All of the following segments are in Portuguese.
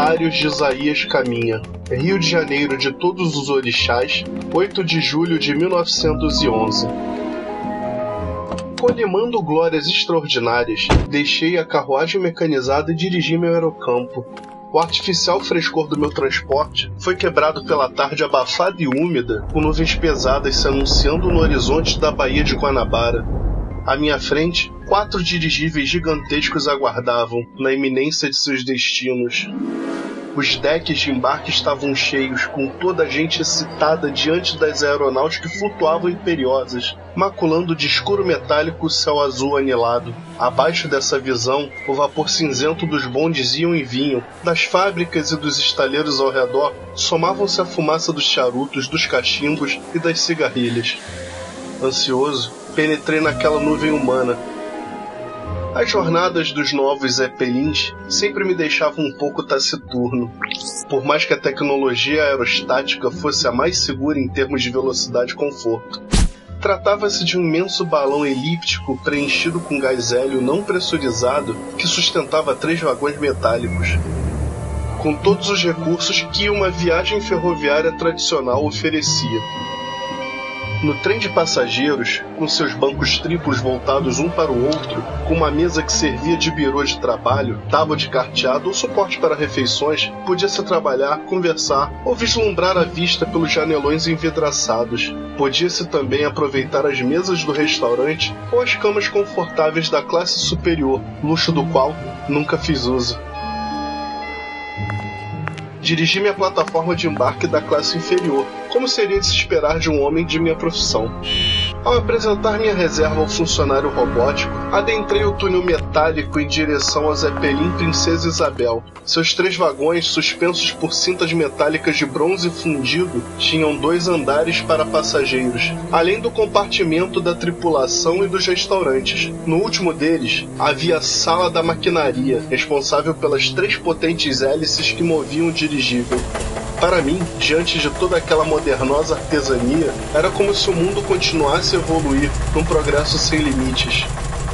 Comentários de Isaías Caminha. Rio de Janeiro de Todos os Orixás, 8 de julho de 1911. Colimando glórias extraordinárias, deixei a carruagem mecanizada e dirigi meu aerocampo. O artificial frescor do meu transporte foi quebrado pela tarde abafada e úmida, com nuvens pesadas se anunciando no horizonte da Baía de Guanabara. À minha frente, 4 dirigíveis gigantescos aguardavam, na iminência de seus destinos. Os decks de embarque estavam cheios, com toda a gente excitada diante das aeronaus que flutuavam imperiosas, maculando de escuro metálico o céu azul anilado. Abaixo dessa visão, o vapor cinzento dos bondes iam e vinham. Das fábricas e dos estaleiros ao redor, somavam-se a fumaça dos charutos, dos cachimbos e das cigarrilhas. Ansioso, penetrei naquela nuvem humana. As jornadas dos novos Zeppelins sempre me deixavam um pouco taciturno. Por mais que a tecnologia aerostática fosse a mais segura em termos de velocidade e conforto. Tratava-se de um imenso balão elíptico preenchido com gás hélio não pressurizado que sustentava 3 vagões metálicos. Com todos os recursos que uma viagem ferroviária tradicional oferecia. No trem de passageiros, com seus bancos triplos voltados um para o outro, com uma mesa que servia de birô de trabalho, tábua de carteado ou suporte para refeições, podia-se trabalhar, conversar ou vislumbrar a vista pelos janelões envidraçados. Podia-se também aproveitar as mesas do restaurante ou as camas confortáveis da classe superior, luxo do qual nunca fiz uso. Dirigi minha plataforma de embarque da classe inferior, como seria de se esperar de um homem de minha profissão. Ao apresentar minha reserva ao funcionário robótico, adentrei o túnel metálico em direção ao Zeppelin Princesa Isabel. Seus 3 vagões, suspensos por cintas metálicas de bronze fundido, tinham 2 andares para passageiros, além do compartimento da tripulação e dos restaurantes. No último deles, havia a sala da maquinaria, responsável pelas 3 potentes hélices que moviam o dirigível. Para mim, diante de toda aquela modernosa artesania, era como se o mundo continuasse a evoluir num progresso sem limites.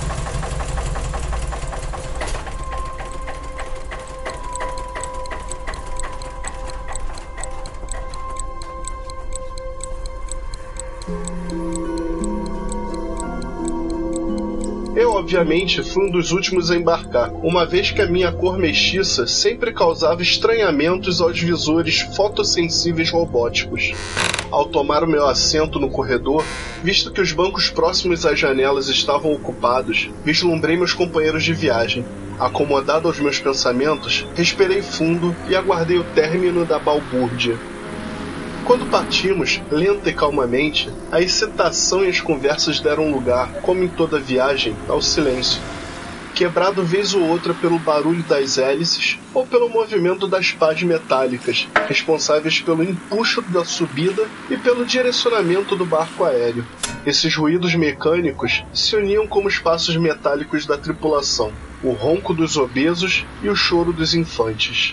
Eu, obviamente, fui um dos últimos a embarcar, uma vez que a minha cor mestiça sempre causava estranhamentos aos visores fotossensíveis robóticos. Ao tomar o meu assento no corredor, visto que os bancos próximos às janelas estavam ocupados, vislumbrei meus companheiros de viagem. Acomodado aos meus pensamentos, respirei fundo e aguardei o término da balbúrdia. Quando partimos, lenta e calmamente, a excitação e as conversas deram lugar, como em toda viagem, ao silêncio, quebrado vez ou outra pelo barulho das hélices ou pelo movimento das pás metálicas, responsáveis pelo empuxo da subida e pelo direcionamento do barco aéreo. Esses ruídos mecânicos se uniam como os passos metálicos da tripulação, o ronco dos obesos e o choro dos infantes.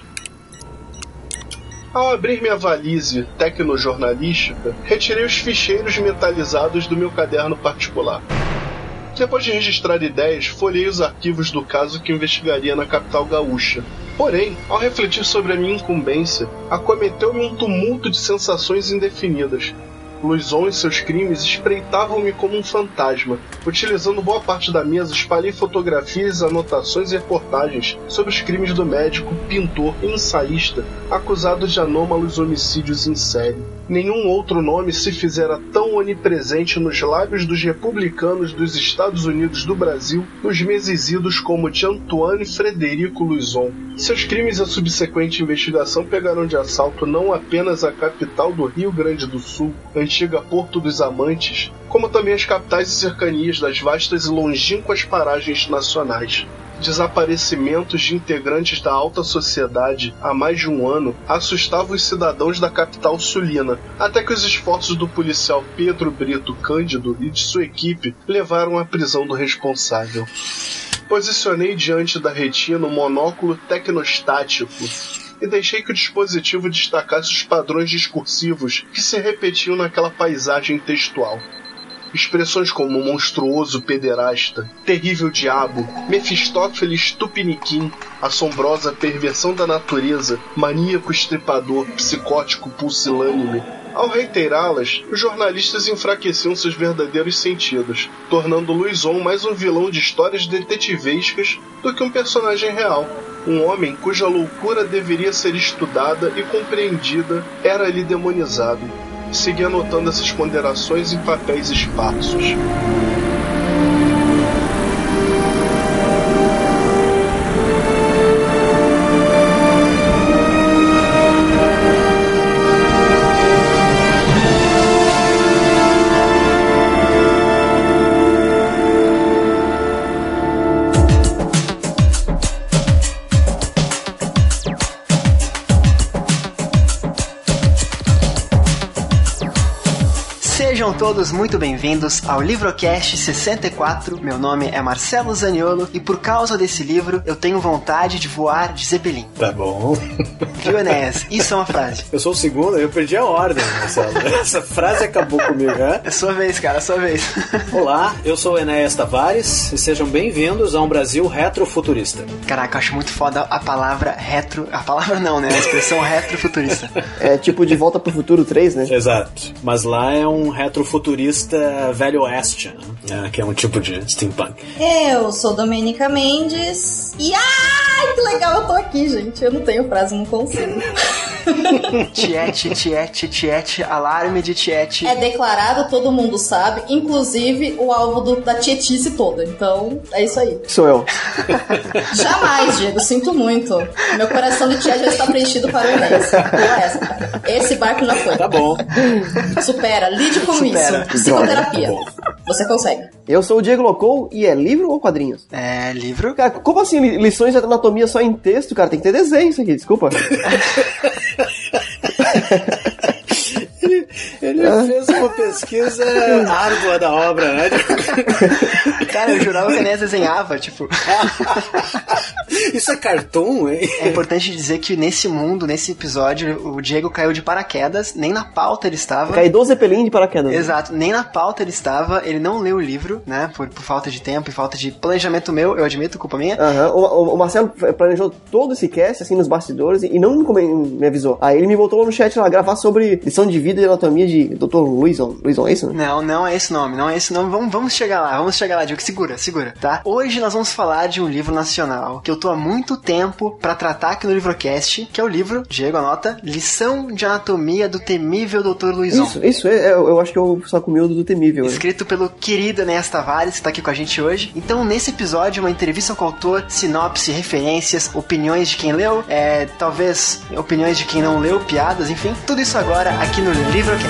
Ao abrir minha valise tecnojornalística, retirei os ficheiros metalizados do meu caderno particular. Depois de registrar ideias, folhei os arquivos do caso que investigaria na capital gaúcha. Porém, ao refletir sobre a minha incumbência, acometeu-me um tumulto de sensações indefinidas. Luizon e seus crimes espreitavam-me como um fantasma. Utilizando boa parte da mesa, espalhei fotografias, anotações e reportagens sobre os crimes do médico, pintor e ensaísta acusado de anômalos homicídios em série. Nenhum outro nome se fizera tão onipresente nos lábios dos republicanos dos Estados Unidos do Brasil nos meses idos como de Antoine Frederico Luizon. Seus crimes e a subsequente investigação pegaram de assalto não apenas a capital do Rio Grande do Sul, antiga Porto dos Amantes, como também as capitais e cercanias das vastas e longínquas paragens nacionais. Desaparecimentos de integrantes da alta sociedade há mais de um ano assustavam os cidadãos da capital sulina, até que os esforços do policial Pedro Brito Cândido e de sua equipe levaram à prisão do responsável. Posicionei diante da retina um monóculo tecnostático e deixei que o dispositivo destacasse os padrões discursivos que se repetiam naquela paisagem textual. Expressões como monstruoso pederasta, terrível diabo, Mefistófeles tupiniquim, assombrosa perversão da natureza, maníaco estripador, psicótico pusilânime. Ao reiterá-las, os jornalistas enfraqueciam seus verdadeiros sentidos, tornando Louison mais um vilão de histórias detetivescas do que um personagem real. Um homem cuja loucura deveria ser estudada e compreendida era ali demonizado. Segui anotando essas ponderações em papéis esparsos. Sejam todos muito bem-vindos ao Livrocast 64. Meu nome é Marcelo Zaniolo e por causa desse livro eu tenho vontade de voar de Zeppelin. Tá bom. Viu, Enéas? Isso é uma frase. Eu sou o segundo, eu perdi a ordem, Marcelo. Essa frase acabou comigo, né? É sua vez, cara, é sua vez. Olá, eu sou o Enéas Tavares e sejam bem-vindos a um Brasil retrofuturista. Caraca, eu acho muito foda a palavra retro... A palavra não, né? A expressão retrofuturista. É tipo De Volta pro Futuro 3, né? Exato. Mas lá é um retrofuturista velho oeste, né? Que é um tipo de steampunk. Eu sou Domênica Mendes e ai, que legal eu tô aqui, gente. Eu não tenho frase, não consigo. Tiete, alarme de tiete. É declarado, todo mundo sabe, inclusive o alvo da tietice toda. Então, é isso aí. Sou eu. Jamais, Diego, sinto muito. Meu coração de tia já está preenchido para o Enéas. Esse barco já foi. Tá bom. Supera, lide com Supera. isso. Psicoterapia. Você consegue. Eu sou o Diego Locou e é livro ou quadrinhos? É, livro. Cara, como assim lições de anatomia só em texto, cara? Tem que ter desenho isso aqui, desculpa. Ele fez uma pesquisa árdua da obra, né? Cara, eu jurava que o Enéas desenhava, tipo... Isso é cartoon, hein? É importante dizer que nesse mundo, nesse episódio, o Diego caiu de paraquedas, nem na pauta ele estava. Caiu do Zeppelin de paraquedas. Exato, nem na pauta ele estava, ele não leu o livro, né, por falta de tempo e falta de planejamento meu, eu admito, culpa minha. O Marcelo planejou todo esse cast, assim, nos bastidores e não me avisou. Aí ele me botou no chat lá, gravar sobre lição de vida e anatomia de Dr. Louison, é isso, né? Não é esse nome, vamos chegar lá, Diego, segura, tá? Hoje nós vamos falar de um livro nacional que eu tô há muito tempo pra tratar aqui no Livrocast, que é o livro, Diego, anota, Lição de Anatomia do Temível Dr. Louison. Isso, eu acho que eu só comi o do Temível. Escrito pelo querido Enéas Tavares, que tá aqui com a gente hoje. Então, nesse episódio, uma entrevista com o autor, sinopse, referências, opiniões de quem leu, talvez opiniões de quem não leu, piadas, enfim, tudo isso agora aqui no Livrocast.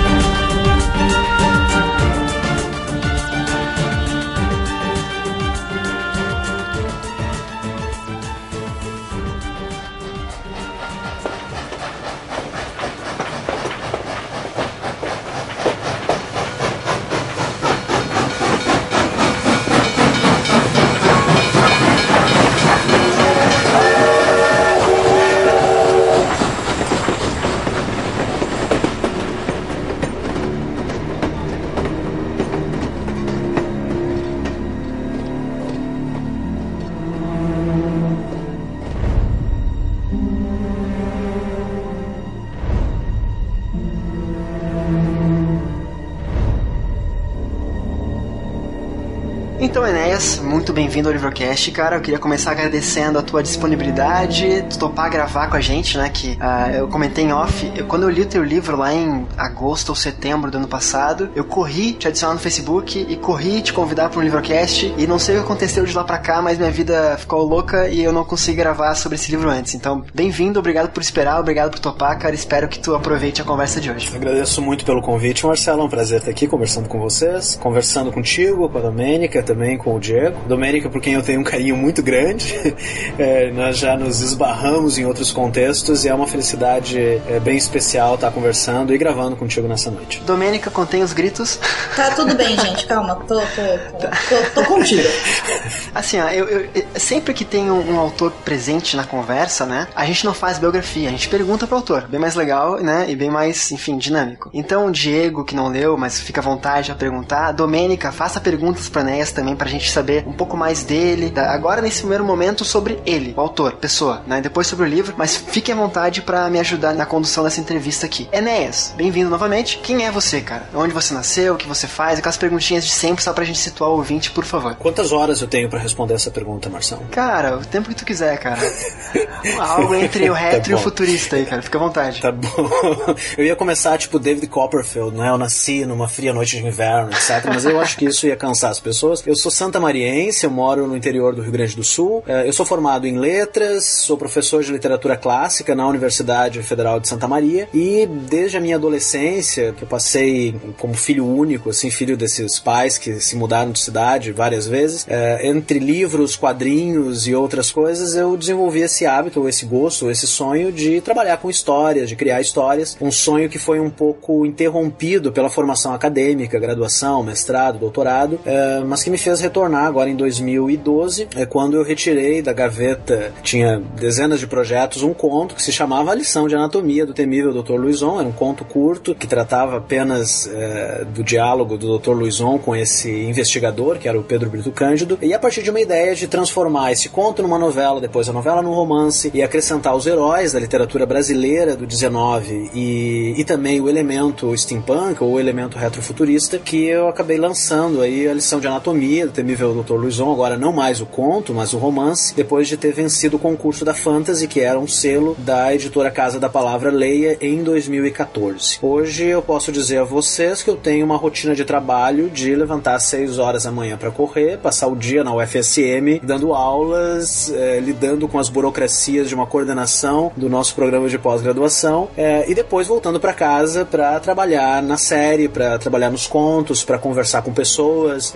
Então, Enéas, muito bem-vindo ao Livrocast, cara. Eu queria começar agradecendo a tua disponibilidade, tu topar gravar com a gente, né, que eu comentei em off, quando eu li o teu livro lá em agosto ou setembro do ano passado, eu corri te adicionar no Facebook e corri te convidar para um Livrocast, e não sei o que aconteceu de lá pra cá, mas minha vida ficou louca e eu não consegui gravar sobre esse livro antes. Então, bem-vindo, obrigado por esperar, obrigado por topar, cara. Espero que tu aproveite a conversa de hoje. Agradeço muito pelo convite, Marcelo. É um prazer estar aqui conversando com vocês, conversando contigo, com a Domênica, também com o Diego. Domênica, por quem eu tenho um carinho muito grande. Nós já nos esbarramos em outros contextos e é uma felicidade bem especial estar conversando e gravando contigo nessa noite. Domênica, contém os gritos. Tá tudo bem, gente, calma, tô contigo. Assim, ó, eu sempre que tem um autor presente na conversa, né, a gente não faz biografia, a gente pergunta pro autor, bem mais legal, né, e bem mais, enfim, dinâmico. Então, o Diego, que não leu, mas fica à vontade a perguntar, Domênica, faça perguntas pra Enéas também, pra gente saber um pouco mais dele, agora nesse primeiro momento sobre ele, o autor, pessoa, né, depois sobre o livro, mas fique à vontade pra me ajudar na condução dessa entrevista aqui. Enéas, bem-vindo novamente. Quem é você, cara? Onde você nasceu? O que você faz? Aquelas perguntinhas de sempre, só pra gente situar o ouvinte, por favor. Quantas horas eu tenho pra responder essa pergunta, Marção? Cara, o tempo que tu quiser, cara. Algo entre o retro e o futurista aí, cara. Fica à vontade. Tá bom. Eu ia começar tipo David Copperfield, né? Eu nasci numa fria noite de inverno, etc. Mas eu acho que isso ia cansar as pessoas. Eu sou santamariense, eu moro no interior do Rio Grande do Sul. Eu sou formado em letras, sou professor de literatura clássica na Universidade Federal de Santa Maria. E desde a minha adolescência, que eu passei como filho único, assim, filho desses pais que se mudaram de cidade várias vezes, entre livros, quadrinhos e outras coisas, eu desenvolvi esse hábito, ou esse gosto, ou esse sonho de trabalhar com histórias, de criar histórias. Um sonho que foi um pouco interrompido pela formação acadêmica, graduação, mestrado, doutorado, mas que me fez retornar agora em 2012, quando eu retirei da gaveta, tinha dezenas de projetos, um conto que se chamava A Lição de Anatomia do temível Dr. Luizon. Era um conto curto que tratava apenas do diálogo do Dr. Luizon com esse investigador, que era o Pedro Brito Cândido, e a partir de uma ideia de transformar esse conto numa novela, depois a novela num romance, e acrescentar os heróis da literatura brasileira do 19 e também o elemento steampunk ou o elemento retrofuturista, que eu acabei lançando aí A Lição de Anatomia do temível Dr. Luizon, agora não mais o conto, mas o romance, depois de ter vencido o concurso da Fantasy, que era um selo da editora Casa da Palavra Leia, em 2014. Hoje eu posso dizer a vocês que eu tenho uma rotina de trabalho de levantar às 6 horas da manhã para correr, passar o dia na UFSM dando aulas, lidando com as burocracias de uma coordenação do nosso programa de pós-graduação, e depois voltando para casa para trabalhar na série, para trabalhar nos contos, para conversar com pessoas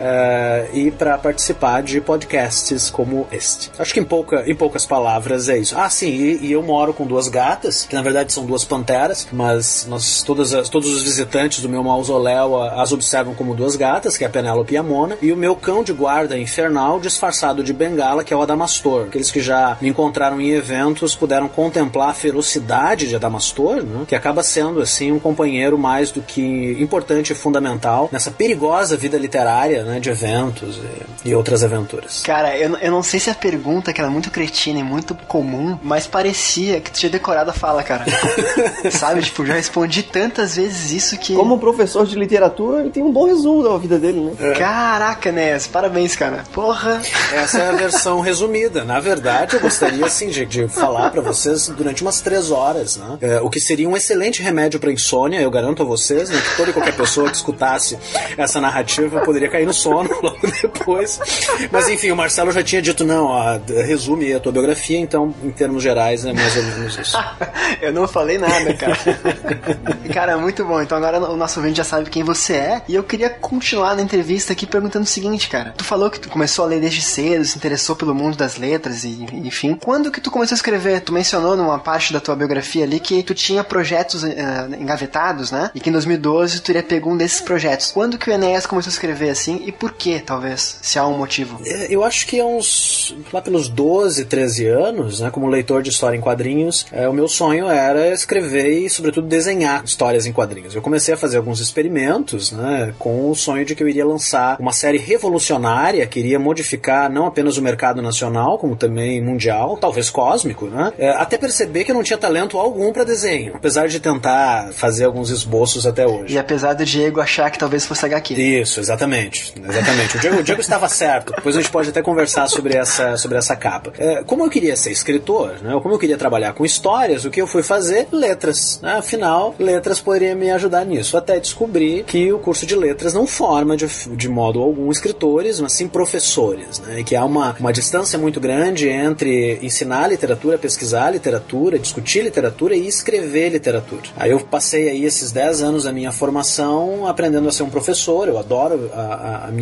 e para participar de podcasts como este. Acho que em poucas palavras é isso. Ah, sim, e eu moro com 2 gatas, que na verdade são 2 panteras, mas todos os visitantes do meu mausoléu as observam como 2 gatas, que é a Penélope e a Mona, e o meu cão de guarda infernal disfarçado de bengala, que é o Adamastor. Aqueles que já me encontraram em eventos puderam contemplar a ferocidade de Adamastor, né? Que acaba sendo assim um companheiro mais do que importante e fundamental nessa perigosa vida literária, né, de eventos e outras aventuras. Cara, eu não sei se a pergunta, que era muito cretina e muito comum, mas parecia que tu tinha decorado a fala, cara. Sabe, tipo, já respondi tantas vezes isso que... Como professor de literatura, ele tem um bom resumo da vida dele, né? Caraca, Nes, parabéns, cara. Porra! Essa é a versão resumida. Na verdade, eu gostaria, assim, de falar pra vocês durante umas 3 horas, né? O que seria um excelente remédio pra insônia, eu garanto a vocês, né, que toda e qualquer pessoa que escutasse essa narrativa poderia cair no sono logo depois. Mas, enfim, o Marcelo já tinha dito, não, resume a tua biografia, então, em termos gerais, é mais ou menos isso. Eu não falei nada, cara. Cara, muito bom. Então agora o nosso ouvinte já sabe quem você é. E eu queria continuar na entrevista aqui perguntando o seguinte, cara. Tu falou que tu começou a ler desde cedo, se interessou pelo mundo das letras e enfim. Quando que tu começou a escrever? Tu mencionou numa parte da tua biografia ali que tu tinha projetos engavetados, né? E que em 2012 tu teria pego um desses projetos. Quando que o Enéas começou a escrever assim e por quê, talvez? Se há um motivo. Eu acho que lá pelos 12, 13 anos, né, como leitor de história em quadrinhos, o meu sonho era escrever e, sobretudo, desenhar histórias em quadrinhos. Eu comecei a fazer alguns experimentos, né, com o sonho de que eu iria lançar uma série revolucionária que iria modificar não apenas o mercado nacional, como também mundial, talvez cósmico, né, até perceber que eu não tinha talento algum para desenho, apesar de tentar fazer alguns esboços até hoje. E apesar do Diego achar que talvez fosse HQ. Isso, exatamente. O Diego estava certo. Depois a gente pode até conversar sobre essa capa. Como eu queria ser escritor, né, ou como eu queria trabalhar com histórias, o que eu fui fazer? Letras. Né? Afinal, letras poderia me ajudar nisso. Até descobrir que o curso de letras não forma de modo algum escritores, mas sim professores. Né? E que há uma distância muito grande entre ensinar literatura, pesquisar literatura, discutir literatura e escrever literatura. Aí eu passei aí esses 10 anos da minha formação aprendendo a ser um professor. Eu adoro a minha profissão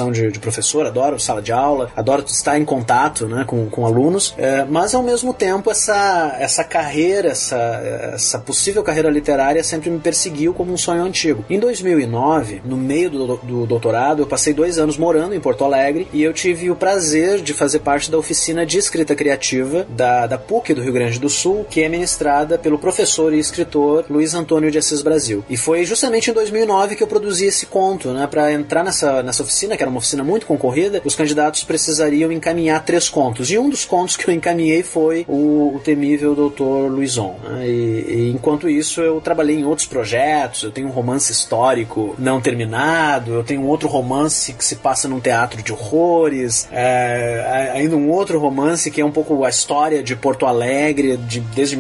profissão de professor, adoro sala de aula, adoro estar em contato, né, com alunos, mas ao mesmo tempo essa carreira, essa possível carreira literária sempre me perseguiu como um sonho antigo. Em 2009, no meio do doutorado, eu passei 2 anos morando em Porto Alegre e eu tive o prazer de fazer parte da oficina de escrita criativa da PUC do Rio Grande do Sul, que é ministrada pelo professor e escritor Luiz Antônio de Assis Brasil. E foi justamente em 2009 que eu produzi esse conto, né? Para entrar nessa oficina, que era uma oficina muito concorrida, os candidatos precisariam encaminhar 3 contos. E um dos contos que eu encaminhei foi o temível Dr. Luizon. Né? E enquanto isso, eu trabalhei em outros projetos. Eu tenho um romance histórico não terminado, eu tenho um outro romance que se passa num teatro de horrores, ainda um outro romance que é um pouco a história de Porto Alegre, desde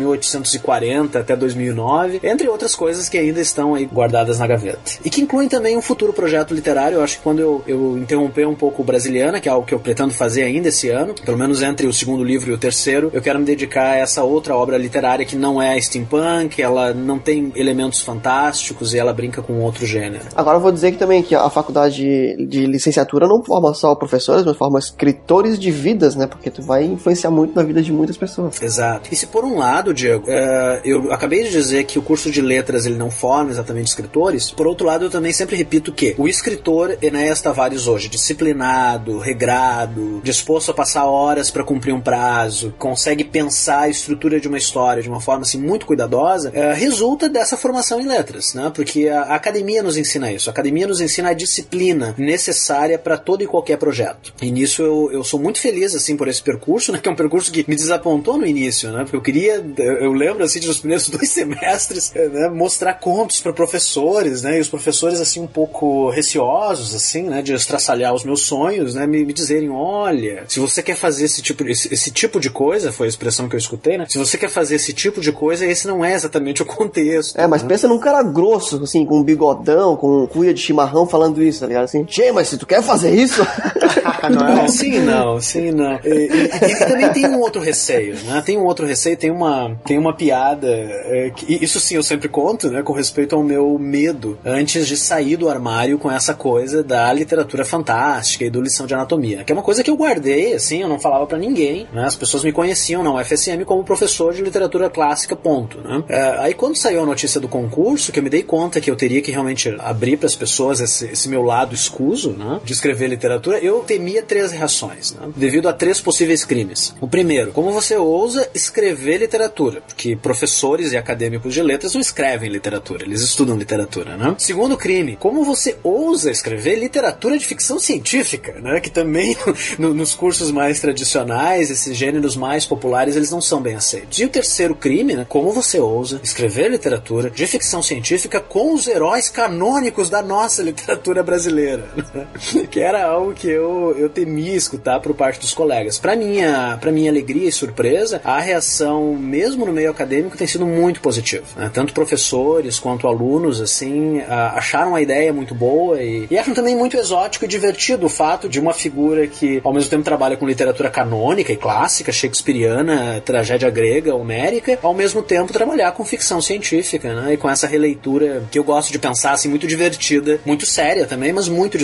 1840 até 2009, entre outras coisas que ainda estão aí guardadas na gaveta. E que incluem também um futuro projeto literário. Eu acho que quando eu interromper um pouco o Brasiliana, que é algo que eu pretendo fazer ainda esse ano, pelo menos entre o segundo livro e o terceiro, eu quero me dedicar a essa outra obra literária que não é steampunk, ela não tem elementos fantásticos e ela brinca com outro gênero. Agora eu vou dizer que também que a faculdade de licenciatura não forma só professores, mas forma escritores de vidas, né? Porque tu vai influenciar muito na vida de muitas pessoas. Exato. E se por um lado, Diego, eu acabei de dizer que o curso de letras ele não forma exatamente escritores, por outro lado eu também sempre repito que o escritor Enéas Tavares hoje, disciplinado, regrado, disposto a passar horas para cumprir um prazo, consegue pensar a estrutura de uma história de uma forma assim muito cuidadosa, resulta dessa formação em letras, né? Porque a academia nos ensina isso. A academia nos ensina a disciplina necessária para todo e qualquer projeto. E nisso eu sou muito feliz assim por esse percurso, né? Que é um percurso que me desapontou no início, né? Porque eu lembro assim dos primeiros 2 semestres, né? Mostrar contos para professores, né? E os professores assim um pouco receosos assim, né? De estraçalhar os meus sonhos, né? Me dizerem, olha, se você quer fazer esse tipo de coisa, foi a expressão que eu escutei, né? Se você quer fazer esse tipo de coisa, esse não é exatamente o contexto. Mas né? pensa num cara grosso, assim, com um bigodão, com cuia de chimarrão falando isso, tá ligado? Assim, Tchê, mas se tu quer fazer isso... Não, sim, não. E também tem um outro receio, né? Tem uma piada, isso sim eu sempre conto, né? Com respeito ao meu medo antes de sair do armário com essa coisa da literatura fantástica e do lição de anatomia, que é uma coisa que eu guardei, assim, eu não falava pra ninguém, né? As pessoas me conheciam na UFSM como professor de literatura clássica, ponto, né? Aí quando saiu a notícia do concurso, que eu me dei conta que eu teria que realmente abrir pras pessoas esse meu lado escuso, né? De escrever literatura, eu temia 3 reações, né? Devido a 3 possíveis crimes. O primeiro, como você ousa escrever literatura? Porque professores e acadêmicos de letras não escrevem literatura, eles estudam literatura, né? Segundo crime, como você ousa escrever literatura de ficção científica, né? Que também nos cursos mais tradicionais, esses gêneros mais populares, eles não são bem aceitos. E o terceiro crime, né? Como você ousa escrever literatura de ficção científica com os heróis canônicos da nossa literatura brasileira, né? Que era algo que eu temia escutar por parte dos colegas. Para minha alegria e surpresa, a reação, mesmo no meio acadêmico, tem sido muito positiva, né? Tanto professores quanto alunos, assim, acharam a ideia muito boa e acham também muito exótico e divertido o fato de uma figura que, ao mesmo tempo, trabalha com literatura canônica e clássica, shakespeariana, tragédia grega, homérica, ao mesmo tempo trabalhar com ficção científica, né? E com essa releitura que eu gosto de pensar, assim, muito divertida, muito séria também, mas muito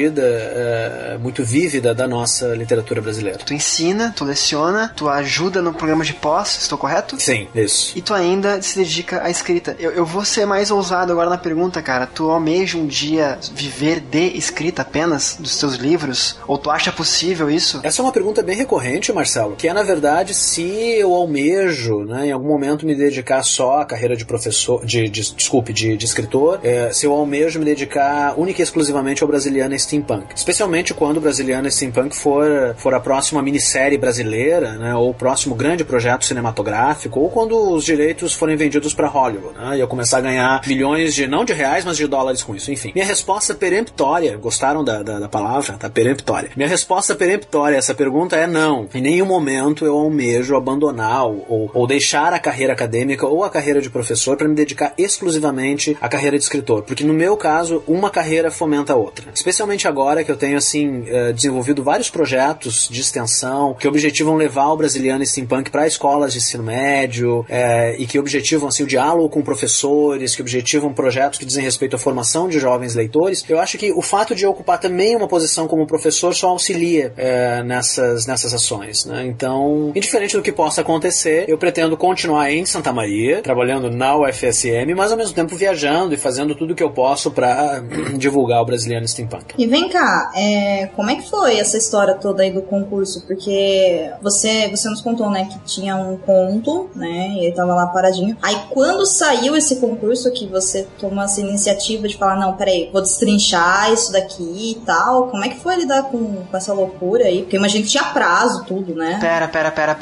divertida, muito vívida da nossa literatura brasileira. Tu ensina, tu leciona, tu ajuda no programa de pós, estou correto? Sim, isso. E tu ainda se dedica à escrita. Eu vou ser mais ousado agora na pergunta, cara. Tu almeja um dia viver de escrita apenas dos teus livros? Ou tu acha possível isso? Essa é uma pergunta bem recorrente, Marcelo, que é, na verdade, se eu almejo, né, em algum momento me dedicar só à carreira de professor, de escritor, se eu almejo me dedicar única e exclusivamente ao Brasiliana Steampunk. Especialmente quando o Brasiliana Steampunk for a próxima minissérie brasileira, né, ou o próximo grande projeto cinematográfico, ou quando os direitos forem vendidos para Hollywood, né, e eu começar a ganhar milhões não de reais, mas de dólares com isso. Enfim, minha resposta peremptória, gostaram da palavra? Tá, peremptória. Minha resposta peremptória a essa pergunta é não. Em nenhum momento eu almejo abandonar ou deixar a carreira acadêmica ou a carreira de professor para me dedicar exclusivamente à carreira de escritor, porque no meu caso, uma carreira fomenta a outra. Especialmente agora que eu tenho, assim, desenvolvido vários projetos de extensão que objetivam levar o Brasiliana Steampunk para escolas de ensino médio, e que objetivam, assim, o diálogo com professores, que objetivam projetos que dizem respeito à formação de jovens leitores. Eu acho que o fato de eu ocupar também uma posição como professor só auxilia nessas ações, né? Então, indiferente do que possa acontecer, eu pretendo continuar em Santa Maria, trabalhando na UFSM, mas ao mesmo tempo viajando e fazendo tudo o que eu posso para divulgar o Brasiliano Steampunk. E vem cá, como é que foi essa história toda aí do concurso? Porque você nos contou, né, que tinha um conto, né, e ele tava lá paradinho. Aí quando saiu esse concurso que você tomou essa iniciativa de falar, não, peraí, vou destrinchar isso daqui e tal, como é que foi lidar com essa loucura aí? Porque imagina que tinha prazo, tudo, né? Pera.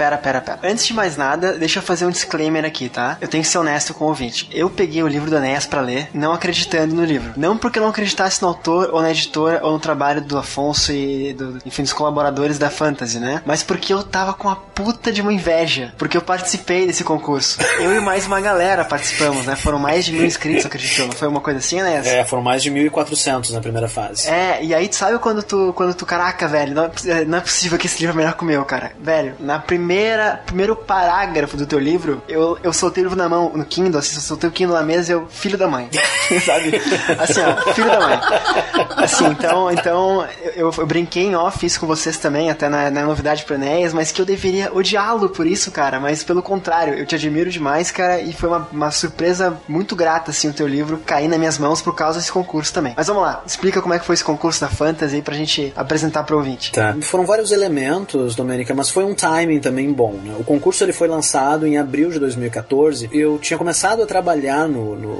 Antes de mais nada, deixa eu fazer um disclaimer aqui, tá? Eu tenho que ser honesto com o ouvinte. Eu peguei o livro do Enéas pra ler, não acreditando no livro. Não porque eu não acreditasse no autor, ou na editora, ou no trabalho do Afonso e enfim, dos colaboradores da Fantasy, né? Mas porque eu tava com a puta de uma inveja. Porque eu participei desse concurso. Eu e mais uma galera participamos, né? Foram mais de 1.000 inscritos, acredito. Não foi uma coisa assim, Enéas? Foram mais de 1.400 na primeira fase. E aí, tu sabe quando tu caraca, velho, não é possível que esse livro é melhor que o meu, cara. Velho, primeiro parágrafo do teu livro, eu soltei o livro na mão, no Kindle, assim, eu soltei o Kindle na mesa e eu, filho da mãe. Sabe? Assim, ó, filho da mãe. Assim, então eu brinquei em off isso com vocês também, até na novidade pro Enéas, mas que eu deveria odiá-lo por isso, cara, mas pelo contrário, eu te admiro demais, cara, e foi uma surpresa muito grata, assim, o teu livro cair nas minhas mãos por causa desse concurso também. Mas vamos lá, explica como é que foi esse concurso da Fantasy aí pra gente apresentar pro ouvinte. Tá. Foram vários elementos, Domênica, mas foi um timing também bom, né? O concurso ele foi lançado em abril de 2014. Eu tinha começado a trabalhar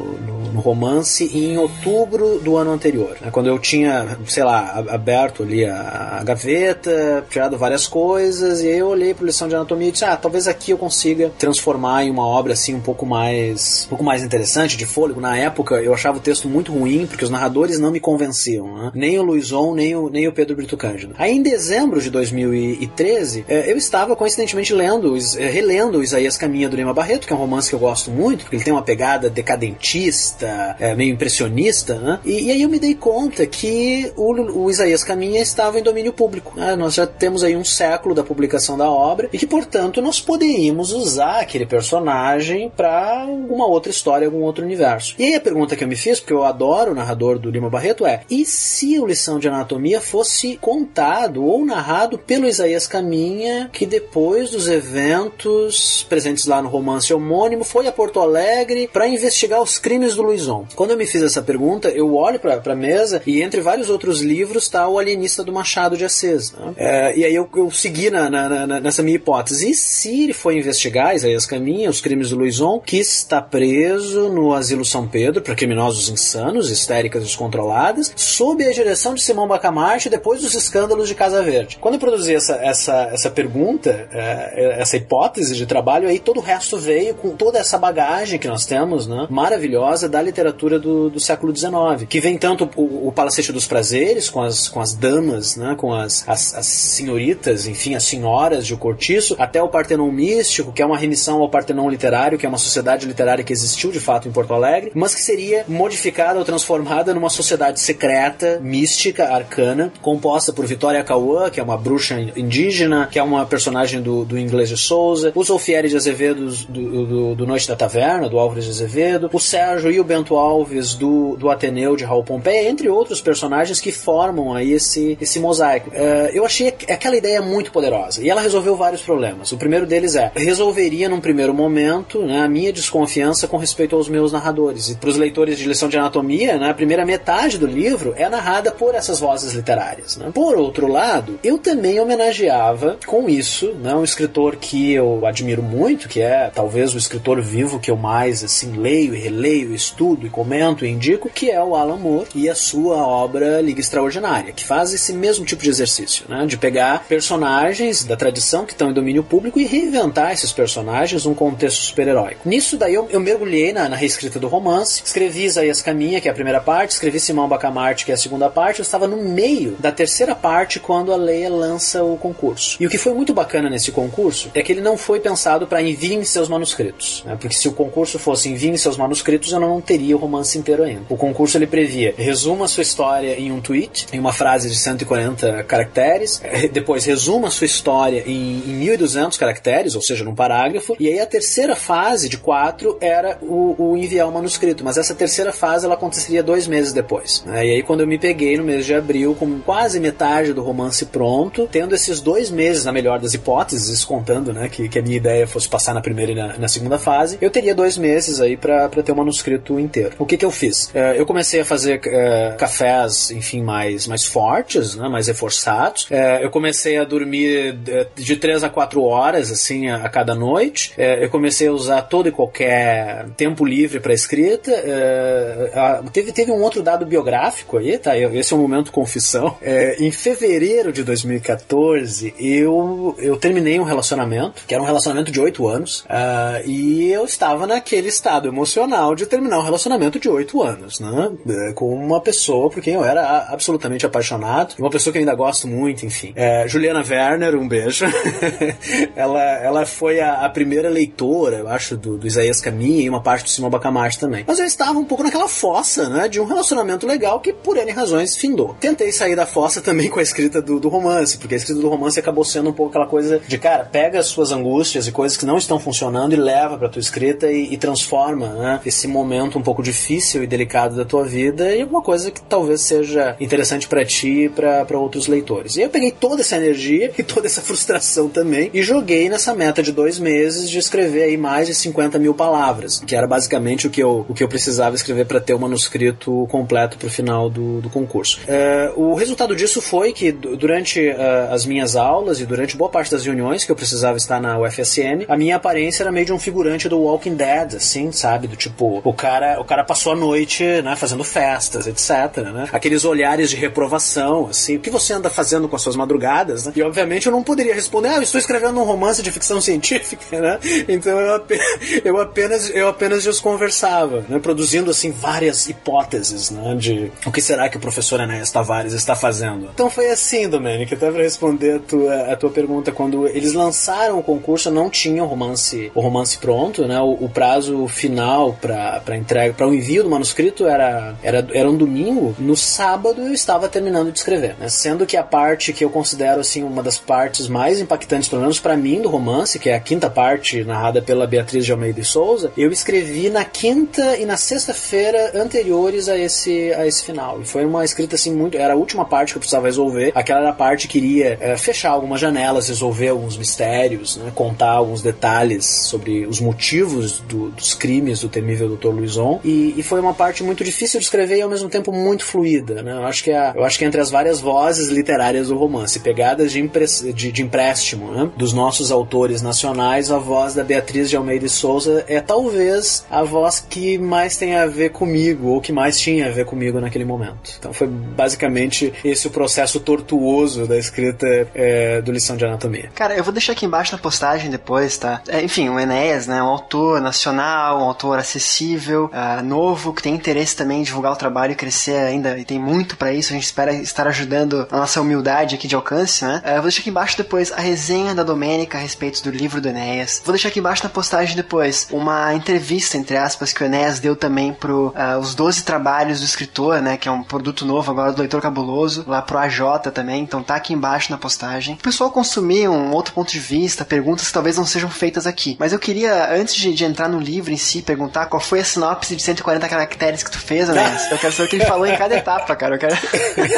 no romance em outubro do ano anterior, né? Quando eu tinha, sei lá, aberto ali a gaveta, tirado várias coisas, e aí eu olhei para lição de anatomia e disse, talvez aqui eu consiga transformar em uma obra assim um pouco mais interessante, de fôlego. Na época eu achava o texto muito ruim, porque os narradores não me convenciam, né? Nem o Luizon, nem o Pedro Brito Cândido. Aí em dezembro de 2013, eu estava coincidentemente relendo o Isaías Caminha do Lima Barreto, que é um romance que eu gosto muito, porque ele tem uma pegada decadentista, meio impressionista, né? E aí eu me dei conta que o Isaías Caminha estava em domínio público, né? Nós já temos aí um século da publicação da obra e que, portanto, nós poderíamos usar aquele personagem para alguma outra história, algum outro universo. E aí a pergunta que eu me fiz, porque eu adoro o narrador do Lima Barreto, e se o Lição de Anatomia fosse contado ou narrado pelo Isaías Caminha, que depois dos eventos presentes lá no romance homônimo foi a Porto Alegre para investigar os crimes do Luizon? Quando eu me fiz essa pergunta, eu olho para a mesa e entre vários outros livros está o Alienista do Machado de Assis, né? E aí eu segui nessa minha hipótese. E se ele foi investigar, Isaías Caminha, os crimes do Luizon, que está preso no Asilo São Pedro para criminosos insanos, histéricas descontroladas, sob a direção de Simão Bacamarte depois dos escândalos de Casa Verde? Quando eu produzi essa pergunta, essa hipótese de trabalho, aí todo o resto veio com toda essa bagagem que nós temos, né, maravilhosa da literatura do século XIX, que vem tanto o Palacete dos Prazeres, com as damas, né, com as senhoritas, enfim, as senhoras de O Cortiço, até o Partenon Místico, que é uma remissão ao Partenon Literário, que é uma sociedade literária que existiu de fato em Porto Alegre, mas que seria modificada ou transformada numa sociedade secreta, mística, arcana, composta por Vitória Cauã, que é uma bruxa indígena, que é uma personagem do Inglês de Souza, o Zolfieri de Azevedo do Noite da Taverna, do Álvares de Azevedo, o Sérgio e o Bento Alves do Ateneu de Raul Pompeia, entre outros personagens que formam aí esse mosaico. Eu achei aquela ideia muito poderosa e ela resolveu vários problemas. O primeiro deles resolveria num primeiro momento, né, a minha desconfiança com respeito aos meus narradores. E para os leitores de Lição de Anatomia, né, a primeira metade do livro é narrada por essas vozes literárias, né? Por outro lado, eu também homenageava com isso, né, um escritor que eu admiro muito, que é talvez o escritor vivo que eu mais assim leio e releio, estudo e comento e indico, que é o Alan Moore e a sua obra Liga Extraordinária, que faz esse mesmo tipo de exercício, né, de pegar personagens da tradição que estão em domínio público e reinventar esses personagens num contexto super-heróico. Nisso daí eu mergulhei na reescrita do romance, escrevi Isaías Caminha, que é a primeira parte, escrevi Simão Bacamarte, que é a segunda parte. Eu estava no meio da terceira parte quando a Leia lança o concurso. E o que foi muito bacana nesse concurso é que ele não foi pensado para enviem seus manuscritos, né? Porque se o concurso fosse enviem seus manuscritos, eu não teria o romance inteiro ainda. O concurso ele previa resuma a sua história em um tweet, em uma frase de 140 caracteres, depois resuma a sua história em 1.200 caracteres, ou seja, num parágrafo, e aí a terceira fase de 4 era o enviar o manuscrito, mas essa terceira fase ela aconteceria 2 meses depois. E aí quando eu me peguei cheguei no mês de abril com quase metade do romance pronto, tendo esses 2 meses, na melhor das hipóteses, contando, né, que a minha ideia fosse passar na primeira e na segunda fase, eu teria 2 meses aí pra ter o manuscrito inteiro. O que eu fiz? Eu comecei a fazer cafés, enfim, mais fortes, né, mais reforçados. Eu comecei a dormir de 3 a 4 horas, assim, a cada noite. Eu comecei a usar todo e qualquer tempo livre para escrita. Teve um outro dado biográfico aí, tá? Esse é um momento confissão. Em fevereiro de 2014, eu terminei um relacionamento, que era um relacionamento de 8 anos, e eu estava naquele estado emocional de terminar um relacionamento de 8 anos, né? Com uma pessoa por quem eu era absolutamente apaixonado, uma pessoa que eu ainda gosto muito, enfim. Juliana Werner, um beijo. ela foi a primeira leitora, eu acho, do Isaías Caminha e uma parte do Simão Bacamarte também. Mas eu estava um pouco naquela fossa, né, de um relacionamento legal que, por N razões, findou. Tentei sair da fossa também com a escrita do romance, porque a escrita do romance acabou sendo um pouco aquela coisa de, cara, pega as suas angústias e coisas que não estão funcionando e leva pra tua escrita e transforma, né, esse momento um pouco difícil e delicado da tua vida em alguma coisa que talvez seja interessante pra ti e pra outros leitores. E eu peguei toda essa energia e toda essa frustração também e joguei nessa meta de 2 meses de escrever aí mais de 50 mil palavras, que era basicamente o que eu precisava escrever para ter o manuscrito completo pro final do concurso. O resultado disso foi que durante as minhas aulas e durante boa parte das reuniões que eu precisava estar na UFSM, a minha aparência era meio de um figurante do Walking Dead, assim, sabe? Do tipo, o cara passou a noite, né, fazendo festas, etc, né? Aqueles olhares de reprovação, assim, o que você anda fazendo com as suas madrugadas, né? E obviamente eu não poderia responder, eu estou escrevendo um romance de ficção científica, né? Então eu apenas desconversava, né? Produzindo, assim, várias hipóteses, né? De o que será que o professor Enéas Tavares está fazendo. Então foi assim, Domênico, até para responder a tua pergunta, quando eles lançaram o concurso, eu não tinha o romance pronto, né? O prazo final para entrega, para o envio do manuscrito era um domingo. No sábado eu estava terminando de escrever, né? Sendo que a parte que eu considero, assim, uma das partes mais impactantes, pelo menos para mim, do romance, que é a quinta parte narrada pela Beatriz de Almeida e Souza, eu escrevi na quinta e na sexta-feira anteriores a esse final. E foi uma escrita, assim, era a última parte que eu precisava resolver. Aquela era a parte que iria fechar algumas janelas, resolver alguns mistérios, né? Contar alguns detalhes sobre os motivos dos crimes do temível Dr. Luizon. E foi uma parte muito difícil de escrever e ao mesmo tempo muito fluida, né? Eu acho que entre as várias vozes literárias do romance, pegadas de empréstimo, né, dos nossos autores nacionais, a voz da Beatriz de Almeida e Souza é talvez a voz que mais tem a ver comigo, ou que mais tinha a ver comigo naquele momento. Então foi basicamente esse o processo tortuoso da escrita do Lição de Anatomia. Cara, eu vou deixar aqui embaixo na postagem depois, tá? Enfim, o Enéas, né, um autor nacional, um autor acessível, novo, que tem interesse também em divulgar o trabalho e crescer ainda, e tem muito pra isso. A gente espera estar ajudando a nossa humildade aqui de alcance, né? Eu vou deixar aqui embaixo depois a resenha da Domênica a respeito do livro do Enéas. Vou deixar aqui embaixo na postagem depois uma entrevista, entre aspas, que o Enéas deu também pro os 12 trabalhos do escritor, né, que é um produto novo agora do Leitor Cabuloso, lá pro AJ também, então tá aqui embaixo na postagem. O pessoal consumir um outro ponto de vista, perguntas que talvez não sejam feitas aqui. Mas eu queria, antes de entrar no livro em si, perguntar qual foi a sinopse de 140 caracteres que tu fez, Enéas. Eu quero saber o que ele falou em cada etapa, cara. Eu quero...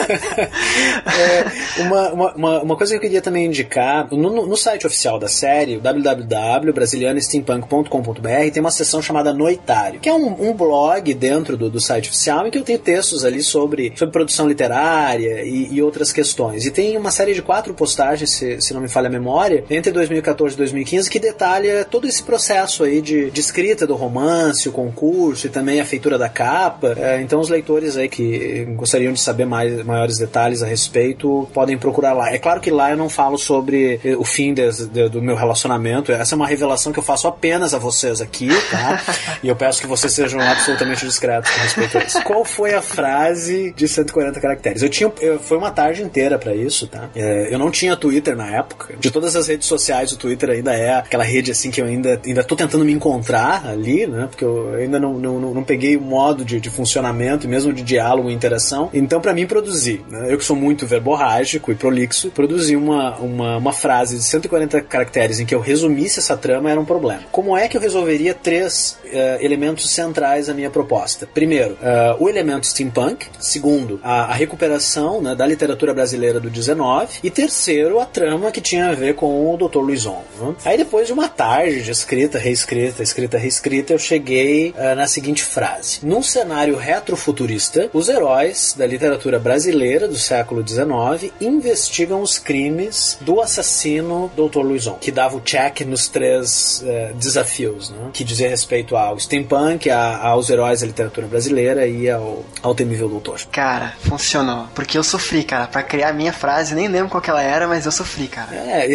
Uma coisa que eu queria também indicar, no site oficial da série, www.brasilianosteampunk.com.br, tem uma seção chamada Noitário, que é um blog dentro do site oficial em que eu tenho textos ali sobre produção literária e outras questões. E tem uma série de 4 postagens, se não me falha a memória, entre 2014 e 2015, que detalha todo esse processo aí de escrita do romance, o concurso e também a feitura da capa. Então os leitores aí que gostariam de saber maiores detalhes a respeito podem procurar lá. É claro que lá eu não falo sobre o fim do meu relacionamento. Essa é uma revelação que eu faço apenas a vocês aqui, tá? E eu peço que vocês sejam absolutamente discretos com respeito a isso. Qual foi a frase de 140 caracteres? Foi uma tarde inteira pra isso, tá? Eu não tinha Twitter na época. De todas as redes sociais, o Twitter ainda é aquela rede assim que eu ainda tô tentando me encontrar ali, né? Porque eu ainda não peguei o modo de funcionamento e mesmo de diálogo e interação. Então, pra mim, produzir, né? Eu que sou muito verborrágico e prolixo, produzir uma frase de 140 caracteres em que eu resumisse essa trama era um problema. Como é que eu resolveria 3 elementos centrais da minha proposta? Primeiro, o elemento steampunk. Segundo, segundo, a recuperação, né, da literatura brasileira do 19, e terceiro, a trama que tinha a ver com o Dr. Luizon, né? Aí depois de uma tarde de escrita, reescrita, eu cheguei na seguinte frase: num cenário retrofuturista, os heróis da literatura brasileira do século XIX investigam os crimes do assassino Dr. Luizon, que dava o check nos 3 desafios, né, que dizia respeito ao steampunk, aos heróis da literatura brasileira e ao temível doutor. Cara, funcionou. Porque eu sofri, cara, pra criar a minha frase, nem lembro qual que ela era, mas eu sofri, cara.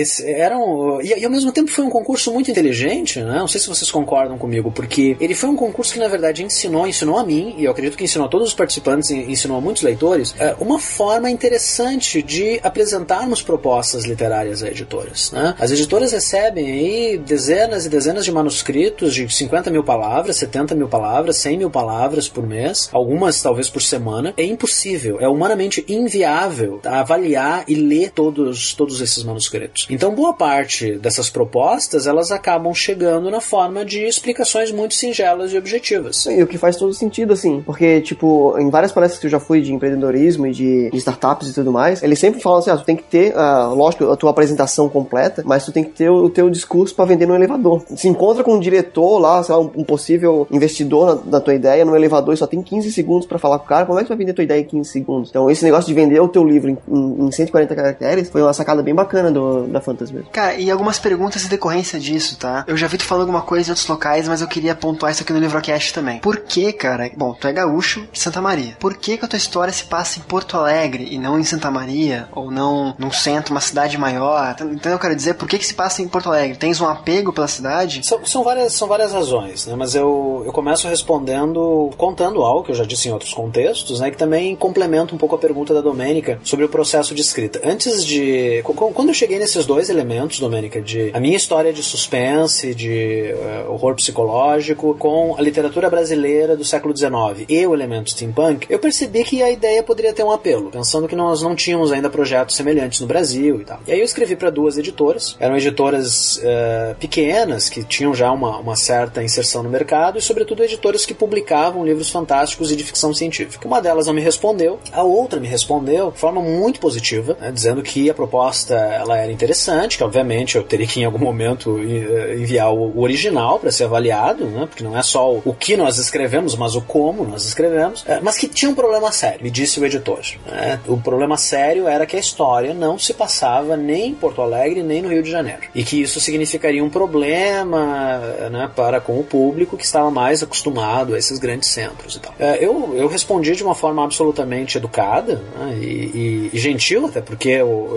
E ao mesmo tempo foi um concurso muito inteligente, né? Não sei se vocês concordam comigo, porque ele foi um concurso que na verdade ensinou a mim, e eu acredito que ensinou a todos os participantes, e ensinou a muitos leitores, uma forma interessante de apresentarmos propostas literárias a editoras, né? As editoras recebem aí dezenas e dezenas de manuscritos de 50 mil palavras, 70 mil palavras, 100 mil palavras por mês, algumas talvez por semana. É impossível, é humanamente inviável avaliar e ler todos esses manuscritos. Então boa parte dessas propostas, elas acabam chegando na forma de explicações muito singelas e objetivas. E o que faz todo sentido, assim, porque, tipo, em várias palestras que eu já fui de empreendedorismo e de startups e tudo mais, eles sempre falam assim, tu tem que ter, lógico, a tua apresentação completa, mas tu tem que ter o teu discurso pra vender no elevador. Se encontra com um diretor lá, sei lá, um possível investidor na tua ideia no elevador e só tem 15 segundos pra falar com o cara, como é que tu vai vender tua ideia em 15 segundos? Então esse negócio de vender o teu livro em 140 caracteres foi uma sacada bem bacana da Fantas mesmo. Cara, e algumas perguntas em decorrência disso, tá? Eu já vi tu falando alguma coisa em outros locais, mas eu queria pontuar isso aqui no Livrocast também. Por que, cara? Bom, tu é gaúcho de Santa Maria. Por que a tua história se passa em Porto Alegre e não em Santa Maria? Ou não num centro, uma cidade maior? Então eu quero dizer, por que se passa em Porto Alegre? Tens um apego pela cidade? São várias razões, né? Mas eu começo contando algo que eu já disse em outros contextos, né? Que também complementa um pouco a pergunta da Domênica sobre o processo de escrita. Quando eu cheguei nesses dois elementos, Domênica, de a minha história de suspense, de horror psicológico, com a literatura brasileira do século XIX e o elemento steampunk, eu percebi que a ideia poderia ter um apelo, pensando que nós não tínhamos ainda projetos semelhantes no Brasil e tal. E aí eu escrevi para 2 editoras, eram editoras pequenas, que tinham já uma certa inserção no mercado, e sobretudo editoras que publicavam livros fantásticos e de ficção científica. Uma delas não me respondeu, a outra me respondeu de forma muito positiva, né, dizendo que a proposta ela era interessante, que obviamente eu teria que em algum momento enviar o original para ser avaliado, né, porque não é só o que nós escrevemos, mas o como nós escrevemos, mas que tinha um problema sério, me disse o editor. Né? O problema sério era que a história não se passava nem em Porto Alegre, nem no Rio de Janeiro. E que isso significaria um problema, né, para com o público que estava mais acostumado a esses grandes centros e tal. Eu respondi de uma forma absolutamente educada, né, e gentil, até porque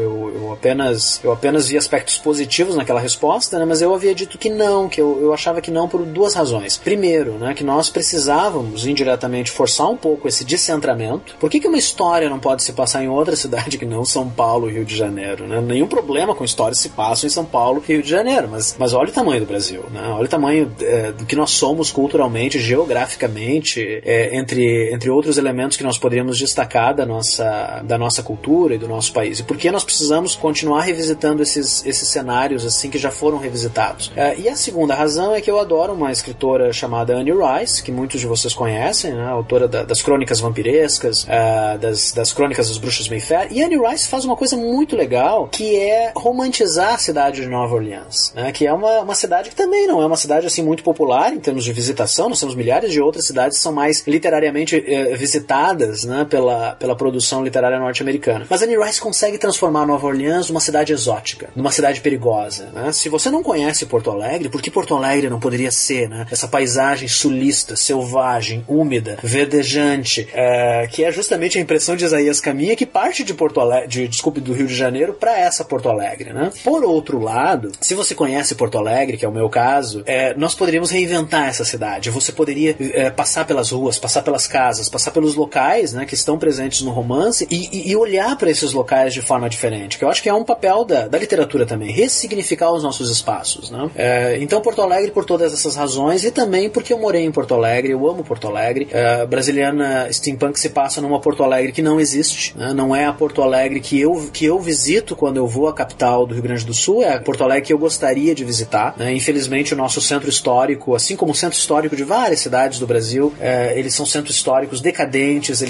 eu apenas vi aspectos positivos naquela resposta, né, mas eu havia dito que não, que eu achava que não por 2 razões. Primeiro, né, que nós precisávamos indiretamente forçar um pouco esse descentramento. Por que uma história não pode se passar em outra cidade que não São Paulo e Rio de Janeiro? Né? Nenhum problema com histórias se passam em São Paulo e Rio de Janeiro, mas olha o tamanho do Brasil, né? Olha o tamanho do que nós somos culturalmente, geograficamente, entre outros elementos que nós poderíamos destacar da nossa cultura e do nosso país. E por que nós precisamos continuar revisitando esses cenários assim que já foram revisitados? E a segunda razão é que eu adoro uma escritora chamada Anne Rice, que muitos de vocês conhecem, né? Autora das Crônicas Vampirescas, das Crônicas dos Bruxos Mayfair. E Anne Rice faz uma coisa muito legal, que é romantizar a cidade de Nova Orleans, né? Que é uma cidade que também não é uma cidade assim muito popular em termos de visitação. Nós temos milhares de outras cidades que são mais literariamente visitadas, né, pela produção literária norte-americana. Mas Anne Rice consegue transformar Nova Orleans numa cidade exótica, numa cidade perigosa, né? Se você não conhece Porto Alegre, por que Porto Alegre não poderia ser, né, essa paisagem sulista, selvagem, úmida, verdejante, que é justamente a impressão de Isaías Caminha, que parte de Porto Alegre, do Rio de Janeiro para essa Porto Alegre, né? Por outro lado, se você conhece Porto Alegre, que é o meu caso, nós poderíamos reinventar essa cidade. Você poderia passar pelas ruas, passar pelas casas, passar pelos locais, né, que estão presentes no romance e olhar para esses locais de forma diferente, que eu acho que é um papel da literatura também, ressignificar os nossos espaços, né? Então Porto Alegre por todas essas razões, e também porque eu morei em Porto Alegre, eu amo Porto Alegre. Brasiliana Steampunk se passa numa Porto Alegre que não existe, né? Não é a Porto Alegre que eu visito quando eu vou à capital do Rio Grande do Sul, é a Porto Alegre que eu gostaria de visitar, né? Infelizmente o nosso centro histórico, assim como o centro histórico de várias cidades do Brasil, eles são centros históricos decadentes, eles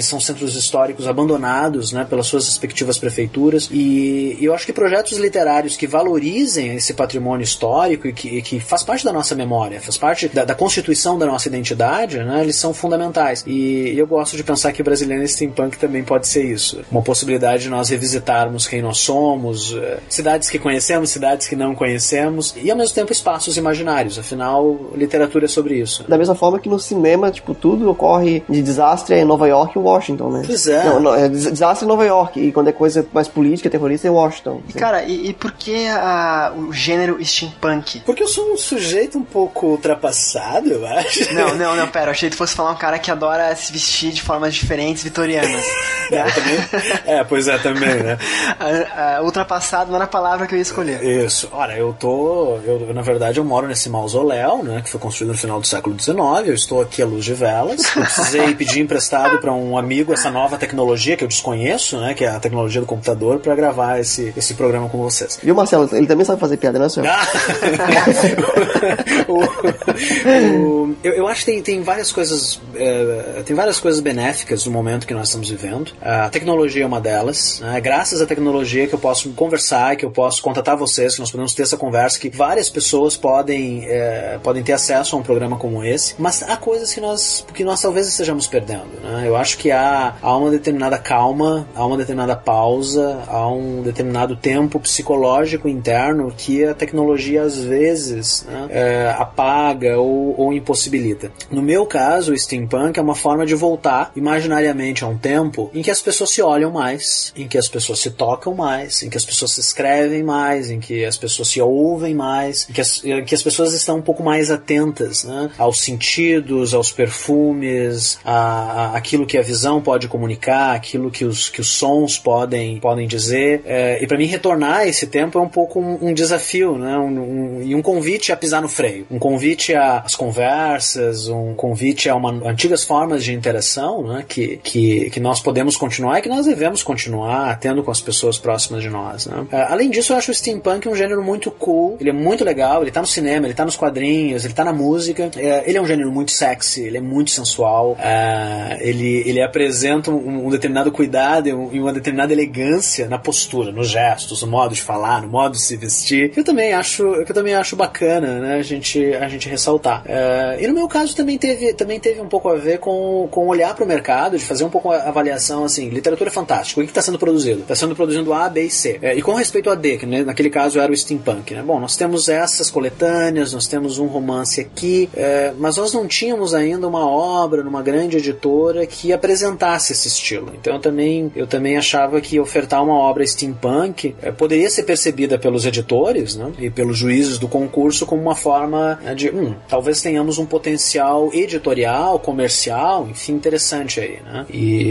são centros históricos abandonados, né, pelas suas respectivas prefeituras, e eu acho que projetos literários que valorizem esse patrimônio histórico e que faz parte da nossa memória, faz parte da constituição da nossa identidade, né, eles são fundamentais. E eu gosto de pensar que o Brasiliano Steampunk também pode ser isso. Uma possibilidade de nós revisitarmos quem nós somos, cidades que conhecemos, cidades que não conhecemos, e ao mesmo tempo espaços imaginários. Afinal, literatura é sobre isso. Da mesma forma que no cinema, tipo, tudo ocorre de desastre em Nova York e Washington, né? Pois é. Não, é desastre em Nova York, e quando é coisa mais política, terrorista, é Washington. E, cara, e por que o gênero steampunk? Porque eu sou um sujeito um pouco ultrapassado, eu acho. Não, pera, eu achei que tu fosse falar um cara que adora se vestir de formas diferentes, vitorianas. Né? Pois é, também, né? Ultrapassado não era a palavra que eu ia escolher. Isso. Ora, eu na verdade, eu moro nesse mausoléu, né, que foi construído no final do século XIX, eu estou aqui à luz de velas, eu precisei pedir emprestado para um amigo essa nova tecnologia que eu desconheço, né, que é a tecnologia do computador, para gravar esse programa com vocês. Viu, Marcelo? Ele também sabe fazer piada, né, senhor? Eu acho que tem várias coisas benéficas no momento que nós estamos vivendo. A tecnologia é uma delas, né? Graças à tecnologia que eu posso conversar, que eu posso contatar vocês, que nós podemos ter essa conversa, que várias pessoas podem ter acesso a um programa como esse, mas há coisas que nós talvez estejamos perdendo, né? Eu acho que há uma determinada calma, há uma determinada pausa, há um determinado tempo psicológico interno que a tecnologia às vezes, né, apaga ou impossibilita. No meu caso, o steampunk é uma forma de voltar imaginariamente a um tempo em que as pessoas se olham mais, em que as pessoas se tocam mais, em que as pessoas se escrevem mais, em que as pessoas se ouvem mais, em que as pessoas estão um pouco mais atentas, né, aos sentidos, aos perfumes, aquilo que a visão pode comunicar, aquilo que os sons podem dizer. E para mim retornar a esse tempo é um pouco um desafio, né, e um convite a pisar no freio, um convite às conversas, um convite a antigas formas de interação, né, que nós podemos continuar e que nós devemos continuar tendo com as pessoas próximas de nós, né. Além disso, eu acho o steampunk um gênero muito cool, ele é muito legal, ele tá no cinema, ele tá nos quadrinhos, ele tá na música, ele é um gênero muito sexy, ele é muito sensual, ele apresenta um determinado cuidado e uma determinada elegância na postura, nos gestos, no modo de falar, no modo de se vestir, que eu também acho bacana, né, a gente ressaltar. E no meu caso também teve um pouco a ver com olhar para o mercado, de fazer um pouco a avaliação, assim, literatura fantástica, o que está sendo produzido? Está sendo produzindo A, B e C. E com respeito a D, que, né, naquele caso era o steampunk, né? Bom, nós temos essas coletâneas, nós temos um romance aqui, mas nós não tínhamos ainda uma obra numa grande editora que apresentasse esse estilo. Então eu também achava que ofertar uma obra steampunk poderia ser percebida pelos editores, né, e pelos juízes do concurso como uma forma de, talvez tenhamos um potencial editorial, comercial, enfim, interessante aí, né?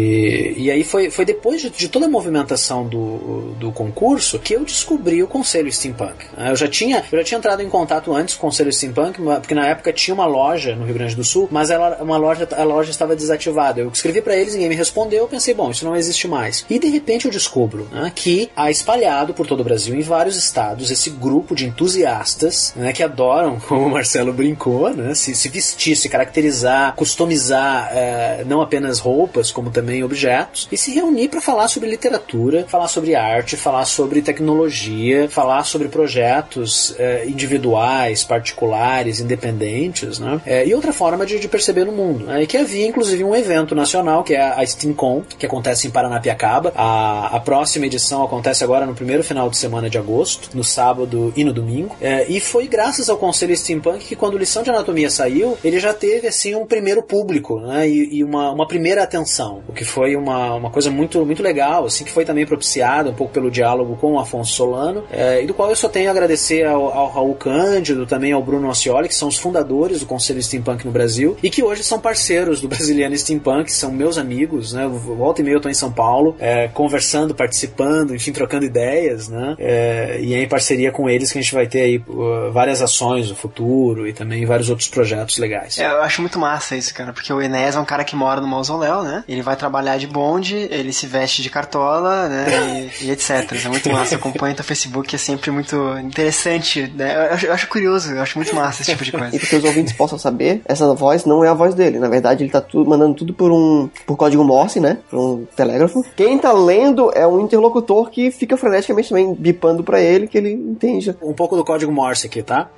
E aí foi depois de toda a movimentação do concurso que eu descobri o Conselho Steampunk. Eu já tinha entrado em contato antes com o Conselho Steampunk, porque na época tinha uma loja no Rio Grande do Sul, mas a loja estava desativada. Eu escrevi para eles, ninguém me respondeu, eu pensei, bom, isso não existe mais. E de repente eu descubro, né, que há espalhado por todo o Brasil, em vários estados, esse grupo de entusiastas, né, que adoram, como o Marcelo brincou, né, se vestir, se caracterizar, customizar não apenas roupas, como também objetos, e se reunir para falar sobre literatura, falar sobre arte, falar sobre tecnologia, falar sobre projetos individuais, particulares, independentes, né, e outra forma de perceber no mundo, né, e que havia inclusive um evento nacional, que é a SteamCon, que acontece em Paranapiacaba. A próxima edição acontece agora no primeiro final de semana de agosto, no sábado e no domingo, e foi graças ao Conselho Steampunk que, quando Lição de Anatomia saiu, ele já teve assim um primeiro público, né, e uma primeira atenção, o que foi uma coisa muito, muito legal, assim, que foi também propiciada um pouco pelo diálogo com o Afonso Solano, e do qual eu só tenho a agradecer ao Raul Cândido, também ao Bruno Ascioli, que são os fundadores do Conselho Steampunk no Brasil, e que hoje são parceiros do Brasiliano Steampunk, são meus amigos, né, volta e meia eu tô em São Paulo, conversando, participando, enfim, trocando ideias, né, e é em parceria com eles que a gente vai ter aí várias ações no futuro e também vários outros projetos legais. Eu acho muito massa isso, cara, porque o Enéas é um cara que mora no mausoléu, né, ele vai trabalhar de bonde, ele se veste de cartola, né, e etc. É muito massa, eu acompanho teu Facebook, é sempre muito interessante, né, eu acho curioso, eu acho muito massa esse tipo de coisa. E para que os ouvintes possam saber, essa voz não é a voz dele, na verdade ele tá mandando tudo por um por código Morse, né? Por um telégrafo. Quem tá lendo é um interlocutor que fica freneticamente também bipando pra ele, que ele entende. Um pouco do código Morse aqui, tá?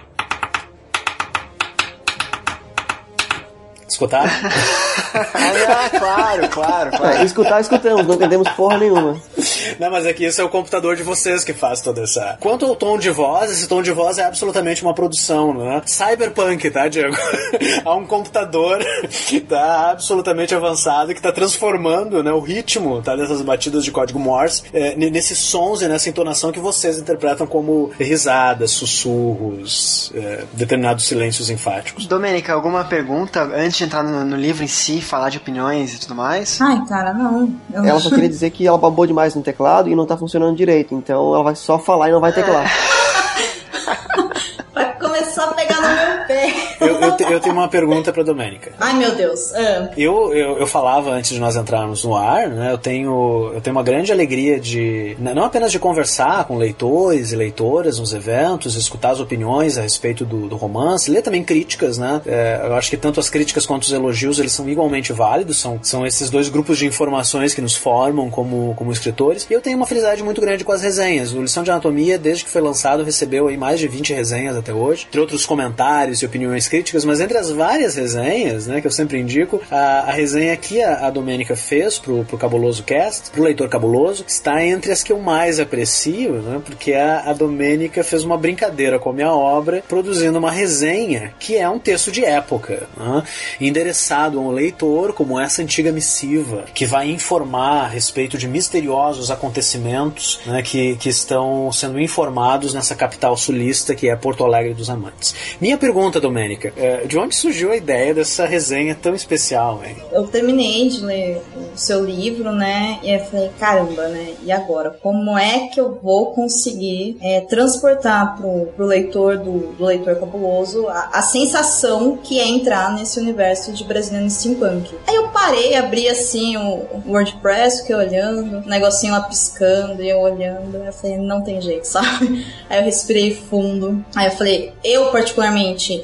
Escutar? Claro. Escutamos, não entendemos porra nenhuma. Não, mas aqui isso é o computador de vocês que faz toda essa... Quanto ao tom de voz, esse tom de voz é absolutamente uma produção, né? Cyberpunk, tá, Diego? Há um computador tá, absolutamente avançado que tá transformando, né, o ritmo, tá, dessas batidas de código Morse nesses sons e nessa entonação que vocês interpretam como risadas, sussurros, determinados silêncios enfáticos. Domênica, alguma pergunta antes de entrar no livro em si, falar de opiniões e tudo mais? Ai, cara, não. Ela só queria dizer que ela babou demais no teclado e não tá funcionando direito, então ela vai só falar e não vai teclar. Vai começar a pegar no meu pé. Eu tenho uma pergunta pra Domênica. Ai, meu Deus. Eu falava antes de nós entrarmos no ar, né? Eu tenho uma grande alegria de, não apenas de conversar com leitores e leitoras nos eventos, escutar as opiniões a respeito do romance, ler também críticas, né? Eu acho que tanto as críticas quanto os elogios, eles são igualmente válidos, são esses dois grupos de informações que nos formam como escritores. E eu tenho uma felicidade muito grande com as resenhas. O Lição de Anatomia, desde que foi lançado, recebeu aí mais de 20 resenhas até hoje, entre outros comentários e opiniões críticas, mas entre as várias resenhas, né, que eu sempre indico, a resenha que a Domênica fez pro Cabuloso Cast, pro Leitor Cabuloso, está entre as que eu mais aprecio, né, porque a Domênica fez uma brincadeira com a minha obra, produzindo uma resenha que é um texto de época, né, endereçado a um leitor como essa antiga missiva, que vai informar a respeito de misteriosos acontecimentos, né, que estão sendo informados nessa capital sulista que é Porto Alegre dos Amantes. Minha pergunta, Domênica, de onde surgiu a ideia dessa resenha tão especial, hein? Eu terminei de ler o seu livro, né, e eu falei, caramba, né, e agora? Como é que eu vou conseguir transportar pro leitor do Leitor Cabuloso a sensação que é entrar nesse universo de Brasiliano Steampunk? Aí eu parei, abri assim o WordPress, fiquei olhando, o negocinho lá piscando, e eu olhando, eu falei, não tem jeito, sabe? Aí eu respirei fundo, aí eu falei, eu particularmente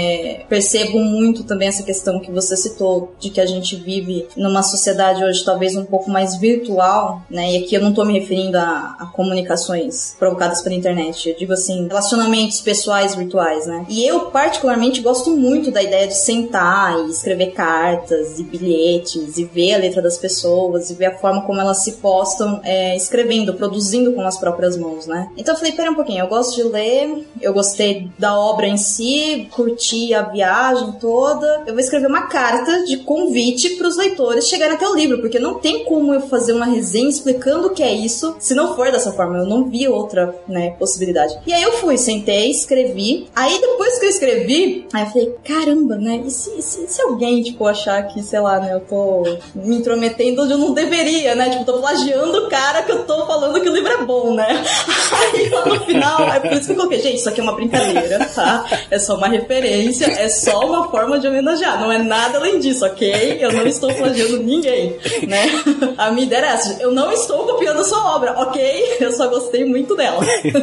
percebo muito também essa questão que você citou, de que a gente vive numa sociedade hoje talvez um pouco mais virtual, né, e aqui eu não tô me referindo a comunicações provocadas pela internet, eu digo assim, relacionamentos pessoais virtuais, né, e eu particularmente gosto muito da ideia de sentar e escrever cartas e bilhetes e ver a letra das pessoas e ver a forma como elas se postam escrevendo, produzindo com as próprias mãos, né. Então eu falei, pera um pouquinho, eu gosto de ler, eu gostei da obra em si, curti a viagem toda, eu vou escrever uma carta de convite para os leitores chegarem até o livro, porque não tem como eu fazer uma resenha explicando o que é isso, se não for dessa forma, eu não vi outra, né, possibilidade. E aí eu fui, sentei, escrevi, aí depois que eu escrevi, aí eu falei, caramba, né, e se alguém, tipo, achar que, sei lá, né, eu tô me intrometendo onde eu não deveria, né, tipo, tô plagiando o cara que eu tô falando que o livro é bom, né. Aí lá no final, é por isso que eu coloquei, gente, isso aqui é uma brincadeira, tá, é só uma referência, é só uma forma de homenagear, não é nada além disso, ok? Eu não estou plagiando ninguém, né? A minha ideia é essa, eu não estou copiando a sua obra, ok? Eu só gostei muito dela.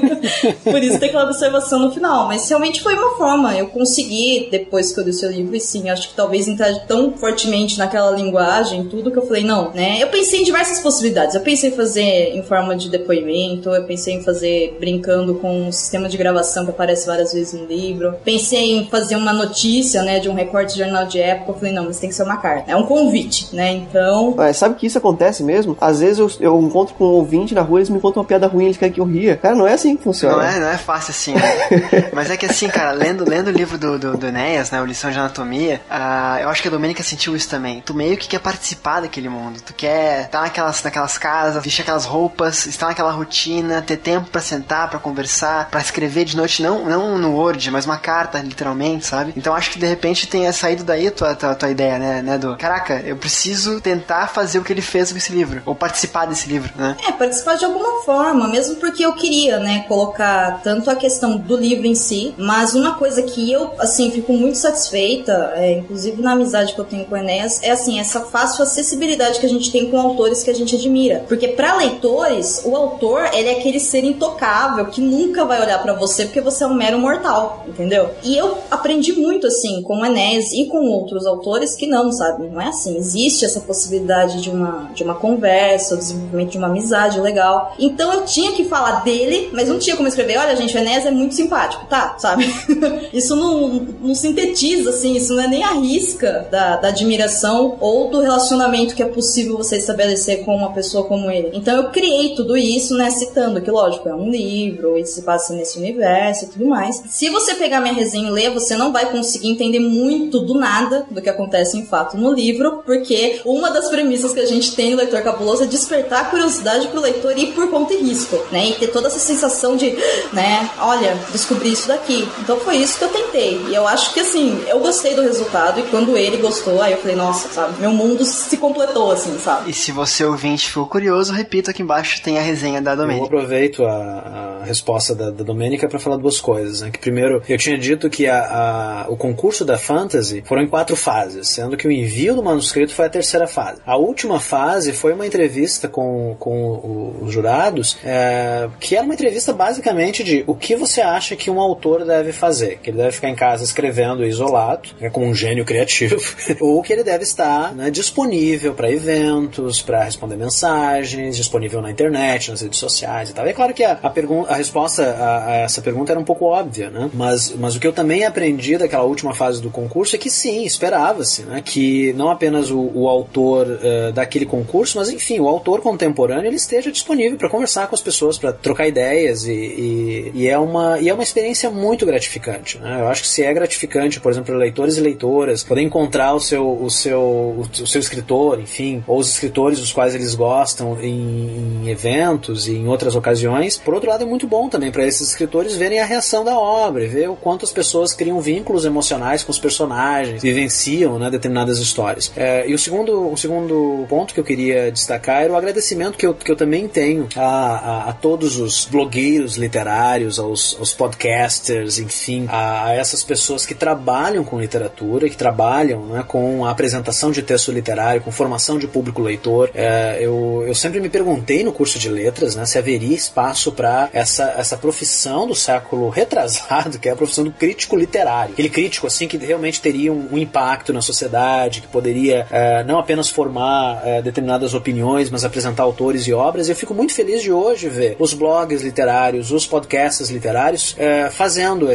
Por isso tem aquela observação no final, mas realmente foi uma forma, eu consegui, depois que eu li o seu livro, e sim, acho que talvez entrar tão fortemente naquela linguagem, tudo que eu falei, não, né? Eu pensei em diversas possibilidades, eu pensei em fazer em forma de depoimento, eu pensei em fazer brincando com um sistema de gravação que aparece várias vezes no livro, pensei em fazer uma notícia, né, de um recorte de jornal de época, eu falei, não, mas tem que ser uma carta, é um convite, né, então... Sabe que isso acontece mesmo? Às vezes eu encontro com um ouvinte na rua, eles me contam uma piada ruim, eles querem que eu ria. Cara, não é assim que funciona. Não é fácil assim, né? Mas é que assim, cara, lendo o livro do Enéas, né, o Lição de Anatomia, eu acho que a Domênica sentiu isso também. Tu meio que quer participar daquele mundo, tu quer estar naquelas casas, vestir aquelas roupas, estar naquela rotina, ter tempo pra sentar, pra conversar, pra escrever de noite, não no Word, mas uma carta, literalmente, sabe? Então acho que de repente tenha saído daí a tua ideia, né, do caraca, eu preciso tentar fazer o que ele fez com esse livro, ou participar desse livro, né? Participar de alguma forma, mesmo porque eu queria, né, colocar tanto a questão do livro em si, mas uma coisa que eu, assim, fico muito satisfeita, inclusive na amizade que eu tenho com o Enéas, é assim, essa fácil acessibilidade que a gente tem com autores que a gente admira, porque para leitores, o autor, ele é aquele ser intocável intocável que nunca vai olhar pra você porque você é um mero mortal, entendeu? E eu aprendi muito, assim, com o Enéas e com outros autores que não, sabe? Não é assim. Existe essa possibilidade de uma conversa, o desenvolvimento de uma amizade legal. Então eu tinha que falar dele, mas não tinha como escrever, olha, gente, o Enéas é muito simpático, tá? Sabe? Isso não sintetiza, assim, isso não é nem a risca da admiração ou do relacionamento que é possível você estabelecer com uma pessoa como ele. Então eu criei tudo isso, né, citando que, lógico, é um livro, ele se passa nesse universo e tudo mais. Se você pegar minha resenha e ler, você não vai conseguir entender muito do nada do que acontece em fato no livro, porque uma das premissas que a gente tem no Leitor Cabuloso é despertar a curiosidade pro leitor ir por conta e risco, né, e ter toda essa sensação de, né, olha, descobri isso daqui. Então foi isso que eu tentei, e eu acho que, assim, eu gostei do resultado, e quando ele gostou, aí eu falei, nossa, sabe, meu mundo se completou, assim, sabe. E se você ouvinte ficou curioso, repito, aqui embaixo tem a resenha da Domênica. Eu aproveito a resposta da Domênica para falar duas coisas, né? Que primeiro, eu tinha dito que o concurso da Fantasy foram em 4 fases, sendo que o envio do manuscrito foi a terceira fase. A última fase foi uma entrevista com os jurados, que era uma entrevista basicamente de o que você acha que um autor deve fazer, que ele deve ficar em casa escrevendo isolado, como um gênio criativo, ou que ele deve estar, né, disponível para eventos, para responder mensagens, disponível na internet, nas redes sociais e tal. E é claro que a resposta a essa pergunta era um pouco óbvia, né? Mas o que eu também aprendi daquela última fase do concurso é que sim, esperava-se, né, que não apenas o autor daquele concurso, mas enfim, o autor contemporâneo, ele esteja disponível para conversar com as pessoas, para trocar ideias e é uma experiência muito gratificante, né? Eu acho que se é gratificante, por exemplo, leitores e leitoras poder encontrar o seu escritor, enfim, ou os escritores dos quais eles gostam em eventos e em outras ocasiões, por outro lado é muito bom também para esses escritores verem a reação da obra e ver o quanto as pessoas criam vínculos emocionais com os personagens, vivenciam, né, determinadas histórias. E o segundo ponto que eu queria destacar era o agradecimento que eu também tenho a todos os blogueiros literários, aos podcasters, enfim, a essas pessoas que trabalham com literatura, que trabalham, né, com a apresentação de texto literário, com formação de público leitor. Eu sempre me perguntei no curso de letras, né, se haveria espaço para essa profissão do século retrasado, que é a profissão do crítico literário. Aquele crítico, assim, que realmente teria um impacto na sociedade, que poderia não apenas formar determinadas opiniões, mas apresentar autores e obras. E eu fico muito feliz de hoje ver os blogs literários, os podcasts literários fazendo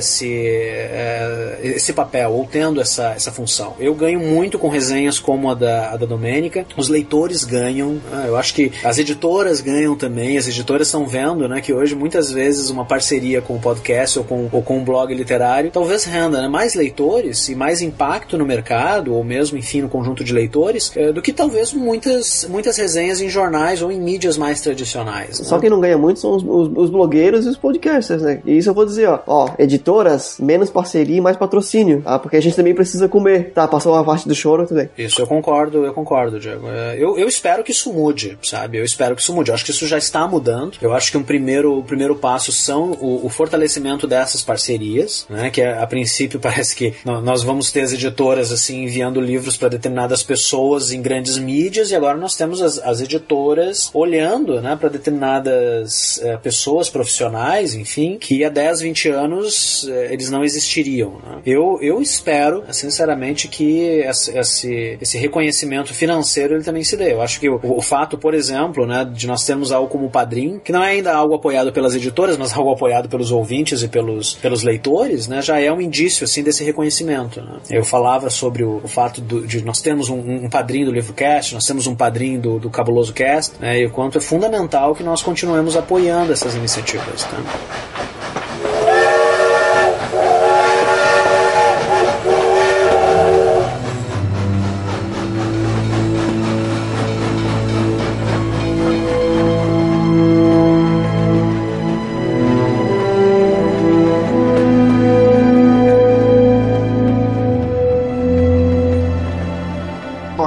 esse papel, ou tendo essa função. Eu ganho muito com resenhas como a da Domênica, os leitores ganham, eu acho que as editoras ganham também, as editoras estão vendo, né, que hoje muitas vezes uma parceria com o podcast ou com um blog literário talvez renda, né, mais leitores e mais impacto no mercado, ou mesmo, enfim, no conjunto de leitores, do que talvez muitas resenhas em jornais ou em mídias mais tradicionais. Só quem não ganha muito são os blogueiros e os podcasters, né? E isso eu vou dizer, ó, editoras, menos parceria e mais patrocínio, tá? Porque a gente também precisa comer, tá? Passou uma parte do choro, tudo bem. Isso, eu concordo, Diego. Eu espero que isso mude, sabe? Eu espero que isso mude. Eu acho que isso já está mudando. Eu acho que o primeiro passo são o fortalecimento dessas parcerias, né? Que a princípio parece que nós vamos ter as editoras, assim, enviando livros para determinadas pessoas em grandes mídias, e agora nós temos as editoras olhando, né, para determinadas pessoas profissionais, enfim, que há 10, 20 anos eles não existiriam, né? Eu espero, sinceramente, que esse reconhecimento financeiro ele também se dê. Eu acho que o fato, por exemplo, né, de nós termos algo como Padrim, que não é ainda algo apoiado pelas editoras, mas algo apoiado pelos ouvintes e pelos leitores, né, já é um indício, assim, desse reconhecimento, né? Eu falava sobre o fato de nós termos um padrinho do LivroCast, nós temos um padrinho do Cabuloso Cast, né, e o quanto é fundamental que nós continuemos apoiando essas iniciativas, tá? A gente falou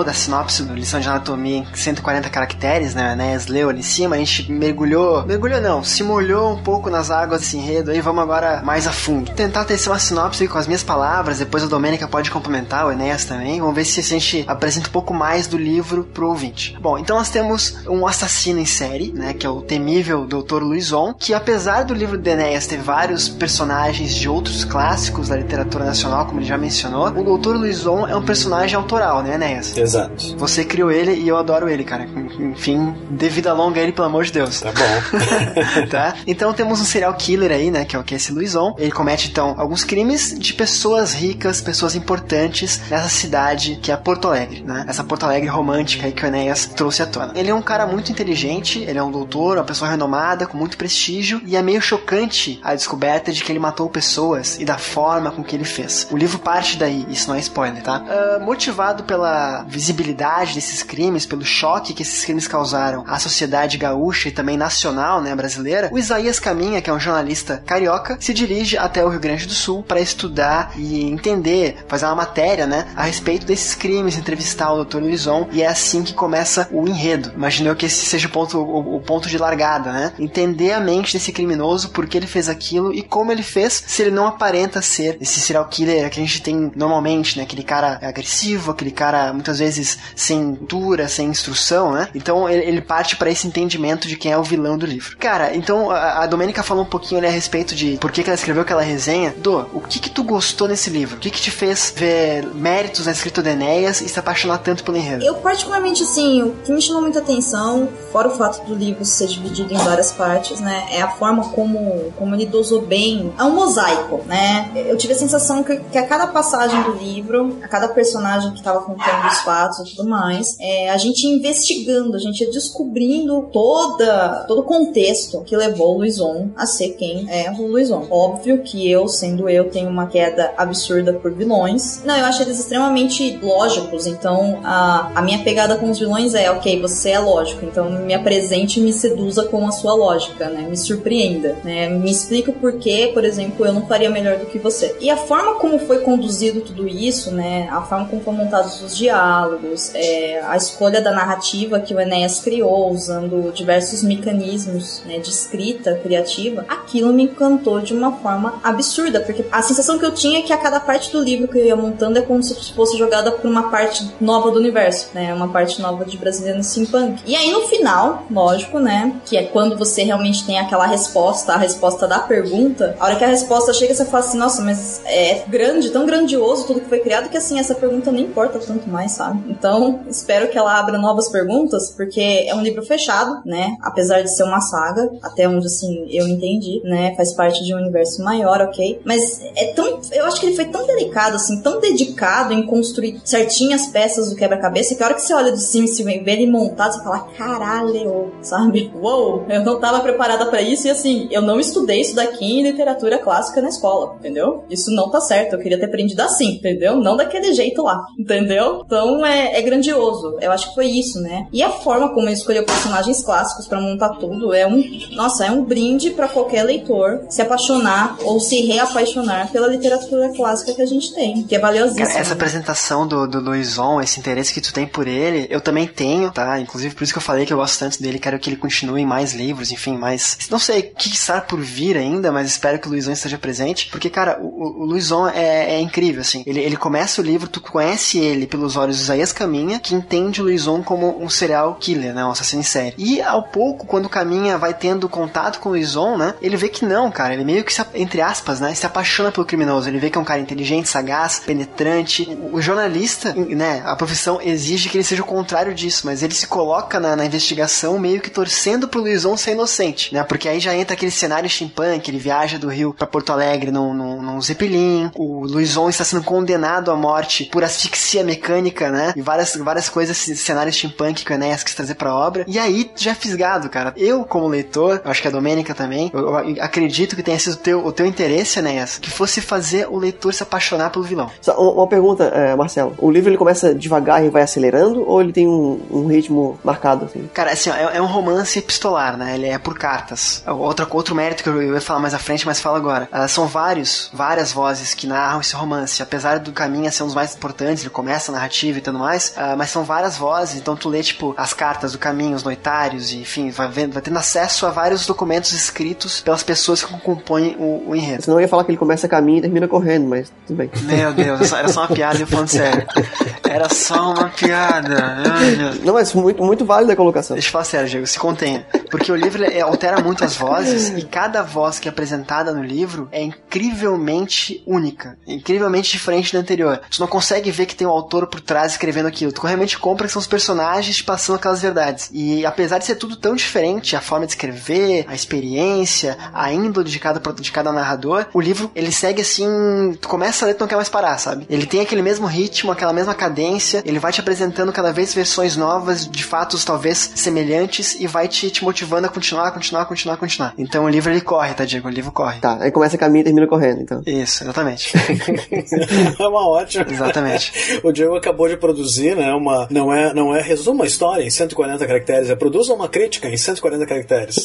da sinopse do Lição de Anatomia em 140 caracteres, né? O Enéas leu ali em cima, a gente mergulhou não, se molhou um pouco nas águas desse enredo, aí vamos agora mais a fundo. Tentar tecer uma sinopse com as minhas palavras, depois a Domênica pode complementar, o Enéas também, vamos ver se a gente apresenta um pouco mais do livro pro ouvinte. Bom, então nós temos um assassino em série, né, que é o temível Dr. Louison, que apesar do livro de Enéas ter vários personagens de outros clássicos da literatura nacional, como ele já mencionou, o Dr. Louison é um personagem autoral, né, Enéas? Exato. Você criou ele e eu adoro ele, cara. Enfim, dê vida longa a ele, pelo amor de Deus. Tá bom. Tá? Então temos um serial killer aí, né, que é esse Louison. Ele comete, então, alguns crimes de pessoas ricas, pessoas importantes nessa cidade que é Porto Alegre, né? Essa Porto Alegre romântica aí que o Enéas trouxe à tona. Ele é um cara muito inteligente, ele é um doutor, uma pessoa renomada, com muito prestígio, e é meio chocante a descoberta de que ele matou pessoas e da forma com que ele fez. O livro parte daí, isso não é spoiler, tá? Motivado pela visibilidade desses crimes, pelo choque que esses crimes causaram à sociedade gaúcha e também nacional, né, brasileira, o Isaías Caminha, que é um jornalista carioca, se dirige até o Rio Grande do Sul para estudar e entender, fazer uma matéria, né, a respeito desses crimes, entrevistar o Dr. Louison, e é assim que começa o enredo. Imagino que esse seja o ponto de largada, né? Entender a mente desse criminoso, por que ele fez aquilo e como ele fez, se ele não aparenta ser esse serial killer que a gente tem normalmente, né? Aquele cara agressivo, aquele cara muitas vezes sem cultura, sem instrução, né? Então ele parte para esse entendimento de quem é o vilão do livro. Cara, então a Domênica falou um pouquinho ali a respeito de por que ela escreveu aquela resenha. Dô, o que tu gostou nesse livro? O que te fez ver méritos na escrita de Enéas e se apaixonar tanto pelo enredo? Eu particularmente, assim, o que me chamou muita atenção, fora o fato do livro ser dividido em várias partes, né, é a forma como ele dosou bem. É um mosaico, né? Eu tive a sensação que a cada passagem do livro, a cada personagem que estava contando os fatos e tudo mais, a gente ia investigando, a gente ia descobrindo todo o contexto que levou o Louison a ser quem é o Louison. Óbvio que eu, sendo eu, tenho uma queda absurda por vilões. Não, eu acho eles extremamente lógicos, então a minha pegada com os vilões é, ok, você é lógico, então me apresente e me seduza com a sua lógica, né? Me surpreenda, né? Me explica o porquê, por exemplo, eu não faria melhor do que você. E a forma como foi conduzido tudo isso, né? A forma como foram montados os diálogos, a escolha da narrativa que o Enéas criou, usando diversos mecanismos, né, de escrita criativa, aquilo me encantou de uma forma absurda, porque a sensação que eu tinha é que a cada parte do livro que eu ia montando é como se fosse jogada por uma parte nova do universo, né? Uma parte nova de Brasiliano Steampunk. E aí no final, lógico, né? Que é quando você realmente tem aquela resposta, a resposta da pergunta. A hora que a resposta chega, você fala assim, nossa, mas é grande, tão grandioso tudo que foi criado que assim, essa pergunta nem importa tanto mais, sabe? Então, espero que ela abra novas perguntas, porque é um livro fechado, né? Apesar de ser uma saga, até onde assim eu entendi, né? Faz parte de um universo maior, ok? Mas eu acho que ele foi tão delicado, assim, tão dedicado em construir certinho as peças do quebra-cabeça, que a hora que você olha de cima e se vê ele montado, você fala, caralho, sabe? Uou, eu não tava preparada pra isso, e assim, eu não estudei isso daqui em literatura clássica na escola, entendeu? Isso não tá certo, eu queria ter aprendido assim, entendeu? Não daquele jeito lá, entendeu? Então é grandioso, eu acho que foi isso, né? E a forma como ele escolheu personagens clássicos pra montar tudo é um brinde pra qualquer leitor se apaixonar ou se reapaixonar pela literatura clássica que a gente tem, que é valiosíssima. Cara, essa apresentação do Louison, esse interesse que tu tem por ele, eu também tenho, tá? Inclusive por isso que eu falei que eu gosto tanto dele, quero que ele continue em mais livros, enfim, mais... Não sei o que está por vir ainda, mas espero que o Louison esteja presente, porque, cara, o Louison é incrível, assim. Ele começa o livro, tu conhece ele pelos olhos do Isaías Caminha, que entende o Louison como um serial killer, né? Um assassino em série. E, ao pouco, quando o Caminha vai tendo contato com o Louison, né? Ele vê que não, cara. Ele meio que, entre aspas, né? Se apaixona pelo criminoso. Ele vê que é um cara inteligente, sagaz, penetrante. O jornalista, né? A profissão exige que ele seja o contrário disso, mas ele se coloca na investigação meio que torcendo pro Louison ser inocente, né? Porque aí já entra aquele cenário steampunk, ele viaja do Rio pra Porto Alegre num Zeppelin, o Louison está sendo condenado à morte por asfixia mecânica, né? E várias coisas, cenário steampunk que o Enéas quis trazer pra obra. E aí, já é fisgado, cara. Eu, como leitor, acho que a Domênica também, eu acredito que tenha sido o teu interesse, Enéas, que fosse fazer o leitor se apaixonar pelo vilão. Só uma pergunta, Marcelo. O livro ele começa devagar e vai acelerando, ou ele tem um ritmo marcado, assim? Cara, assim, ó, é um romance epistolar, né? Ele é por cartas. Outro mérito que eu ia falar mais à frente, mas falo agora. São várias vozes que narram esse romance. Apesar do Caminha ser um dos mais importantes, ele começa a narrativa tudo mais, mas são várias vozes, então tu lê, tipo, as cartas do caminho, os noitários, e, enfim, vai tendo acesso a vários documentos escritos pelas pessoas que compõem o enredo. Você não ia falar que ele começa a caminho e termina correndo, mas tudo bem. Meu Deus, era só uma piada, eu falando sério. Era só uma piada. Meu Deus. Não, mas muito, muito válida a colocação. Deixa eu falar sério, Diego, se contenha. Porque o livro altera muito as vozes e cada voz que é apresentada no livro é incrivelmente única, incrivelmente diferente da anterior. Tu não consegue ver que tem um autor por trás escrevendo aquilo. Tu realmente compra que são os personagens passando aquelas verdades. E apesar de ser tudo tão diferente, a forma de escrever, a experiência, a índole de cada narrador, o livro, ele segue assim, tu começa a ler e tu não quer mais parar, sabe? Ele tem aquele mesmo ritmo, aquela mesma cadência, ele vai te apresentando cada vez versões novas de fatos talvez semelhantes e vai te motivando a continuar. Então o livro, ele corre, tá, Diego? O livro corre. Tá, aí começa a caminho e termina correndo, então. Isso, exatamente. É uma ótima. Exatamente. O Diego acabou de produzir, né, não é resuma a história em 140 caracteres, é produza uma crítica em 140 caracteres.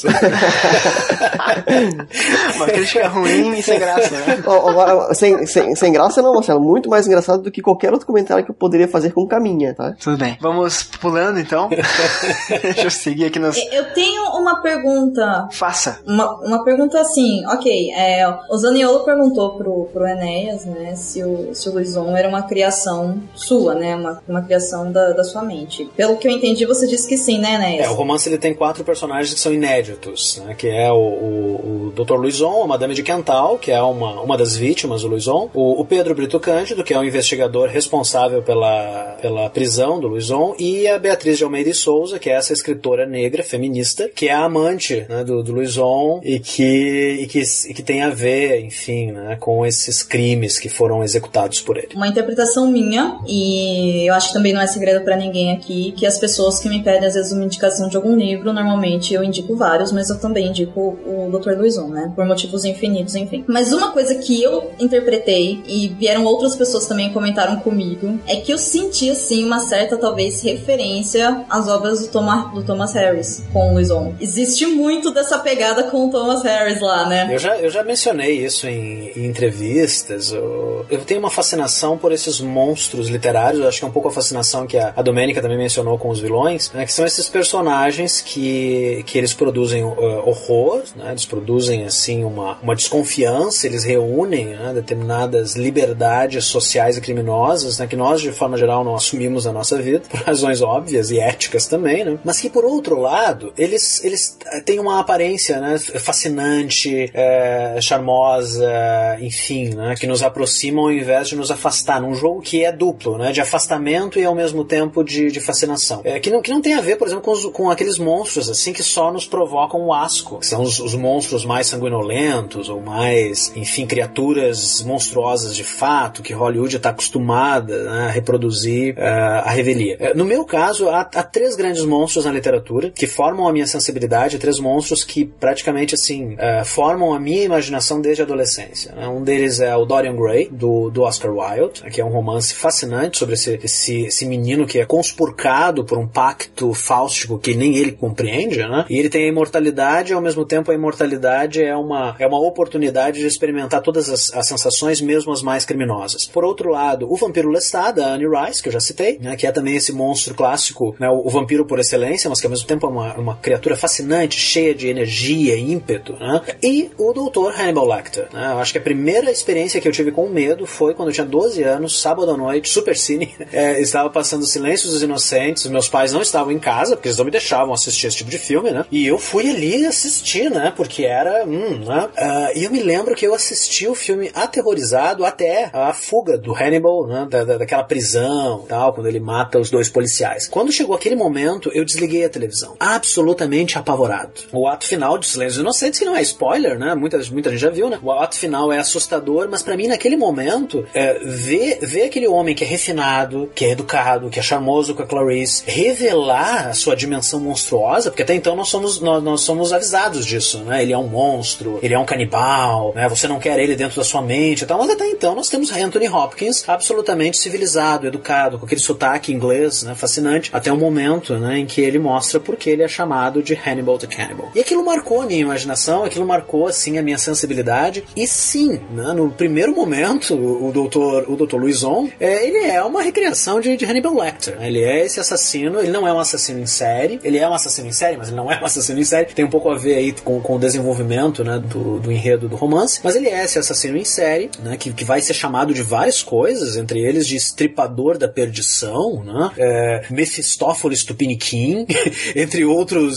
Uma crítica ruim e sem graça, né? Agora, sem graça não, Marcelo. Muito mais engraçado do que qualquer outro comentário que eu poderia fazer com Caminha, tá? Tudo bem. Vamos pulando, então. Deixa eu seguir aqui nos... Eu tenho uma pergunta. Faça. Uma pergunta assim, ok, o Zaniolo perguntou pro Enéas, né, se o Luizon era uma criação sua, né, uma criação da sua mente. Pelo que eu entendi, você disse que sim, né, Enéas? O romance, ele tem 4 personagens que são inéditos, né, que é o Dr. Luizon, a Madame de Quental, que é uma das vítimas do Luizon, o Pedro Brito Cândido, que é o investigador responsável pela prisão do Luizon, e a Beatriz de Almeida e Souza, que é essa escritora negra, feminista, que é a amante, né, do Luizon e que tem a ver, enfim, né, com esses crimes que foram executados por ele. Uma interpretação minha, e eu acho que também não é segredo pra ninguém aqui, que as pessoas que me pedem às vezes uma indicação de algum livro, normalmente eu indico vários, mas eu também indico o Dr. Luizon, né, por motivos infinitos, enfim. Mas uma coisa que eu interpretei, e vieram outras pessoas também que comentaram comigo, é que eu senti, assim, uma certa, talvez, referência às obras do Thomas Harris com o Luizon. Existe muito dessa pegada com o Thomas Harris lá, né? Eu já mencionei isso em entrevistas. Eu tenho uma fascinação por esses monstros literários. Eu acho que é um pouco a fascinação que a Domênica também mencionou com os vilões, né, que são esses personagens que eles produzem horror, né, eles produzem assim uma desconfiança, eles reúnem, né, determinadas liberdades sociais e criminosas, né, que nós de forma geral não assumimos na nossa vida, por razões óbvias e éticas também, né, mas que por outro lado eles têm uma aparência, né, fascinante, charmosa, enfim, né, que nos aproximam ao invés de nos afastar, num jogo que é duplo, né, de afastamento e ao mesmo tempo de fascinação, que não tem a ver, por exemplo, com aqueles monstros assim que só nos provocam o asco, que são os monstros mais sanguinolentos ou mais, enfim, criaturas monstruosas de fato que Hollywood está acostumada, né, a reproduzir a revelia. No meu caso, há 3 grandes monstros na literatura que formam a minha sensibilidade, 3 monstros que praticamente assim formam a minha imaginação desde a adolescência, né? Um deles é o Dorian Gray, do Oscar Wilde, que é um romance fascinante sobre esse menino que é conspurcado por um pacto fáustico que nem ele compreende, né? E ele tem a imortalidade e ao mesmo tempo a imortalidade é uma oportunidade de experimentar todas as sensações, mesmo as mais criminosas. Por outro lado, o Vampiro Lestat, da Anne Rice, que eu já citei, né, que é também esse monstro clássico, né, o vampiro por excelência, mas que ao mesmo tempo é uma criatura fascinante, cheia de energia, ímpeto, né? E o Dr. Hannibal Lecter, né? Eu acho que a primeira experiência que eu tive com medo foi quando eu tinha 12 anos, sábado à noite, super cine, estava passando Silêncio dos Inocentes, os meus pais não estavam em casa, porque eles não me deixavam assistir esse tipo de filme, né? E eu fui ali assistir, né? Porque era, né? E eu me lembro que eu assisti o filme aterrorizado até a fuga do Hannibal, né? Daquela prisão, tal, quando ele mata os 2 policiais. Quando chegou aquele momento, eu desliguei a televisão, absolutamente apavorado. O ato final de Silêncio dos Inocentes, que não é spoiler, né? Muita gente já viu, né? O ato final é assustador, mas pra mim, naquele momento, ver aquele homem que é refinado, que é educado, que é charmoso com a Clarice, revelar a sua dimensão monstruosa, porque até então nós somos avisados disso, né? Ele é um monstro, ele é um canibal, né? Você não quer ele dentro da sua mente e tal, mas até então nós temos Anthony Hopkins absolutamente civilizado, sofisticado, educado, com aquele sotaque inglês, né, fascinante, até o momento, né, em que ele mostra porque ele é chamado de Hannibal the Cannibal. E aquilo marcou a minha imaginação, aquilo marcou, assim, a minha sensibilidade, e sim, né, no primeiro momento, o Dr. Louison, ele é uma recriação de Hannibal Lecter. Ele é esse assassino, ele não é um assassino em série, ele é um assassino em série, mas ele não é um assassino em série, tem um pouco a ver aí com o desenvolvimento, né, do enredo do romance, mas ele é esse assassino em série, né, que vai ser chamado de várias coisas, entre eles de estripador da perdição, né, Mefistófeles Tupiniquim, entre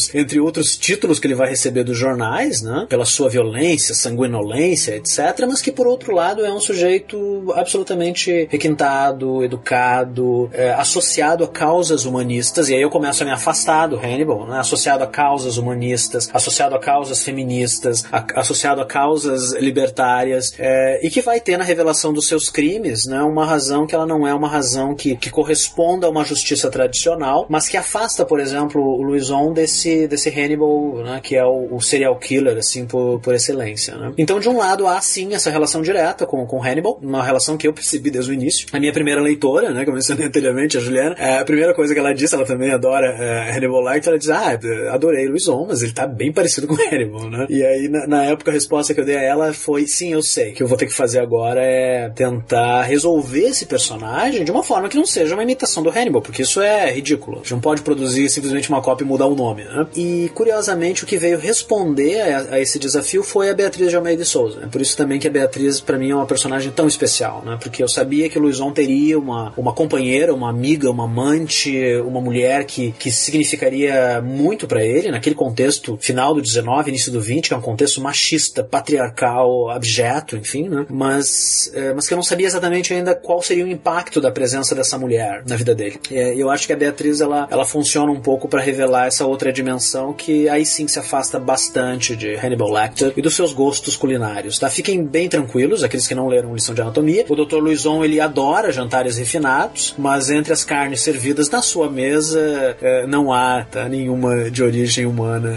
outros títulos que ele vai receber dos jornais, né, pela sua violência, sanguinolência, etc., mas que por outro lado é um sujeito absolutamente requintado, educado, associado a causas humanistas, e aí eu começo a me afastar do Hannibal, né, associado a causas humanistas, associado a causas feministas, associado a causas libertárias, e que vai ter na revelação dos seus crimes, né, uma razão que ela não é uma razão que corresponda a uma justiça tradicional, mas que afasta, por exemplo, o Louison desse Hannibal, né, que é o serial killer, assim, por excelência, né. Então, de um lado, há sim essa relação direta com Hannibal, uma relação que eu percebi desde o início. A minha primeira leitora, né, que eu mencionei anteriormente, a Juliana, a primeira coisa que ela disse, ela também adora Hannibal Lecter, ela diz, adorei Louison, mas ele tá bem parecido com Hannibal, né. E aí, na época, a resposta que eu dei a ela foi, sim, eu sei, o que eu vou ter que fazer agora é tentar resolver esse personagem de uma forma que não seja uma imitação do Hannibal, porque isso é ridículo. A gente não pode produzir simplesmente uma cópia e mudar o nome, né? E, curiosamente, o que veio responder a esse desafio foi a Beatriz de Almeida de Souza. É por isso também que a Beatriz, pra mim, é uma personagem tão especial, né? Porque eu sabia que o Louison teria uma companheira, uma amiga, uma amante, uma mulher que significaria muito pra ele, naquele contexto final do 19, início do 20, que é um contexto machista, patriarcal, abjeto, enfim, né? Mas que eu não sabia exatamente ainda qual seria o impacto da presença dessa mulher na vida dele. E eu acho que a Beatriz, ela funciona um pouco para revelar essa outra dimensão que aí sim se afasta bastante de Hannibal Lecter e dos seus gostos culinários, tá? Fiquem bem tranquilos, aqueles que não leram Lição de Anatomia. O Dr. Louison, ele adora jantares refinados, mas entre as carnes servidas na sua mesa não há, tá, nenhuma de origem humana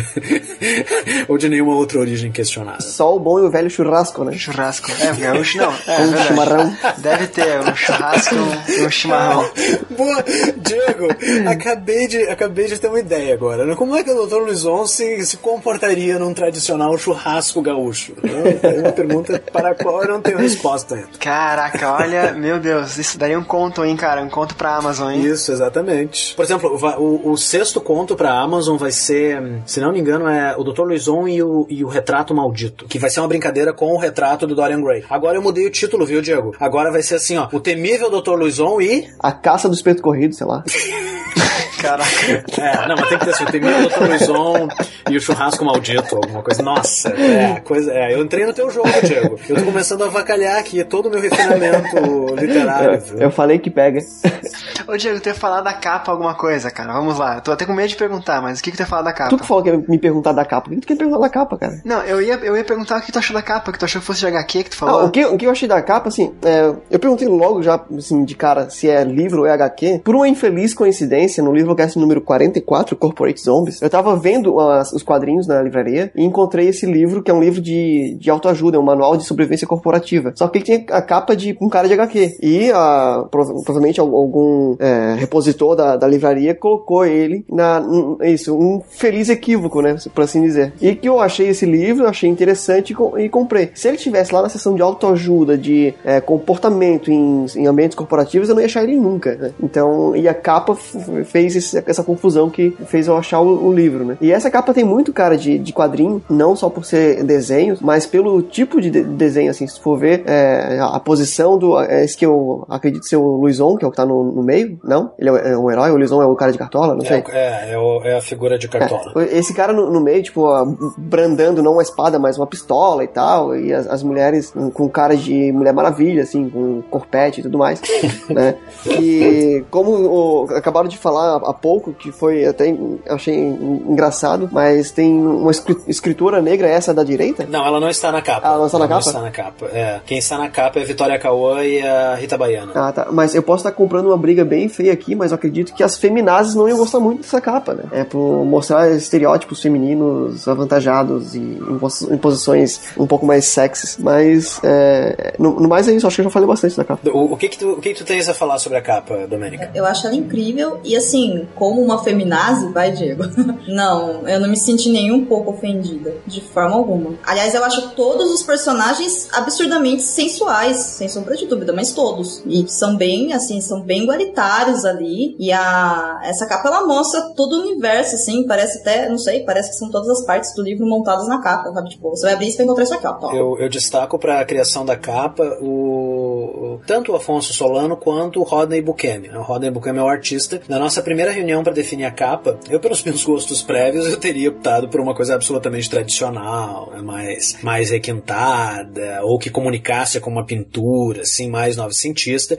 ou de nenhuma outra origem questionável. Só o bom e o velho churrasco, né? Churrasco. Gaúcho não. Um chimarrão. Deve ter um churrasco e um chimarrão. Boa, Diego, acabei de ter uma ideia agora, né? Como é que o Dr. Louison se comportaria num tradicional churrasco gaúcho? É uma pergunta para a qual eu não tenho resposta ainda. Caraca, olha, meu Deus, isso daria um conto, hein, cara? Um conto pra Amazon, hein? Isso, exatamente. Por exemplo, o sexto conto pra Amazon vai ser, se não me engano, é o Dr. Louison e o Retrato Maldito, que vai ser uma brincadeira com o retrato do Dorian Gray. Agora eu mudei o título, viu, Diego? Agora vai ser assim, ó, o temível Dr. Louison e... A caça do espeto corrido, sei lá. Caraca. Não, mas tem que ter assim, o temível Dr. Louison e o churrasco maldito, alguma coisa. Nossa, eu entrei no teu jogo, Diego. Eu tô começando a avacalhar aqui todo o meu refinamento literário. Eu falei que pega. Ô, Diego, tu ia falar da capa alguma coisa, cara. Vamos lá. Eu tô até com medo de perguntar, mas o que tu ia falar da capa? Tu que falou que ia me perguntar da capa. O que tu quer perguntar da capa, cara? Não, eu ia perguntar o que tu achou da capa, que tu achou que fosse de HQ, que tu falou. O que eu achei da capa, assim, eu perguntei logo já, assim, de cara, se é livro ou é HQ. Por uma infeliz coincidência, no Livrocast número 44, Corporate Zombies, eu tava vendo os quadrinhos na livraria e encontrei esse livro, que é um livro de autoajuda, é um manual de sobrevivência corporativa. Só que ele tinha a capa de um cara de HQ. E provavelmente algum repositor da livraria colocou ele um feliz equívoco, né, por assim dizer. E que eu achei esse livro, achei interessante e comprei. Se ele tivesse lá na seção de autoajuda, de comportamento em ambientes corporativos, eu não ia achar ele nunca, né? Então, e a capa fez essa confusão que fez eu achar o livro, né? E essa capa tem muito cara de quadrinho, não só por ser desenhos, mas pelo tipo de desenho, assim, se for ver a posição esse que eu acredito ser o Louison, que é o que tá no meio, não? Ele é um herói, o Louison é o cara de cartola, não sei. É a figura de cartola. Esse cara no meio, tipo, brandando não uma espada, mas uma pistola e tal, e as mulheres com cara de Mulher Maravilha, assim, com corpete e tudo mais, né? E como acabaram de falar, há pouco, que foi até, achei engraçado, mas tem uma escritora negra, essa da direita? Não, ela não está na capa. Ela não está na capa? Não está na capa, Quem está na capa é a Vitória Cauã e a Rita Baiana. Ah, tá. Mas eu posso estar comprando uma briga bem feia aqui, mas eu acredito que as feminazes não iam gostar muito dessa capa, né? É por mostrar estereótipos femininos avantajados e em posições um pouco mais sexys. Mas, no mais é isso. Acho que eu já falei bastante da capa. O que tu tens a falar sobre a capa, Domênica? Eu acho ela incrível e, assim, como uma feminazi, vai, Diego? Não, eu não me senti nem um pouco ofendida, de forma alguma. Aliás, eu acho todos os personagens absurdamente sensuais, sem sombra de dúvida, mas todos. E são bem, assim, são bem igualitários ali. E essa capa, ela mostra todo o universo, assim, parece até, não sei, parece que são todas as partes do livro montadas na capa, sabe? Tipo, você vai abrir e você vai encontrar isso aqui, ó. Eu destaco para a criação da capa tanto o Afonso Solano quanto o Rodney Buscemi. O Rodney Buscemi é o artista. Na nossa primeira reunião para definir a capa, eu, pelos meus gostos prévios, eu teria optado por uma coisa absolutamente tradicional, mais requintada, ou que comunicasse com uma pintura, assim, mais novecentista.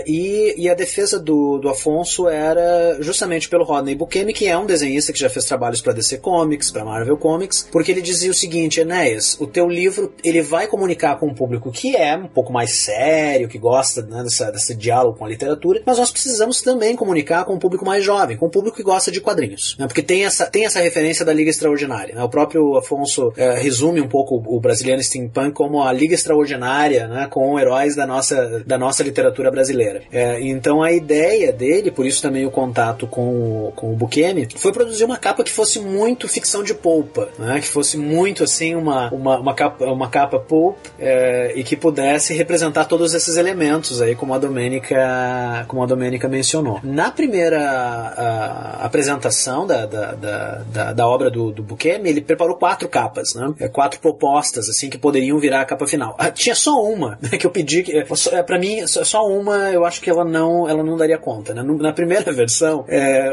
E a defesa do Afonso era justamente pelo Rodney Buscemi, que é um desenhista que já fez trabalhos para DC Comics, para Marvel Comics, porque ele dizia o seguinte: Enéas, o teu livro, ele vai comunicar com um público que é um pouco mais sério, que gosta, né, desse diálogo com a literatura, mas nós precisamos também comunicar com um público mais jovem, com um público que gosta de quadrinhos, né, porque tem essa referência da Liga Extraordinária, né? O próprio Afonso resume um pouco o Brasiliano Steampunk como a Liga Extraordinária, né, com heróis da nossa literatura brasileira. Então a ideia dele, por isso também o contato com o Buscemi, foi produzir uma capa que fosse muito ficção de polpa, né, que fosse muito assim uma capa pulp, e que pudesse representar todos esses elementos aí, como a Domênica mencionou. Na primeira apresentação da obra do Buscemi, ele preparou 4 capas, né? 4 propostas assim que poderiam virar a capa final. Tinha só uma, né, que eu pedi que, pra mim, só uma, eu acho que ela não daria conta, né? Na primeira versão,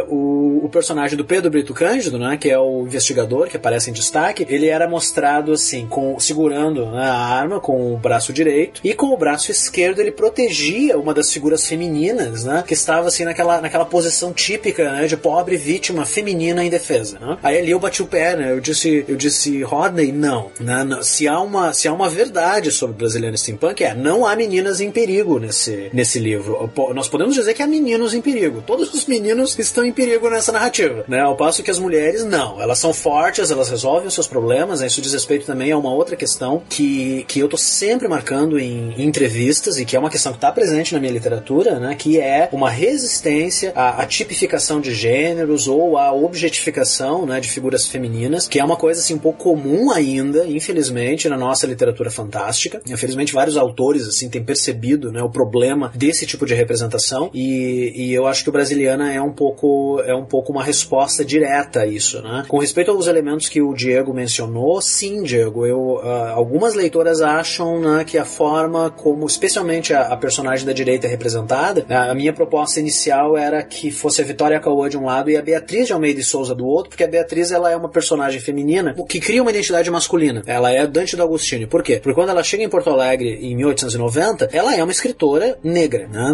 o personagem do Pedro Brito Cândido, né, que é o investigador que aparece em destaque, ele era mostrado assim, segurando, né, a arma com o braço direito, e com o braço esquerdo ele protegia uma das figuras femininas, né, que estava assim naquela posição típica, né, de pobre vítima feminina indefesa, né? Aí ali eu bati o pé, né? Eu disse Rodney, não, né? Se há uma verdade sobre o Brasiliano Steampunk, não há meninas em perigo nesse livro. Nós podemos dizer que há meninos em perigo. Todos os meninos estão em perigo nessa narrativa, né? Ao passo que as mulheres, não. Elas são fortes, elas resolvem os seus problemas, né? Isso diz respeito também a uma outra questão que eu tô sempre marcando em entrevistas, e que é uma questão que está presente na minha literatura, né? Que é uma resistência à tipificação de gêneros ou à objetificação, né, de figuras femininas, que é uma coisa assim um pouco comum ainda, infelizmente, na nossa literatura fantástica. Infelizmente, vários autores assim têm percebido, né, o problema desse tipo de representação, e eu acho que o Brasiliana é um pouco uma resposta direta a isso, né? Com respeito aos elementos que o Diego mencionou, sim, Diego, algumas leitoras acham, né, que a forma como, especialmente a personagem da direita é representada, a minha proposta inicial era que fosse a Vitória Cauã de um lado e a Beatriz de Almeida e Souza do outro, porque a Beatriz, ela é uma personagem feminina que cria uma identidade masculina. Ela é Dante D'Agostini. Por quê? Porque quando ela chega em Porto Alegre em 1890, ela é uma escritora negra, né?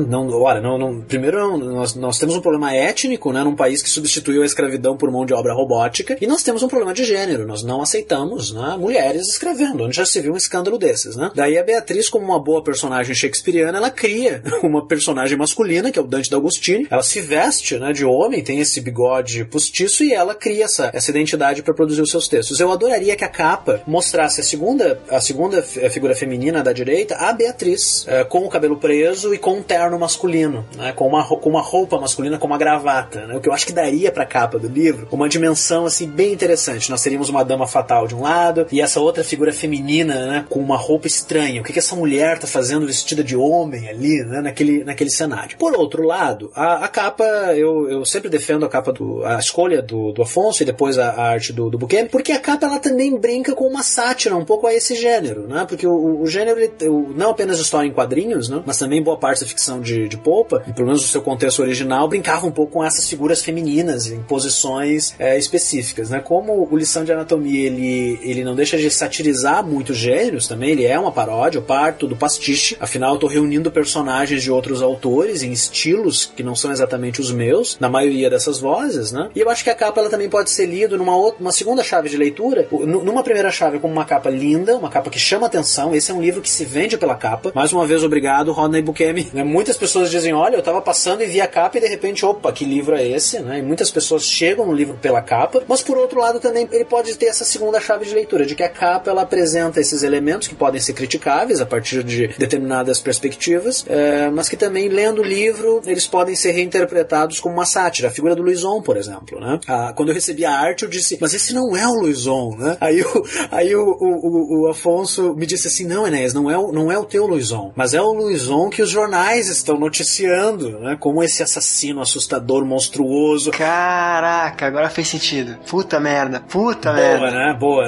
Primeiro, nós temos um problema étnico, né, num país que substituiu a escravidão por mão de obra robótica, e nós temos um problema de gênero. Nós não aceitamos, né, mulheres escrevendo, onde já se viu um escândalo desses, né? Daí a Beatriz, como uma boa personagem shakespeariana, ela cria uma personagem masculina, que é o Dante D'Agostini. Ela se veste, né, de homem, tem esse bigode postiço, e ela cria essa identidade para produzir os seus textos. Eu adoraria que a capa mostrasse a segunda figura feminina da direita, a Beatriz, com o cabelo preso e com um terno masculino, né, com uma roupa masculina, com uma gravata, né, o que eu acho que daria para a capa do livro uma dimensão assim bem interessante. Nós teríamos uma dama fatal de um lado e essa outra figura feminina, né, com uma roupa estranha. O que essa mulher tá fazendo vestida de homem ali, né, naquele cenário? Por outro lado, a capa, eu sempre defendo a escolha do Afonso e depois a arte do Buscemi, porque a capa ela também brinca com uma sátira um pouco a esse gênero, né? Porque o gênero, não apenas história em quadrinhos, né, mas também boa parte da ficção de polpa, e pelo menos no seu contexto original, brincava um pouco com essas figuras femininas em posições específicas, né? Como o Lição de Anatomia ele não deixa de satirizar muitos gêneros também, ele é uma paródia, eu parto do pastiche, afinal eu tô reunindo personagens de outros autores em estilos que não são exatamente os meus, menos na maioria dessas vozes, né? E eu acho que a capa ela também pode ser lida numa segunda chave de leitura, numa primeira chave como uma capa linda, uma capa que chama atenção. Esse é um livro que se vende pela capa. Mais uma vez, obrigado, Rodney Bukemi. Né? Muitas pessoas dizem, olha, eu tava passando e vi a capa e de repente, opa, que livro é esse? Né? E muitas pessoas chegam no livro pela capa, mas por outro lado também ele pode ter essa segunda chave de leitura, de que a capa ela apresenta esses elementos que podem ser criticáveis a partir de determinadas perspectivas, mas que também, lendo o livro, eles podem ser reinterpretados como uma sátira. A figura do Louison, por exemplo, né? Quando eu recebi a arte, eu disse, mas esse não é o Louison, né? Aí o Afonso me disse assim, não, Enéas, não é o teu Louison, mas é o Louison que os jornais estão noticiando, né? Como esse assassino assustador, monstruoso. Caraca, agora fez sentido. Puta merda. Boa,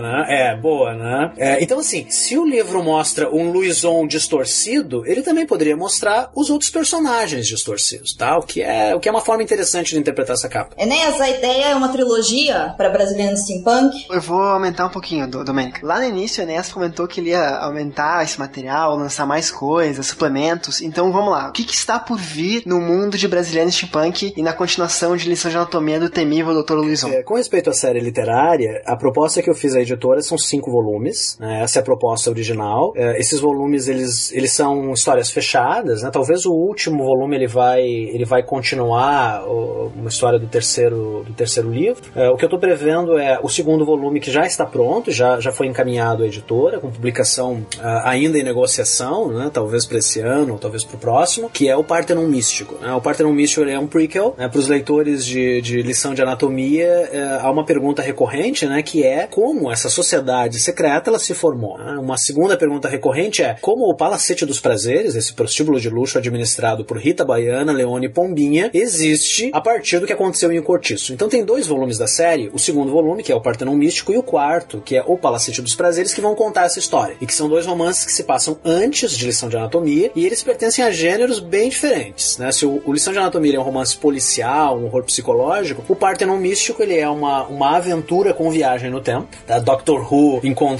né? Então, assim, se o livro mostra um Louison distorcido, ele também poderia mostrar os outros personagens distorcidos, tá? O que é uma forma interessante de interpretar essa capa. Enéas, a ideia é uma trilogia para Brasiliano Steampunk? Eu vou aumentar um pouquinho, Domênico. Lá no início, o Enéas comentou que ele ia aumentar esse material, lançar mais coisas, suplementos. Então, vamos lá. O que está por vir no mundo de Brasiliano Steampunk e na continuação de Lição de Anatomia do temível Dr. Louison? Com respeito à série literária, a proposta que eu fiz à editora são 5 volumes, né? Essa é a proposta original. Esses volumes, eles são histórias fechadas, né? Talvez o último volume ele vai continuar uma história do terceiro livro. O que eu estou prevendo é o segundo volume, que já está pronto, já foi encaminhado à editora, com publicação ainda em negociação, né? Talvez para esse ano, ou talvez para o próximo, que é o Parthenon Místico, né? O Parthenon Místico ele é um prequel, né? Para os leitores de Lição de Anatomia, há uma pergunta recorrente, né? Que é como essa sociedade secreta ela se formou, né? Uma segunda pergunta recorrente é como o Palacete dos Prazeres, esse prostíbulo de luxo administrado por Rita Baiana, Leone Pombinha, existe a partir do que aconteceu em O Cortiço. Então tem 2 volumes da série, o segundo volume, que é o Parthenon Místico, e o quarto, que é o Palacete dos Prazeres, que vão contar essa história. E que são 2 romances que se passam antes de Lição de Anatomia, e eles pertencem a gêneros bem diferentes, né? Se o Lição de Anatomia é um romance policial, um horror psicológico, o Parthenon Místico ele é uma aventura com viagem no tempo, tá? Doctor Who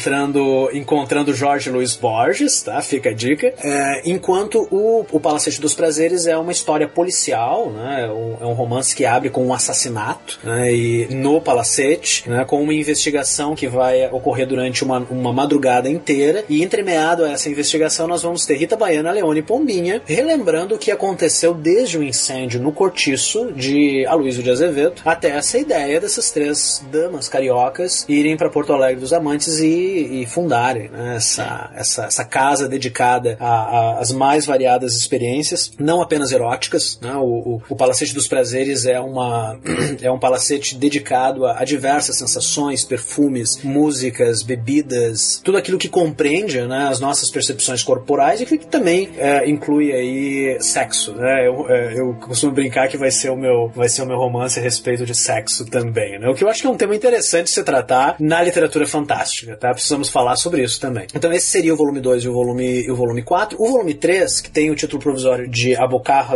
encontrando Jorge Luiz Borges, tá? Fica a dica. Enquanto o Palacete dos Prazeres é uma história policial, né? É um romance que abre com um assassinato, né? E no Palacete, né? Com uma investigação que vai ocorrer durante uma madrugada inteira, e entremeado a essa investigação nós vamos ter Rita Baiana, Leone Pombinha, relembrando o que aconteceu desde o incêndio no Cortiço de Aloysio de Azevedo até essa ideia dessas 3 damas cariocas irem para Porto Alegre dos Amantes e fundarem, né? essa casa dedicada às mais variadas experiências, não apenas eróticas, né? O Palacete dos Prazeres é um palacete dedicado a diversas sensações, perfumes, músicas, bebidas, tudo aquilo que compreende, né, as nossas percepções corporais, e que também inclui aí sexo, né? Eu costumo brincar que vai ser o meu romance a respeito de sexo também, né? O que eu acho que é um tema interessante de se tratar na literatura fantástica, tá? Precisamos falar sobre isso também. Então esse seria o volume 2 e o volume 4. O volume 3, que tem o título provisório de A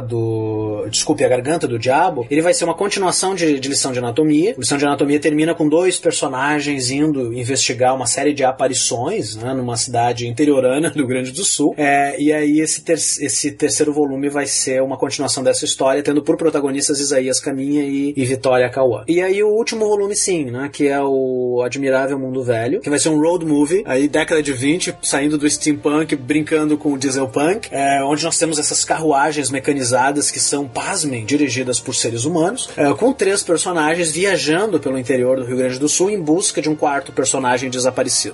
Garganta do Diabo, ele vai ser uma continuação de Lição de Anatomia. Lição de Anatomia termina com 2 personagens indo investigar uma série de aparições, né, numa cidade interiorana do Rio Grande do Sul. E aí esse terceiro volume vai ser uma continuação dessa história, tendo por protagonistas Isaías Caminha e Vitória Cauã. E aí o último volume, sim, né, que é o Admirável Mundo Velho, que vai ser um road movie, aí década de 20, saindo do steampunk, brincando com o dieselpunk, onde nós temos essas carruagens mecanizadas que são, pasmem, dirigidas por seres humanos, com 3 personagens viajando pelo interior do Rio Grande do Sul em busca de um 4º personagem desaparecido.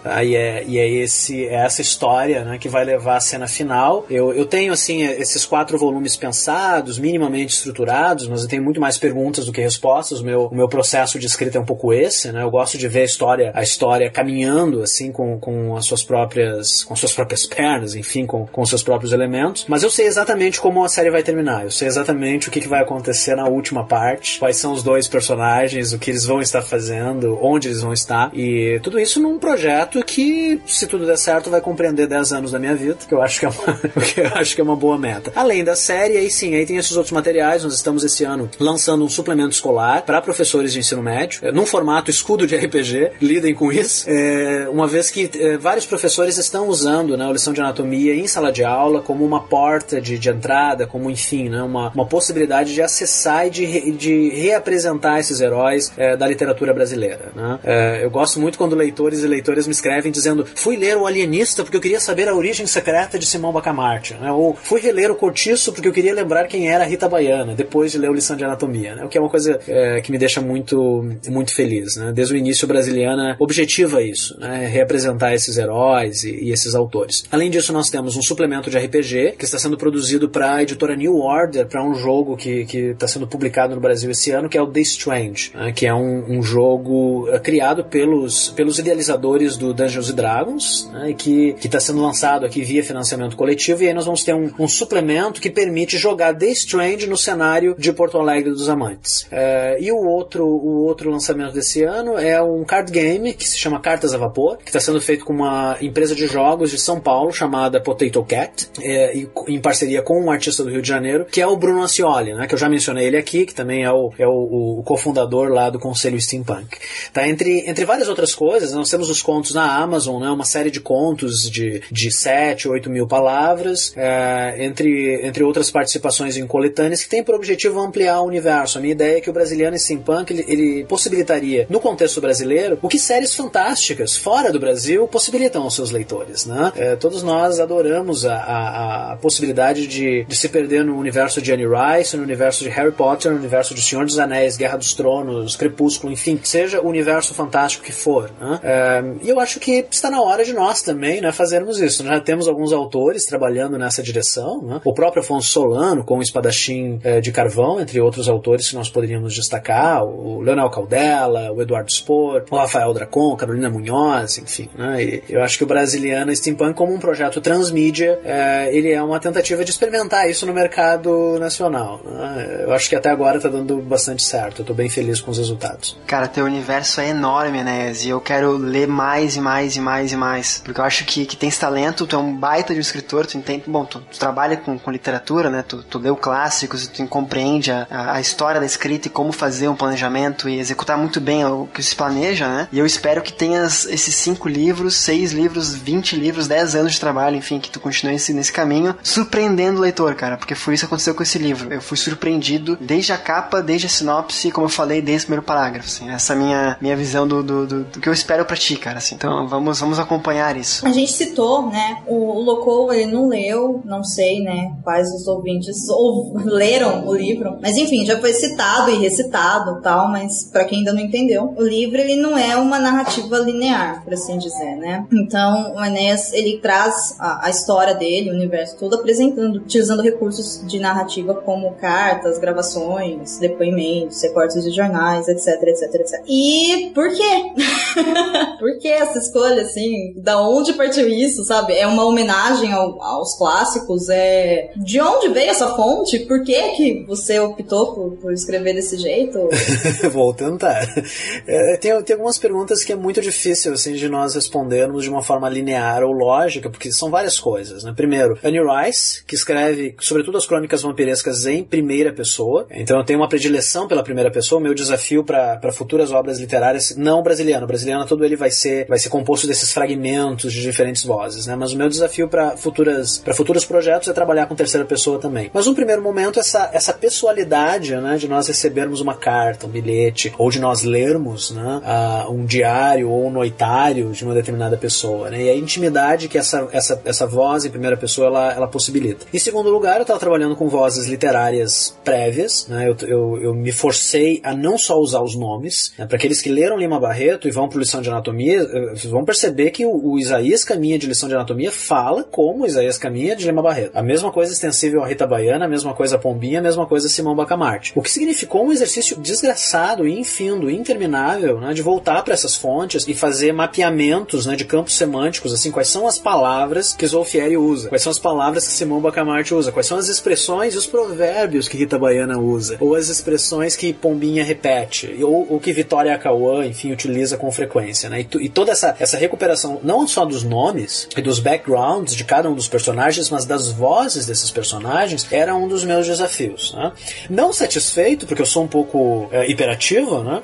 Essa história, né, que vai levar à cena final. Eu tenho, assim, esses 4 volumes pensados, minimamente estruturados, mas eu tenho muito mais perguntas do que respostas. O meu processo de escrita é um pouco esse, né? Eu gosto de ver a história caminhando, assim, com as suas próprias pernas, enfim, com os seus próprios elementos. Mas eu sei exatamente como a série vai terminar. Eu sei exatamente o que vai acontecer na última parte, quais são os 2 personagens, o que eles vão estar fazendo, onde eles vão estar, e tudo isso num projeto que, se tudo der certo, vai compreender 10 anos da minha vida, que eu acho que é uma boa meta. Além da série, aí tem esses outros materiais. Nós estamos esse ano lançando um suplemento escolar para professores de ensino médio, num formato escudo de RPG, lidem com isso, uma vez que vários professores estão usando, né, a Lição de Anatomia em sala de aula como uma porta de entrada, como, enfim, né, uma possibilidade de acessar sai de reapresentar esses heróis da literatura brasileira, né? Eu gosto muito quando leitores e leitoras me escrevem dizendo: fui ler O Alienista porque eu queria saber a origem secreta de Simão Bacamarte, né? Ou fui reler O Cortiço porque eu queria lembrar quem era Rita Baiana, depois de ler o Lição de Anatomia, né? O que é uma coisa que me deixa muito, muito feliz, né? Desde o início, Brasiliana objetiva isso, né? Reapresentar esses heróis e esses autores. Além disso, nós temos um suplemento de RPG que está sendo produzido para a editora New Order, para um jogo que está sendo publicado no Brasil esse ano, que é o The Strange, né? Que é um jogo criado pelos idealizadores do Dungeons & Dragons, né? E que está sendo lançado aqui via financiamento coletivo, e aí nós vamos ter um suplemento que permite jogar The Strange no cenário de Porto Alegre dos Amantes. E o outro lançamento desse ano é um card game que se chama Cartas a Vapor, que está sendo feito com uma empresa de jogos de São Paulo chamada Potato Cat, em parceria com um artista do Rio de Janeiro, que é o Bruno Ancioli, né? Que eu já mencionei ele aqui, que também é o cofundador lá do Conselho Steampunk. Tá? Entre várias outras coisas, nós temos os contos na Amazon, né? Uma série de contos de 7, 8 mil palavras, entre outras participações em coletâneas, que tem por objetivo ampliar o universo. A minha ideia é que o Brasiliano Steampunk ele possibilitaria, no contexto brasileiro, o que séries fantásticas fora do Brasil possibilitam aos seus leitores, né? Todos nós adoramos a possibilidade de se perder no universo de Anne Rice, no universo de Harry Potter, no universo de Senhor dos Anéis, Guerra dos Tronos, Crepúsculo, enfim, seja o universo fantástico que for, né? E eu acho que está na hora de nós também, né, fazermos isso. Nós já temos alguns autores trabalhando nessa direção, né? O próprio Afonso Solano, com o Espadachim de Carvão, entre outros autores que nós poderíamos destacar, o Leonel Caldela, o Eduardo Spohr, o Rafael Dracon, Carolina Munhoz, enfim, né? E eu acho que o Brasiliana Steampunk, como um projeto transmídia, ele é uma tentativa de experimentar isso no mercado nacional, né? Eu acho que até agora está dando bastante certo. Eu estou bem feliz com os resultados. Cara, teu universo é enorme, né? E eu quero ler mais e mais e mais e mais, porque eu acho que tens talento, tu é um baita de um escritor, tu entende, bom, tu trabalha com literatura, né? Tu leu clássicos, tu compreende a história da escrita e como fazer um planejamento e executar muito bem o que se planeja, né? E eu espero que tenhas esses 5 livros, 6 livros, 20 livros, 10 anos de trabalho, enfim, que tu continue nesse caminho, surpreendendo o leitor, cara, porque foi isso que aconteceu com esse livro. Eu fui surpreendido desde a capa, desde a sinopse, como eu falei, desde o primeiro parágrafo, assim. Essa é a minha visão do que eu espero pra ti, cara, assim. Então, vamos acompanhar isso. A gente citou, né, o Locou, ele não leu, não sei, né, quais os ouvintes leram o livro, mas enfim, já foi citado e recitado, tal, mas pra quem ainda não entendeu, o livro, ele não é uma narrativa linear, por assim dizer, né. Então, o Enéas, ele traz a história dele, o universo todo, utilizando recursos de narrativa como cartas, gravações, depoimentos, recortes de jornais, etc, etc, etc. E por quê? Por que essa escolha, assim? Da onde partiu isso, sabe? É uma homenagem aos clássicos? De onde veio essa fonte? Por que você optou por escrever desse jeito? Vou tentar. Tem algumas perguntas que é muito difícil, assim, de nós respondermos de uma forma linear ou lógica, porque são várias coisas, né? Primeiro, Anne Rice, que escreve, sobretudo, as crônicas vampirescas em primeira pessoa. Então eu tenho uma predileção pela primeira pessoa. O meu desafio para futuras obras literárias, não brasiliano. Brasiliano todo ele vai ser composto desses fragmentos de diferentes vozes, né? Mas o meu desafio para futuros projetos é trabalhar com terceira pessoa também. Mas num primeiro momento, essa pessoalidade, né, de nós recebermos uma carta, um bilhete, ou de nós lermos, né, um diário ou um noitário de uma determinada pessoa, né? E a intimidade que essa voz em primeira pessoa ela possibilita. Em segundo lugar, eu estava trabalhando com vozes literárias prévias, né? Eu me forcei a não só usar os nomes, né? Para aqueles que leram Lima Barreto e vão para Lição de Anatomia, vocês vão perceber que o Isaías Caminha de Lição de Anatomia fala como Isaías Caminha de Lima Barreto. A mesma coisa extensível a Rita Baiana, a mesma coisa a Pombinha, a mesma coisa a Simão Bacamarte. O que significou um exercício desgraçado e infindo, interminável, né? De voltar para essas fontes e fazer mapeamentos, né? De campos semânticos, assim, quais são as palavras que Zolfieri usa, quais são as palavras que Simão Bacamarte usa, quais são as expressões e os provérbios que Rita Baiana usa, ou as expressões que Pombinha repete, ou que Vitória Acauã, enfim, utiliza com frequência, né? E toda essa recuperação, não só dos nomes e dos backgrounds de cada um dos personagens, mas das vozes desses personagens, era um dos meus desafios, né? Não satisfeito, porque eu sou um pouco hiperativo, né?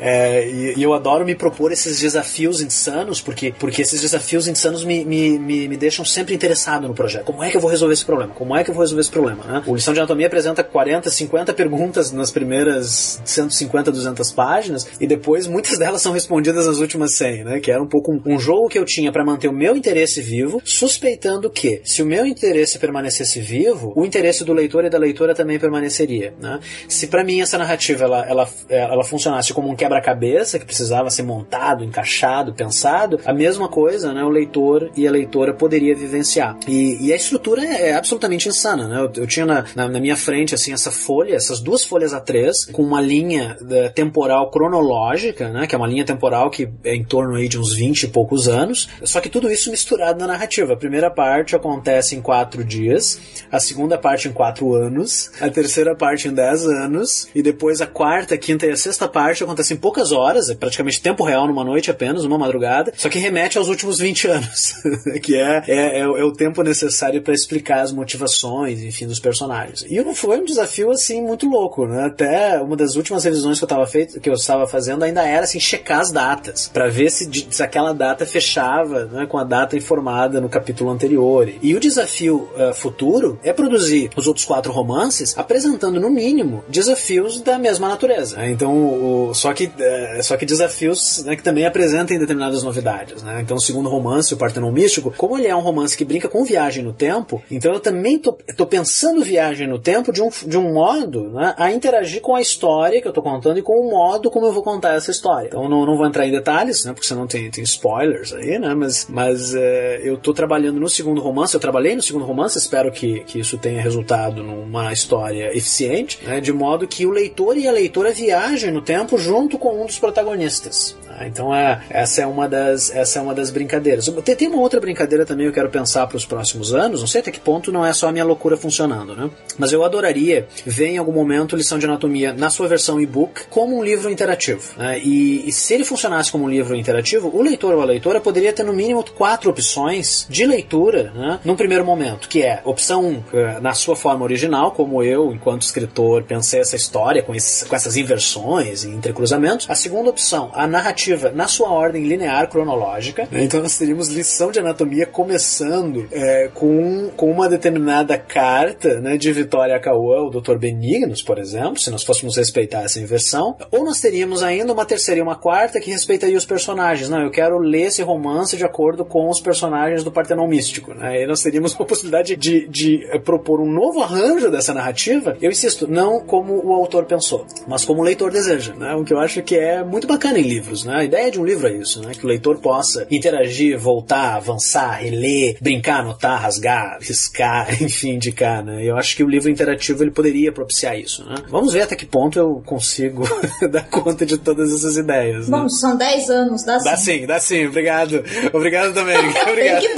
E eu adoro me propor esses desafios insanos, porque esses desafios insanos me deixam sempre interessado no projeto. Como é que eu vou resolver esse problema? Como é que eu vou resolver esse problema, né? O Lição de Anatomia apresenta 40, 50 perguntas nas primeiras 150, 200 páginas, e depois muitas delas são respondidas nas últimas 100, né? Que era um pouco um jogo que eu tinha para manter o meu interesse vivo, suspeitando que, se o meu interesse permanecesse vivo, o interesse do leitor e da leitora também permaneceria, né? Se para mim essa narrativa ela funcionasse como um quebra-cabeça que precisava ser montado, encaixado, pensado, a mesma coisa, né? O leitor e a leitora poderia vivenciar. E a estrutura é absolutamente insana, né? Eu tinha na minha frente assim essa folha, essas 2 folhas A3 com uma linha temporal cronológica, né? Que é uma linha temporal que é em torno aí de uns 20 e poucos anos, só que tudo isso misturado na narrativa. A primeira parte acontece em 4 dias, a segunda parte em 4 anos, a terceira parte em 10 anos, e depois a quarta, a quinta e a sexta parte acontecem em poucas horas, é praticamente tempo real numa noite apenas, uma madrugada, só que remete aos últimos 20 anos, que é o tempo necessário para explicar as motivações, enfim, dos personagens. E foi um desafio, assim, muito louco, né? Até uma das últimas revisões que eu estava fazendo ainda era, assim, checar as datas, para ver se aquela data fechava, né, com a data informada no capítulo anterior. E o desafio futuro é produzir os outros 4 romances apresentando, no mínimo, desafios da mesma natureza, né? Então, só que desafios, né, que também apresentem determinadas novidades, né? Então, o segundo romance, o Partenon Místico, como ele é um romance que brinca com viagem no tempo, então eu também tô pensando viagem no tempo de um modo, né, a interagir com a história que eu tô contando e com o modo como eu vou contar essa história. Então, não vou entrar em detalhes, né, porque senão tem spoilers aí, né? Mas eu tô trabalhando no segundo romance, eu trabalhei no segundo romance, espero que isso tenha resultado numa história eficiente, né, de modo que o leitor e a leitora viajem no tempo junto com um dos protagonistas. Então essa é uma das brincadeiras. Tem uma outra brincadeira também que eu quero pensar para os próximos anos, não sei até que ponto não é só a minha loucura funcionando, né? Mas eu adoraria ver em algum momento Lição de Anatomia na sua versão e-book como um livro interativo, né? E se ele funcionasse como um livro interativo, o leitor ou a leitora poderia ter no mínimo 4 opções de leitura, né, num primeiro momento, que é opção 1, na sua forma original, como eu, enquanto escritor, pensei essa história com essas inversões e entrecruzamentos. A segunda opção, a narrativa na sua ordem linear cronológica. Então nós teríamos Lição de Anatomia começando com uma determinada carta, né, de Vitória Cauã, o Dr. Benignos, por exemplo, se nós fôssemos respeitar essa inversão. Ou nós teríamos ainda uma terceira e uma quarta que respeitaria os personagens. Não, eu quero ler esse romance de acordo com os personagens do Partenon Místico, né? Aí nós teríamos uma possibilidade de propor um novo arranjo dessa narrativa, eu insisto, não como o autor pensou, mas como o leitor deseja, né? O que eu acho que é muito bacana em livros, né? A ideia de um livro é isso, né? Que o leitor possa interagir, voltar, avançar, reler, brincar, anotar, rasgar, riscar, enfim, indicar, né? Eu acho que o livro interativo ele poderia propiciar isso, né? Vamos ver até que ponto eu consigo dar conta de todas essas ideias, né? Bom, são 10 anos, dá sim. Dá sim, obrigado. Obrigado também. Obrigado. Tem que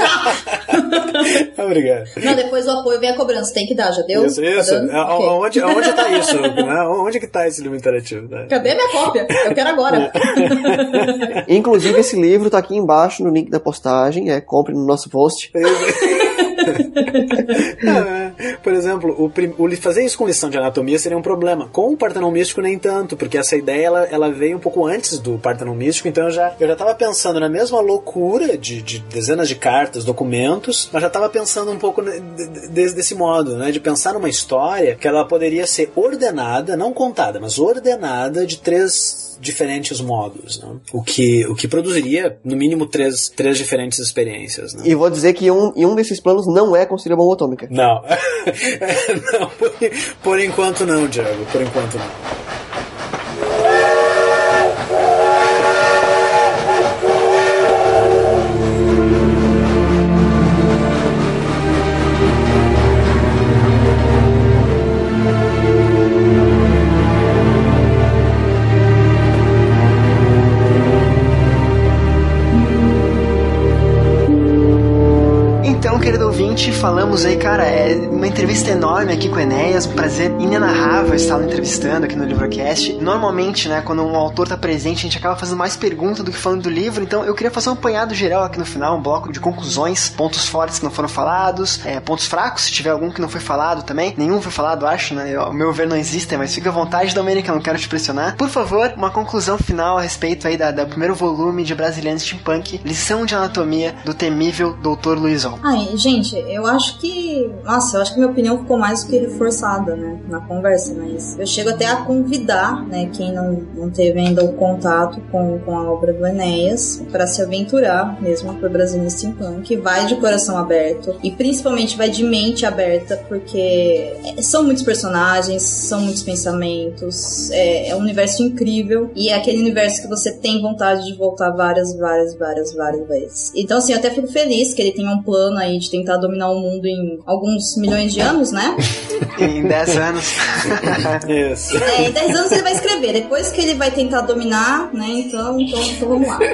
dar. Obrigado. Não, depois o apoio vem a cobrança, tem que dar, já deu? Isso. Tá onde tá isso? Onde que tá esse livro interativo? Né? Cadê minha cópia? Eu quero agora. Inclusive, esse livro tá aqui embaixo no link da postagem, compre no nosso post. Por exemplo, fazer isso com Lição de Anatomia seria um problema. Com o Partenon Místico nem tanto, porque essa ideia ela veio um pouco antes do Partenon Místico, então eu já estava pensando na mesma loucura de dezenas de cartas, documentos, mas já estava pensando um pouco desse modo, né, de pensar numa história que ela poderia ser ordenada, não contada, mas ordenada de 3 diferentes modos, né? O que produziria, no mínimo, três diferentes experiências, né? E vou dizer que um desses planos não é construir a bomba atômica. Não. Não, por enquanto não, Diego. Por enquanto não. Então, querido ouvinte, falamos aí, cara, é uma entrevista enorme aqui com o Enéas, um prazer inenarrável estar lo entrevistando aqui no Livrocast. Normalmente, né, quando um autor tá presente, a gente acaba fazendo mais perguntas do que falando do livro, então eu queria fazer um apanhado geral aqui no final, um bloco de conclusões, pontos fortes que não foram falados, pontos fracos, se tiver algum que não foi falado também. Nenhum foi falado, acho, né? Ao meu ver não existem, mas fica à vontade, Domênica, eu não quero te pressionar. Por favor, uma conclusão final a respeito aí do primeiro volume de Brasiliano Steampunk, Lição de Anatomia do temível Dr. Luizão. Ai, gente, eu acho que... Nossa, eu acho que minha opinião ficou mais do que reforçada, né, na conversa, mas eu chego até a convidar, né, quem não teve ainda o contato com a obra do Enéas, para se aventurar mesmo por Brasiliano Steampunk, vai de coração aberto e principalmente vai de mente aberta, porque são muitos personagens, são muitos pensamentos, é um universo incrível e é aquele universo que você tem vontade de voltar várias vezes. Então, assim, eu até fico feliz que ele tenha um plano aí de tentar dominar o mundo em alguns milhões de anos, né? Em 10 anos. Isso. Em 10 anos ele vai escrever, depois que ele vai tentar dominar, né? Então vamos lá.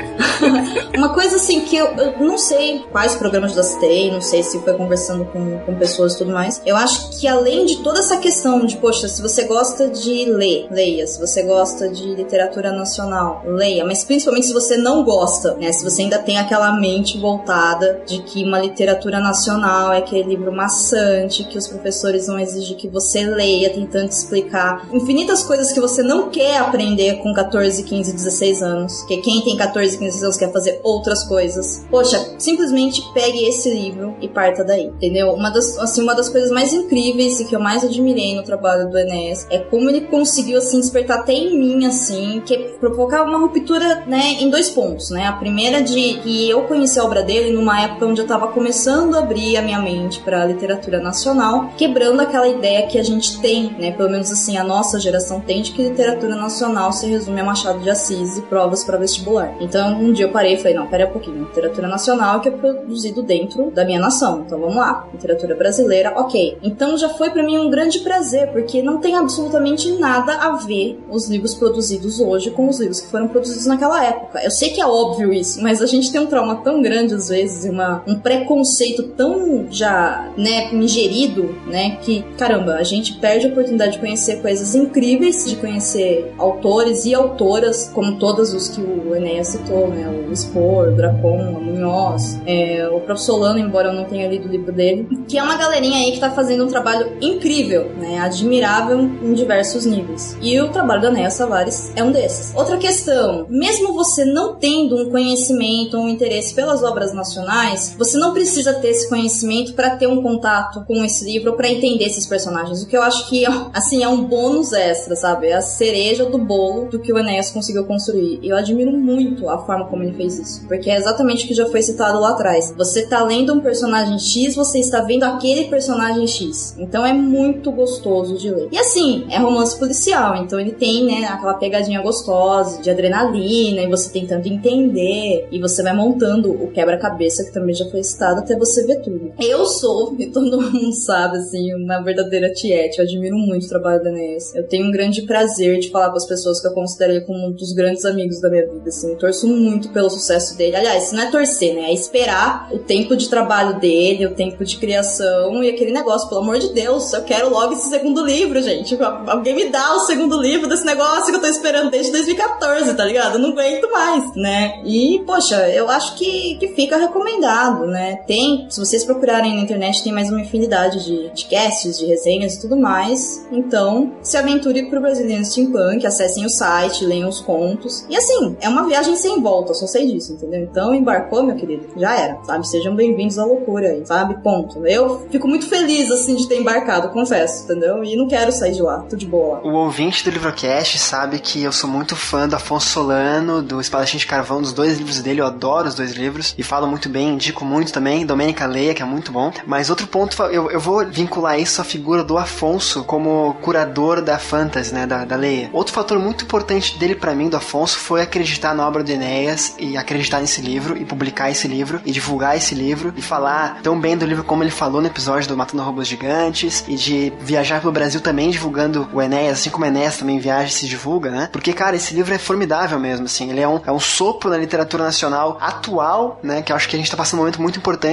Uma coisa assim que eu não sei quais programas eu já citei, não sei se foi conversando com pessoas e tudo mais. Eu acho que além de toda essa questão de, poxa, se você gosta de ler, leia. Se você gosta de literatura nacional, leia. Mas principalmente se você não gosta, né? Se você ainda tem aquela mente voltada de que uma literatura nacional é aquele livro maçante, que os professores vão exigir que você leia, tentando explicar infinitas coisas que você não quer aprender com 14, 15, 16 anos. Porque quem tem 14, 15 anos quer fazer outras coisas. Poxa, simplesmente pegue esse livro e parta daí, entendeu? Uma das coisas mais incríveis e que eu mais admirei no trabalho do Enéas é como ele conseguiu, assim, despertar até em mim, assim, que é provocar uma ruptura, né, em 2 pontos, né? A primeira de que eu conheci a obra dele numa época onde eu tava começando a abrir a minha mente pra literatura nacional, quebrando aquela ideia que a gente tem, né? Pelo menos, assim, a nossa geração tem de que literatura nacional se resume a Machado de Assis e provas pra vestibular. Então, um dia eu parei e falei, não, pera um pouquinho, literatura nacional é que é produzido dentro da minha nação, então vamos lá, literatura brasileira, ok. Então já foi pra mim um grande prazer, porque não tem absolutamente nada a ver os livros produzidos hoje com os livros que foram produzidos naquela época. Eu sei que é óbvio isso, mas a gente tem um trauma tão grande às vezes, e um preconceito tão já, né, ingerido, né, que, caramba, a gente perde a oportunidade de conhecer coisas incríveis, de conhecer autores e autoras, como todos os que o Enéas citou, né, o Spor, o Dracon, a Munhoz, o próprio Solano, embora eu não tenha lido o livro dele, que é uma galerinha aí que tá fazendo um trabalho incrível, né, admirável em diversos níveis. E o trabalho do Enéas Tavares é um desses. Outra questão, mesmo você não tendo um conhecimento ou um interesse pelas obras nacionais, você não precisa ter esse conhecimento para ter um contato com esse livro, para entender esses personagens, o que eu acho que, assim, é um bônus extra, sabe? É a cereja do bolo do que o Enéas conseguiu construir. E eu admiro muito a forma como ele fez isso, porque é exatamente o que já foi citado lá atrás. Você tá lendo um personagem X, você está vendo aquele personagem X. Então é muito gostoso de ler. E assim, é romance policial, então ele tem, né, aquela pegadinha gostosa de adrenalina, e você tentando entender, e você vai montando o quebra-cabeça, que também já foi citado, até você ver tudo. Eu sou, e todo mundo sabe, assim, uma verdadeira tiete. Eu admiro muito o trabalho do Enéas. Eu tenho um grande prazer de falar com as pessoas que eu considero como um dos grandes amigos da minha vida, assim. Eu torço muito pelo sucesso dele. Aliás, não é torcer, né? É esperar o tempo de trabalho dele, o tempo de criação e aquele negócio, pelo amor de Deus, eu quero logo esse segundo livro, gente. Alguém me dá o segundo livro desse negócio que eu tô esperando desde 2014, tá ligado? Eu não aguento mais, né? E, poxa, eu acho que fica recomendado, né? Tem, se vocês procurarem na internet, tem mais uma infinidade de casts, de resenhas e tudo mais. Então, se aventure pro Brasiliano Steampunk, acessem o site, leiam os contos. E assim, é uma viagem sem volta, só sei disso, entendeu? Então, embarcou, meu querido, já era, sabe? Sejam bem-vindos à loucura aí, sabe? Ponto. Eu fico muito feliz, assim, de ter embarcado, confesso, entendeu? E não quero sair de lá, tudo de boa. O ouvinte do Livrocast sabe que eu sou muito fã do Afonso Solano, do Espadachim de Carvão, dos 2 livros dele, eu adoro os 2 livros, e falo muito bem, indico muito também, Domênica leia, que é muito bom. Mas outro ponto, eu vou vincular isso à figura do Afonso como curador da fantasy, né, da Leia. Outro fator muito importante dele pra mim, do Afonso, foi acreditar na obra do Enéas, e acreditar nesse livro, e publicar esse livro, e divulgar esse livro, e falar tão bem do livro como ele falou no episódio do Matando Robôs Gigantes, e de viajar pelo Brasil também divulgando o Enéas, assim como o Enéas também viaja e se divulga, né? Porque, cara, esse livro é formidável mesmo, assim, ele é um sopro na literatura nacional atual, né, que eu acho que a gente tá passando um momento muito importante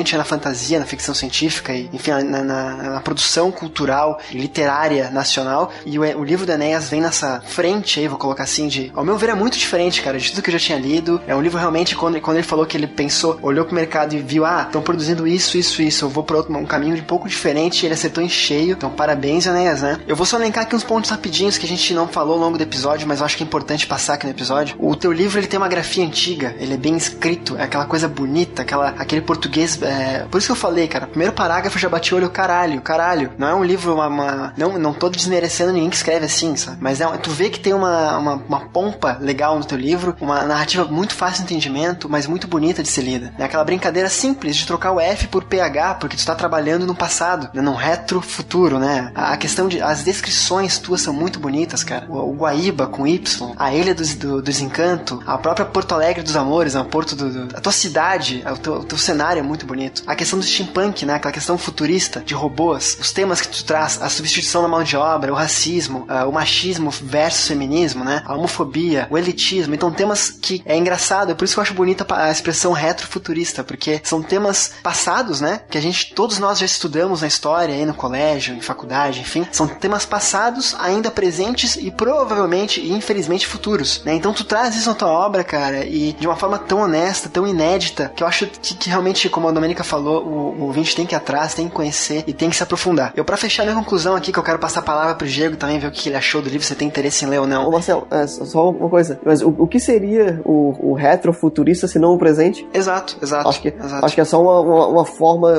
principalmente na fantasia, na ficção científica e, enfim, na produção cultural e literária nacional. E o livro do Enéas vem nessa frente aí, vou colocar assim, ao meu ver é muito diferente, cara, de tudo que eu já tinha lido. É um livro realmente, quando ele falou que ele pensou, olhou pro mercado e viu, estão produzindo isso, eu vou pra um caminho um pouco diferente, ele acertou em cheio. Então parabéns, Enéas, né? Eu vou só elencar aqui uns pontos rapidinhos que a gente não falou ao longo do episódio, mas eu acho que é importante passar aqui no episódio. O teu livro, ele tem uma grafia antiga, ele é bem escrito, é aquela coisa bonita, aquele português, por isso que eu falei, cara, primeiro parágrafo eu já bati o olho, caralho, não é um livro, não tô desmerecendo ninguém que escreve assim, sabe? Mas tu vê que tem uma pompa legal no teu livro, uma narrativa muito fácil de entendimento, mas muito bonita de ser lida. É aquela brincadeira simples de trocar o F por PH, porque tu tá trabalhando no passado, né? Num retro-futuro, né? A questão as descrições tuas são muito bonitas, cara. O Guaíba com Y, a Ilha do Desencanto, a própria Porto Alegre dos Amores, a tua cidade, o teu cenário é muito bonito. A questão do steampunk, né? Aquela questão futurista de robôs, os temas que tu traz, a substituição da mão de obra, o racismo, o machismo versus feminismo, né? A homofobia, o elitismo. Então temas que é engraçado, é por isso que eu acho bonita a expressão retrofuturista, porque são temas passados, né? Que todos nós já estudamos na história, aí no colégio, em faculdade, enfim. São temas passados, ainda presentes e provavelmente e infelizmente futuros, né? Então tu traz isso na tua obra, cara, e de uma forma tão honesta, tão inédita, que eu acho que realmente, como a Domênica falou, o ouvinte tem que ir atrás, tem que conhecer e tem que se aprofundar. Pra fechar minha conclusão aqui, que eu quero passar a palavra pro Diego também, ver o que ele achou do livro, se tem interesse em ler ou não. Ô Marcelo, só uma coisa, mas o que seria o retrofuturista se não o presente? Exato. Acho que é só uma forma,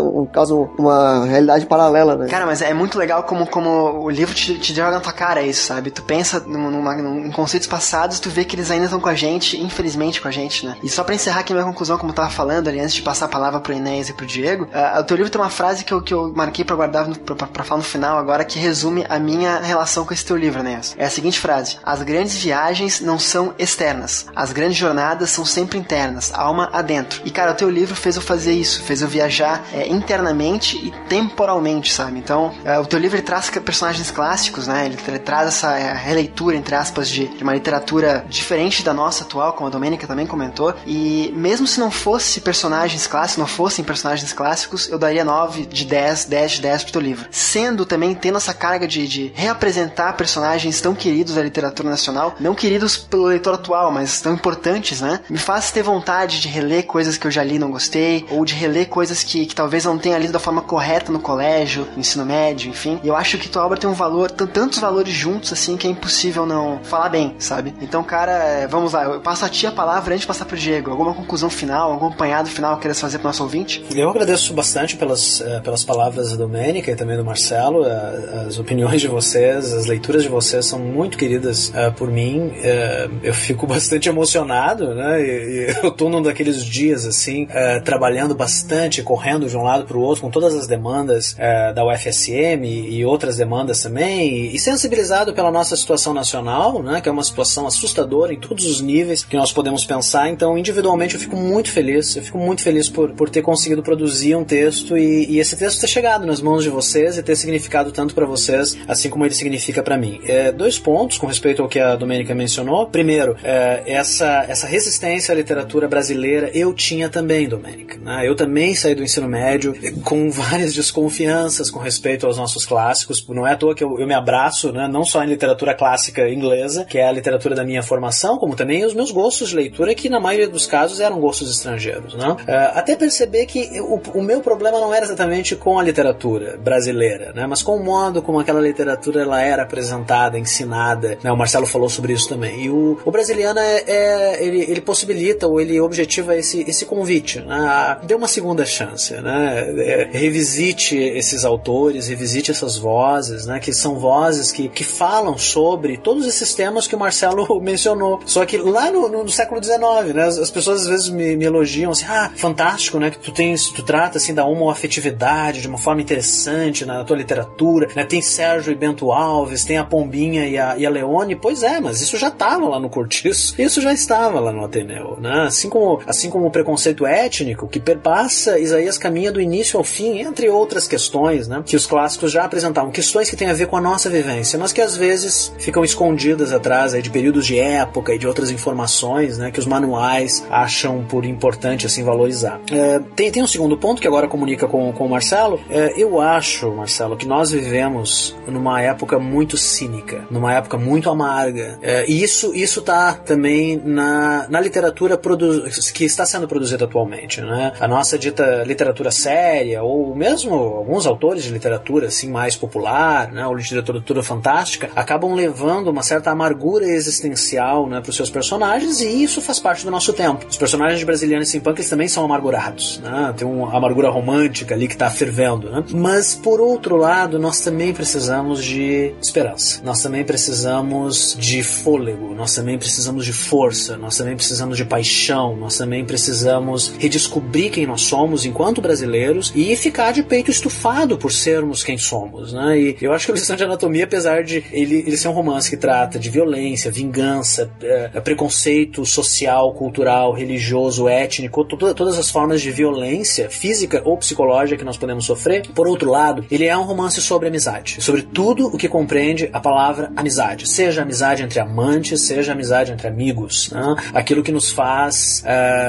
uma realidade paralela, né? Cara, mas é muito legal como o livro te joga na tua cara isso, sabe? Tu pensa em conceitos passados, tu vê que eles ainda estão com a gente, infelizmente com a gente, né? E só pra encerrar aqui a minha conclusão, como eu tava falando ali, antes de passar a palavra pro Enéas e pro Diego, o teu livro tem uma frase que eu marquei pra guardar pra falar no final agora, que resume a minha relação com esse teu livro, Enéas. É a seguinte frase: as grandes viagens não são externas, as grandes jornadas são sempre internas, alma adentro. E cara, o teu livro fez eu fazer isso, fez eu viajar internamente e temporalmente, sabe? Então, o teu livro ele traz personagens clássicos, né? Ele traz essa releitura, entre aspas, de uma literatura diferente da nossa atual, como a Domênica também comentou, e mesmo se não fossem personagens clássicos, eu daria 9 de 10 de 10 pro teu livro. Tendo essa carga de reapresentar personagens tão queridos da literatura nacional, não queridos pelo leitor atual, mas tão importantes, né? Me faz ter vontade de reler coisas que eu já li e não gostei, ou de reler coisas que talvez não tenha lido da forma correta no colégio, no ensino médio, enfim. E eu acho que tua obra tem um valor, tantos valores juntos, assim, que é impossível não falar bem, sabe? Então, cara, vamos lá, eu passo a ti a palavra antes de passar pro Diego. Alguma conclusão final, algum apanhado final que queres fazer pro nosso ouvinte? Eu agradeço bastante pelas palavras da Domênica e também do Marcelo. As opiniões de vocês, as leituras de vocês são muito queridas por mim. Eu fico bastante emocionado, né? E eu tô num daqueles dias, assim, trabalhando bastante, correndo de um lado pro outro, com todas as demandas da UFSM e outras demandas também, e sensibilizado pela nossa situação nacional, né? Que é uma situação assustadora em todos os níveis que nós podemos pensar. Então, individualmente, eu fico muito feliz por ter conseguido produzir um texto e esse texto ter chegado nas mãos de vocês e ter significado tanto para vocês, assim como ele significa para mim. 2 pontos com respeito ao que a Domênica mencionou. Primeiro, essa resistência à literatura brasileira eu tinha também, Domênica, né? Eu também saí do ensino médio com várias desconfianças com respeito aos nossos clássicos. Não é à toa que eu me abraço, né? Não só em literatura clássica inglesa, que é a literatura da minha formação, como também os meus gostos de leitura, que na maioria dos casos eram gostos estrangeiros, né? Até perceber que o meu problema não era exatamente com a literatura brasileira, né? Mas com o modo como aquela literatura ela era apresentada, ensinada, né? O Marcelo falou sobre isso também. E o Brasiliana ele possibilita ou ele objetiva esse convite, né? Dê uma segunda chance, né? Revisite esses autores, revisite essas vozes, né? Que são vozes que falam sobre todos esses temas que o Marcelo mencionou. Só que lá no século XIX, né? As pessoas às vezes me elogiam assim, fantástico, né? Que tu trata assim da homoafetividade de uma forma interessante na tua literatura, né? Tem Sérgio e Bento Alves, tem a Pombinha e a Leone. Pois é, mas isso já estava lá no Cortiço, isso já estava lá no Ateneu, né? Assim como o preconceito étnico que perpassa Isaías Caminha do início ao fim, entre outras questões, né? Que os clássicos já apresentavam, questões que têm a ver com a nossa vivência, mas que às vezes ficam escondidas atrás aí de períodos de época e de outras informações, né? Que os manuais acham por importante assim valorizar. Tem tem um segundo ponto que agora comunica com o Marcelo. Eu acho, Marcelo, que nós vivemos numa época muito cínica, numa época muito amarga. E isso tá também na literatura que está sendo produzida atualmente, né? A nossa dita literatura séria, ou mesmo alguns autores de literatura assim, mais popular, né? Ou literatura fantástica, acabam levando uma certa amargura existencial, né, para os seus personagens, e isso faz parte do nosso tempo. Os personagens de Brasiliano e Steampunk, eles também são amargurados, né? Tem uma amargura romântica ali que está fervendo, né? Mas, por outro lado, nós também precisamos de esperança. Nós também precisamos de fôlego. Nós também precisamos de força. Nós também precisamos de paixão. Nós também precisamos redescobrir quem nós somos enquanto brasileiros e ficar de peito estufado por sermos quem somos, né? E eu acho que a Lição de Anatomia, apesar de ele ser um romance que trata de violência, vingança, preconceito social, cultural, religioso, étnico, todas as formas de violência física ou psicológica que nós podemos sofrer. Por outro lado, ele é um romance sobre amizade, sobre tudo o que compreende a palavra amizade, seja amizade entre amantes, seja amizade entre amigos, né? Aquilo que nos faz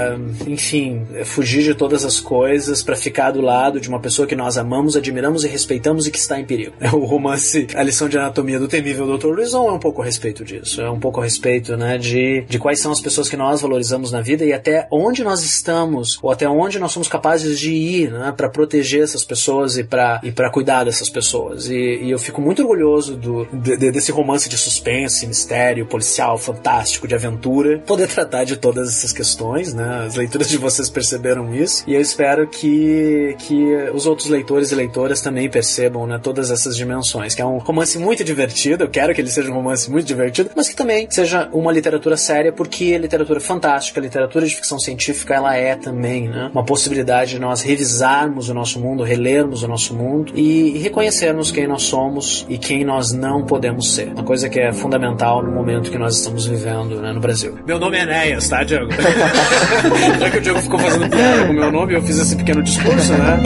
enfim, fugir de todas as coisas para ficar do lado de uma pessoa que nós amamos, admiramos e respeitamos e que está em perigo. O romance A Lição de Anatomia do Temível Dr. Luizon é um pouco a respeito disso, é um pouco a respeito, né, de quais são as pessoas que nós valorizamos na vida e até onde nós estamos, ou até onde nós somos capazes de ir, né, para proteger essas pessoas e para cuidar dessas pessoas. E eu fico muito orgulhoso desse romance de suspense, mistério, policial, fantástico, de aventura, poder tratar de todas essas questões, né? As leituras de vocês perceberam isso, e eu espero que os outros leitores e leitoras também percebam, né, todas essas dimensões, que é um romance muito divertido. Eu quero que ele seja um romance muito divertido, mas que também seja uma literatura séria, porque a literatura fantástica, a literatura de ficção científica, ela é também, né, uma possibilidade de nós revisarmos o nosso mundo, relermos o nosso mundo e reconhecermos quem nós somos e quem nós não podemos ser. Uma coisa que é fundamental no momento que nós estamos vivendo, né, no Brasil. Meu nome é Enéas, tá, Diego? Já que o Diego ficou fazendo piada com o meu nome, eu fiz esse pequeno discurso, né?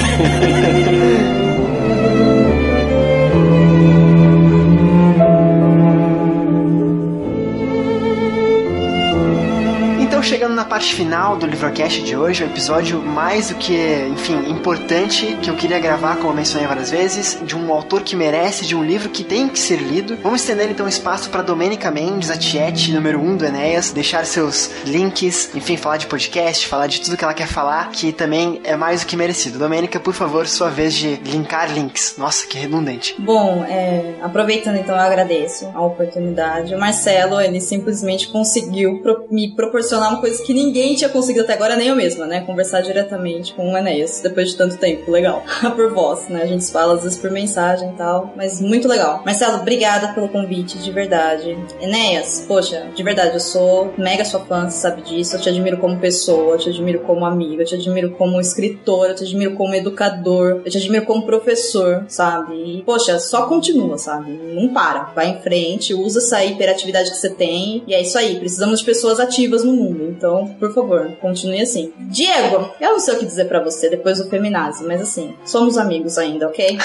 Chegando na parte final do Livrocast de hoje, o episódio mais do que, enfim, importante, que eu queria gravar, como eu mencionei várias vezes, de um autor que merece, de um livro que tem que ser lido. Vamos estender então espaço para Domênica Mendes, a Tiete, número 1 do Enéas, deixar seus links, enfim, falar de podcast, falar de tudo que ela quer falar, que também é mais do que merecido. Domênica, por favor, sua vez de linkar links. Nossa, que redundante. Bom, aproveitando então, eu agradeço a oportunidade. O Marcelo, ele simplesmente conseguiu me proporcionar uma coisa que ninguém tinha conseguido até agora, nem eu mesma, né? Conversar diretamente com o Enéas, depois de tanto tempo. Legal. Por voz, né? A gente fala às vezes por mensagem e tal, mas muito legal. Marcelo, obrigada pelo convite, de verdade. Enéas, poxa, de verdade, eu sou mega sua fã, você sabe disso. Eu te admiro como pessoa, eu te admiro como amigo, eu te admiro como escritor, eu te admiro como educador, eu te admiro como professor, sabe? E, poxa, só continua, sabe? Não para. Vai em frente, usa essa hiperatividade que você tem, e é isso aí. Precisamos de pessoas ativas no mundo. Então, por favor, continue assim. Diego, eu não sei o que dizer pra você depois do feminazi, mas assim, somos amigos ainda, ok?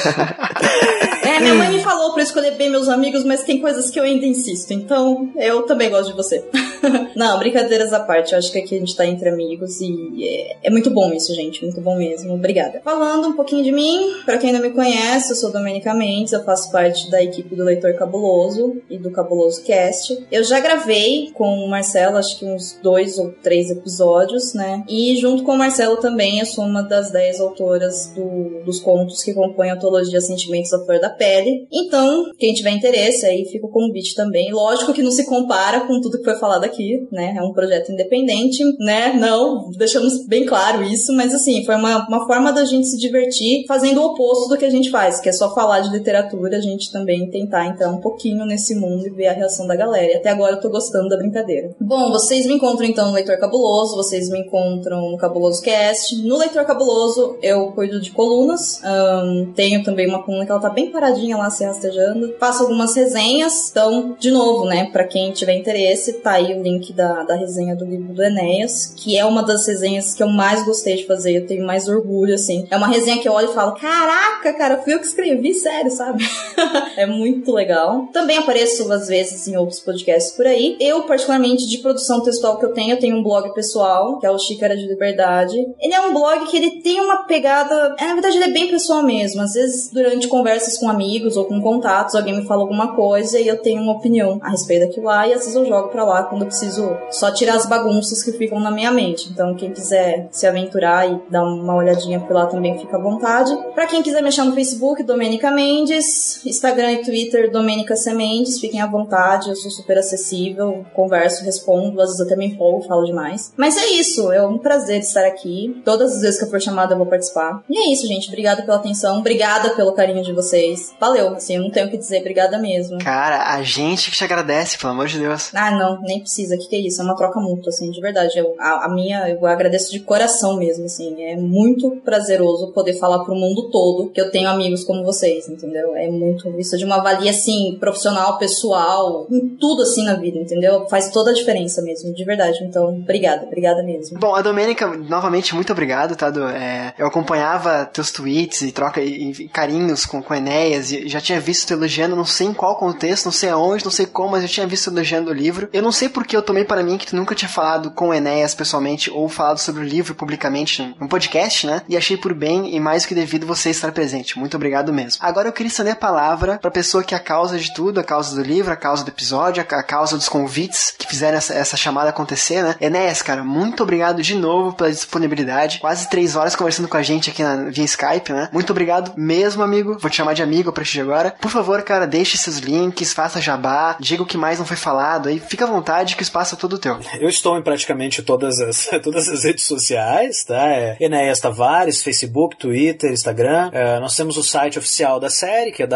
Minha mãe me falou pra escolher bem meus amigos, mas tem coisas que eu ainda insisto, então eu também gosto de você. Não, brincadeiras à parte, eu acho que aqui a gente tá entre amigos e é muito bom isso, gente, muito bom mesmo, obrigada. Falando um pouquinho de mim, pra quem não me conhece, eu sou Domênica Mendes, eu faço parte da equipe do Leitor Cabuloso e do Cabuloso Cast. Eu já gravei com o Marcelo, acho que uns 2 ou 3 episódios, né, e junto com o Marcelo também eu sou uma das 10 autoras dos contos que compõem a antologia Sentimentos à Flor da Pele. Então, quem tiver interesse, aí fica o convite também. Lógico que não se compara com tudo que foi falado aqui, né? É um projeto independente, né? Não, deixamos bem claro isso, mas assim, foi uma forma da gente se divertir fazendo o oposto do que a gente faz, que é só falar de literatura, a gente também tentar entrar um pouquinho nesse mundo e ver a reação da galera. E até agora eu tô gostando da brincadeira. Bom, vocês me encontram então no Leitor Cabuloso, vocês me encontram no Cabuloso Cast. No Leitor Cabuloso eu cuido de colunas, tenho também uma coluna que ela tá bem paradinha lá, se rastejando. Faço algumas resenhas, então, de novo, né, pra quem tiver interesse, tá aí o link da resenha do livro do Enéas, que é uma das resenhas que eu mais gostei de fazer, eu tenho mais orgulho, assim. É uma resenha que eu olho e falo, caraca, cara, fui eu que escrevi, sério, sabe? É muito legal. Também apareço, às vezes, em outros podcasts por aí. Eu, particularmente, de produção textual que eu tenho um blog pessoal, que é o Xícara de Liberdade. Ele é um blog que ele tem uma pegada... na verdade, ele é bem pessoal mesmo. Às vezes, durante conversas com amigos ou com contatos, alguém me fala alguma coisa e eu tenho uma opinião a respeito daquilo lá, e às vezes eu jogo pra lá quando eu preciso só tirar as bagunças que ficam na minha mente. Então, quem quiser se aventurar e dar uma olhadinha por lá também fica à vontade. Pra quem quiser mexer no Facebook, Domênica Mendes. Instagram e Twitter, Domênica C. Mendes. Fiquem à vontade, eu sou super acessível, converso, respondo, às vezes eu até me empolgo, falo demais. Mas é isso, é um prazer estar aqui. Todas as vezes que eu for chamada eu vou participar. E é isso, gente. Obrigada pela atenção, obrigada pelo carinho de vocês. Valeu, assim, eu não tenho o que dizer, obrigada mesmo. Cara, a gente que te agradece, pelo amor de Deus. Ah, não, nem precisa, que é isso? É uma troca mútua, assim, de verdade. Eu agradeço de coração mesmo, assim. É muito prazeroso poder falar pro mundo todo que eu tenho amigos como vocês, entendeu? É muito isso de uma valia, assim, profissional, pessoal, em tudo, assim, na vida, entendeu? Faz toda a diferença mesmo, de verdade. Então, obrigada mesmo. Bom, a Domênica, novamente, muito obrigado, tá? Eu acompanhava teus tweets e troca e carinhos com o Enéas, e já tinha visto tu elogiando, não sei em qual contexto, não sei aonde, não sei como, mas eu tinha visto elogiando o livro. Eu não sei porque eu tomei para mim que tu nunca tinha falado com o Enéas pessoalmente ou falado sobre o livro publicamente num podcast, né? E achei por bem e mais do que devido você estar presente. Muito obrigado mesmo. Agora eu queria estender a palavra pra pessoa que é a causa de tudo, a causa do livro, a causa do episódio, a causa dos convites que fizeram essa chamada acontecer, né? Enéas, cara, muito obrigado de novo pela disponibilidade. Quase 3 horas conversando com a gente aqui via Skype, né? Muito obrigado mesmo, amigo. Vou te chamar de amigo a partir de agora. Por favor, cara, deixe seus links, faça jabá, diga o que mais não foi falado aí. Fica à vontade que o espaço é todo teu. Eu estou em praticamente todas as redes sociais, tá? Enéas Tavares, Facebook, Twitter, Instagram. Nós temos o site oficial da série, que é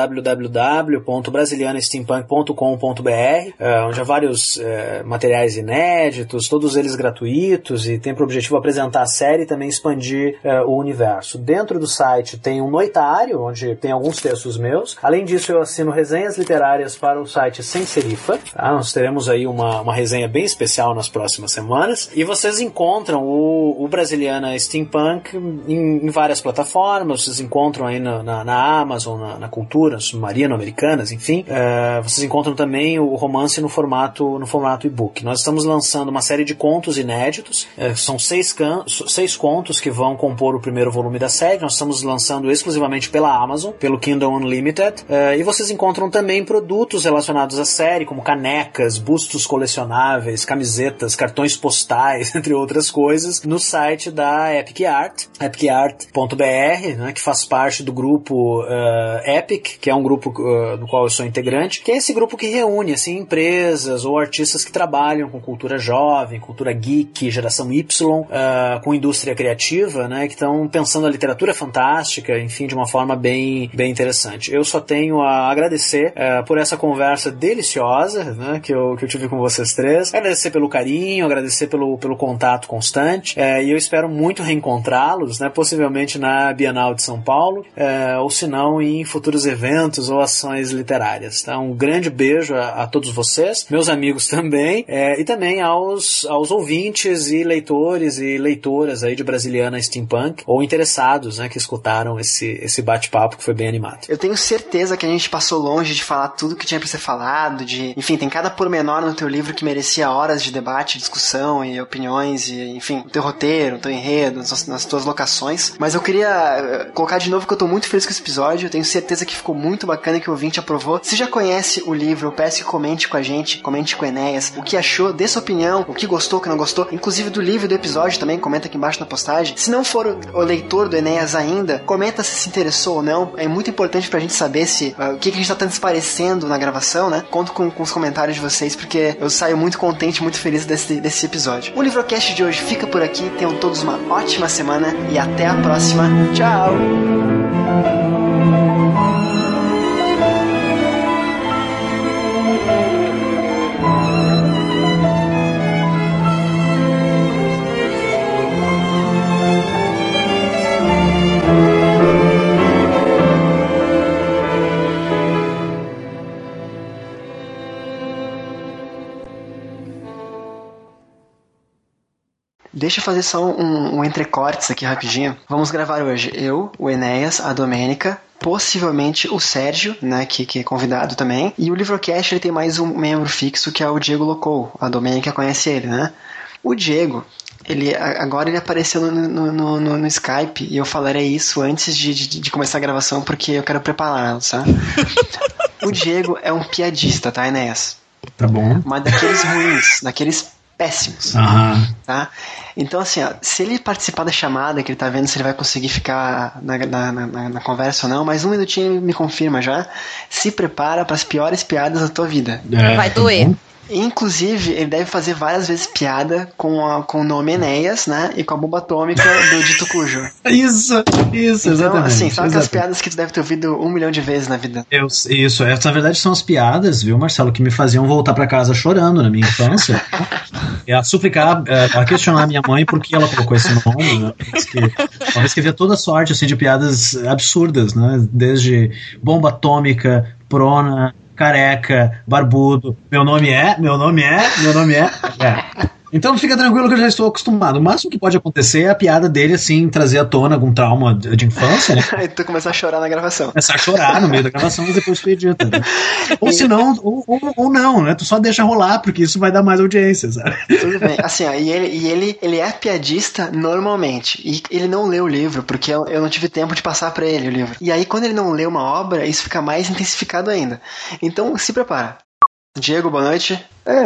www.brasilianasteampunk.com.br, onde há vários materiais inéditos, todos eles gratuitos, e tem por objetivo apresentar a série e também expandir o universo. Dentro do site tem um noitário, onde tem alguns textos meus. Além disso, eu assino resenhas literárias para o site Sem Serifa. Tá? Nós teremos aí uma resenha bem especial nas próximas semanas. E vocês encontram o Brasiliana Steampunk em várias plataformas. Vocês encontram aí na Amazon, na Cultura, Submarino, Americanas, enfim. Vocês encontram também o romance no formato e-book. Nós estamos lançando uma série de contos inéditos. São 6 contos que vão compor o primeiro volume da série. Nós estamos lançando exclusivamente pela Amazon, pelo Kindle Unlimited. E vocês encontram também produtos relacionados à série, como canecas, bustos colecionáveis, camisetas, cartões postais, entre outras coisas, no site da Epic Art, epicart.br, né, que faz parte do grupo Epic, que é um grupo do qual eu sou integrante, que é esse grupo que reúne assim, empresas ou artistas que trabalham com cultura jovem, cultura geek, geração Y, com indústria criativa, né, que estão pensando a literatura fantástica, enfim, de uma forma bem interessante. Eu só tenho a agradecer por essa conversa deliciosa, né, que eu tive com vocês três, agradecer pelo carinho, agradecer pelo contato constante, e eu espero muito reencontrá-los, né, possivelmente na Bienal de São Paulo, ou se não em futuros eventos ou ações literárias. Tá? Um grande beijo a todos vocês, meus amigos também, e também aos ouvintes e leitores e leitoras aí de Brasiliana Steampunk, ou interessados, né, que escutaram esse bate-papo que foi bem animado. Eu tenho certeza que a gente passou longe de falar tudo que tinha pra ser falado, enfim, tem cada pormenor no teu livro que merecia horas de debate, discussão e opiniões, e enfim, o teu roteiro, o teu enredo, nas tuas locações, mas eu queria colocar de novo que eu tô muito feliz com esse episódio, eu tenho certeza que ficou muito bacana, que o ouvinte aprovou. Se já conhece o livro, eu peço que comente com a gente, comente com o Enéas, o que achou, dê sua opinião, o que gostou, o que não gostou, inclusive do livro e do episódio também, comenta aqui embaixo na postagem. Se não for o leitor do Enéas ainda, comenta se interessou ou não, é muito importante pra gente saber o que a gente tá transparecendo na gravação, né? Conto com os comentários de vocês, porque eu saio muito contente, muito feliz desse episódio. O Livrocast de hoje fica por aqui, tenham todos uma ótima semana e até a próxima. Tchau! Deixa eu fazer só um entrecortes aqui rapidinho. Vamos gravar hoje eu, o Enéas, a Domênica, possivelmente o Sérgio, né, que é convidado também. E o Livrocast, ele tem mais um membro fixo, que é o Diego Locou. A Domênica conhece ele, né? O Diego, agora ele apareceu no Skype, e eu falarei isso antes de começar a gravação, porque eu quero prepará-lo, sabe? O Diego é um piadista, tá, Enéas? Tá bom. Mas daqueles ruins, daqueles péssimos. Aham. Tá? Então, assim, ó, se ele participar da chamada, que ele tá vendo se ele vai conseguir ficar na conversa ou não, mais um minutinho ele me confirma já. Se prepara para as piores piadas da tua vida. Vai doer. Inclusive, ele deve fazer várias vezes piada com o nome Enéas, né? E com a bomba atômica do Dito Cujo. Isso, Então, exatamente. assim, sabe aquelas piadas que tu deve ter ouvido 1 milhão de vezes na vida? Isso, na verdade são as piadas, viu, Marcelo, que me faziam voltar pra casa chorando na minha infância. A suplicar, a questionar a minha mãe por que ela colocou esse nome, né? Ela escrevia toda sorte, assim, de piadas absurdas, né? Desde bomba atômica, prona, careca, barbudo, meu nome é. Então fica tranquilo que eu já estou acostumado. O máximo que pode acontecer é a piada dele, assim, trazer à tona algum trauma de infância, né? Aí tu começar a chorar na gravação. Começar a chorar no meio da gravação, mas depois tu edita, né? Ou se não, ou não, né? Tu só deixa rolar, porque isso vai dar mais audiência, sabe? Tudo bem. Assim, ó, e ele é piadista normalmente. E ele não lê o livro, porque eu não tive tempo de passar pra ele o livro. E aí, quando ele não lê uma obra, isso fica mais intensificado ainda. Então, se prepara. Diego, boa noite.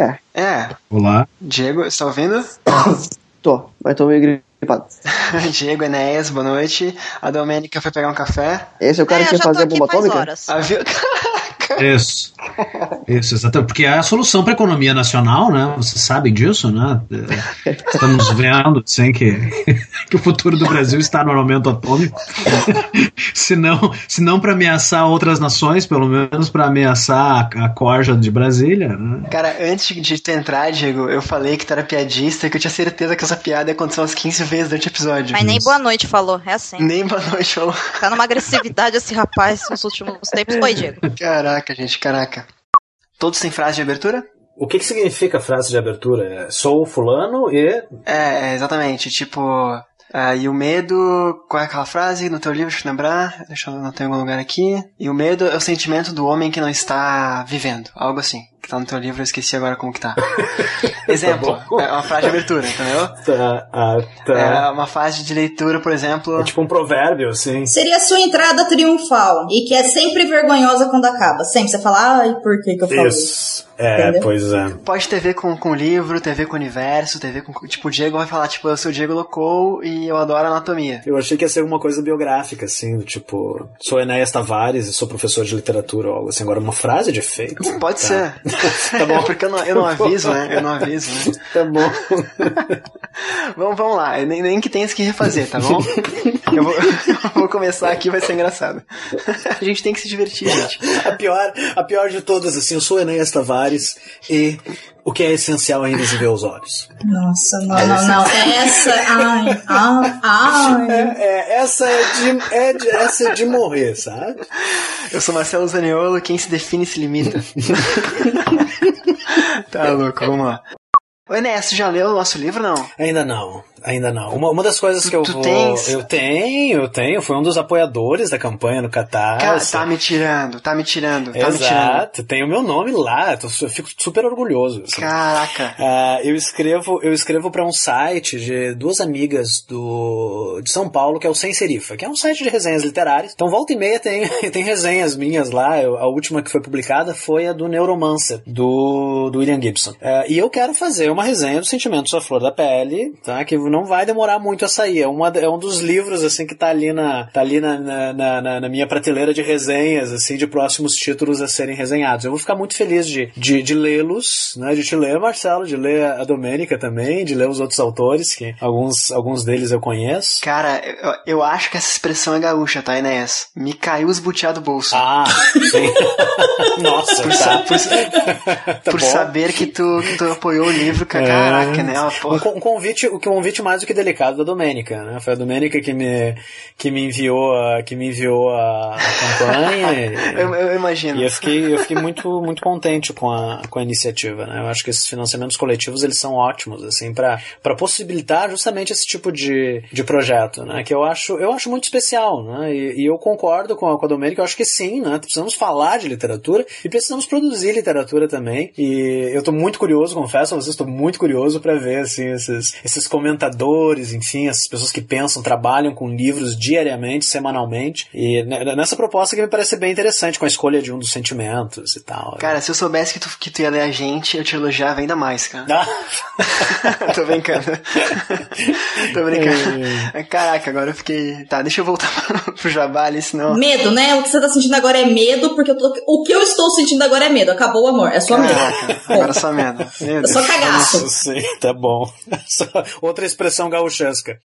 Olá. Diego, você tá ouvindo? Tô, mas tô meio gripado. Diego, Enéas, boa noite. A Domênica foi pegar um café. Esse é o cara que ia fazer a bomba atômica? Viu? Isso, exatamente. Porque é a solução para a economia nacional, né? Vocês sabem disso, né? Estamos vendo, assim, que o futuro do Brasil está no armamento atômico. se não para ameaçar outras nações, pelo menos para ameaçar a corja de Brasília, né? Cara, antes de tu entrar, Diego, eu falei que tu era piadista e que eu tinha certeza que essa piada ia acontecer umas 15 vezes durante o episódio. Mas nem boa noite falou, é assim. Nem boa noite falou. Tá numa agressividade esse rapaz nos últimos tempos. Oi, Diego. Caraca, gente, caraca. Todos têm frase de abertura? O que significa a frase de abertura? Sou fulano e... Exatamente. Tipo, e o medo... Qual é aquela frase no teu livro? Deixa eu lembrar. Deixa eu anotar em algum lugar aqui. E o medo é o sentimento do homem que não está vivendo. Algo assim. Que tá no teu livro, eu esqueci agora como que tá. Exemplo. Tá é uma frase de abertura, entendeu? Tá. É uma frase de leitura, por exemplo... É tipo um provérbio, assim. Seria a sua entrada triunfal. E que é sempre vergonhosa quando acaba. Sempre você fala, ai, por que eu falo isso? Entendeu? Pois é. Pode ter a ver com livro, ter a ver com o universo, ter a ver com... Tipo, o Diego vai falar, tipo, eu sou o Diego Locou e eu adoro anatomia. Eu achei que ia ser alguma coisa biográfica, assim, do tipo, sou Enéas Tavares e sou professor de literatura ou algo assim. Agora, uma frase de efeito. Pode ser. Tá bom. Porque eu não aviso, né? Eu não aviso, né? Tá bom. Vamos lá. Nem que tenha que refazer, tá bom? Eu vou começar aqui, vai ser engraçado. A gente tem que se divertir, gente. A pior de todas, assim, eu sou Enéas Tavares e o que é essencial é invisível aos olhos. Nossa, não. Essa, Essa é de morrer, sabe? Eu sou Marcelo Zaniolo, quem se define se limita. Tá louco, vamos lá. Ô Enéas, você já leu o nosso livro, não? Ainda não. Uma das coisas que tens? Eu tenho. Foi um dos apoiadores da campanha no Catarse. Tá me tirando. Exato. Tem o meu nome lá. Eu fico super orgulhoso. Assim. Caraca. Eu escrevo para um site de duas amigas de São Paulo, que é o Sem Serifa, que é um site de resenhas literárias. Então, volta e meia tem resenhas minhas lá. A última que foi publicada foi a do Neuromancer, do William Gibson. E eu quero fazer uma resenha dos Sentimentos à Flor da Pele, tá? Que não vai demorar muito a sair. É um dos livros, assim, que tá ali na minha prateleira de resenhas, assim, de próximos títulos a serem resenhados. Eu vou ficar muito feliz de lê-los, né? De te ler, Marcelo, de ler a Domênica também, de ler os outros autores, que alguns deles eu conheço. Cara, eu acho que essa expressão é gaúcha, tá, Enéas? Me caiu os butiá do bolso. Ah, sim. Nossa, por saber que tu apoiou o livro caraca, né? Um convite mais do que delicado da Domênica, né? Foi a Domênica que me enviou a campanha. eu imagino. E eu fiquei muito, muito contente com a iniciativa, né? Eu acho que esses financiamentos coletivos, eles são ótimos, assim, para possibilitar justamente esse tipo de projeto, né? Que eu acho muito especial, né? E eu concordo com a Domênica, eu acho que sim, né? Precisamos falar de literatura e precisamos produzir literatura também. E eu tô muito curioso, confesso a vocês, estou muito curioso para ver, assim, esses comentadores, enfim, essas pessoas que pensam, trabalham com livros diariamente, semanalmente. E nessa proposta que me parece bem interessante, com a escolha de um dos sentimentos e tal. Cara, se eu soubesse que tu ia ler a gente, eu te elogiava ainda mais, cara. Tô brincando. Tô brincando. Caraca, agora eu fiquei... Tá, deixa eu voltar pro jabá ali, senão... Medo, né? O que você tá sentindo agora é medo, porque o que eu estou sentindo agora é medo. Acabou o amor, é só medo. Agora é só medo. É só cagaço. Sim, tá bom. Outra expressão gauchesca.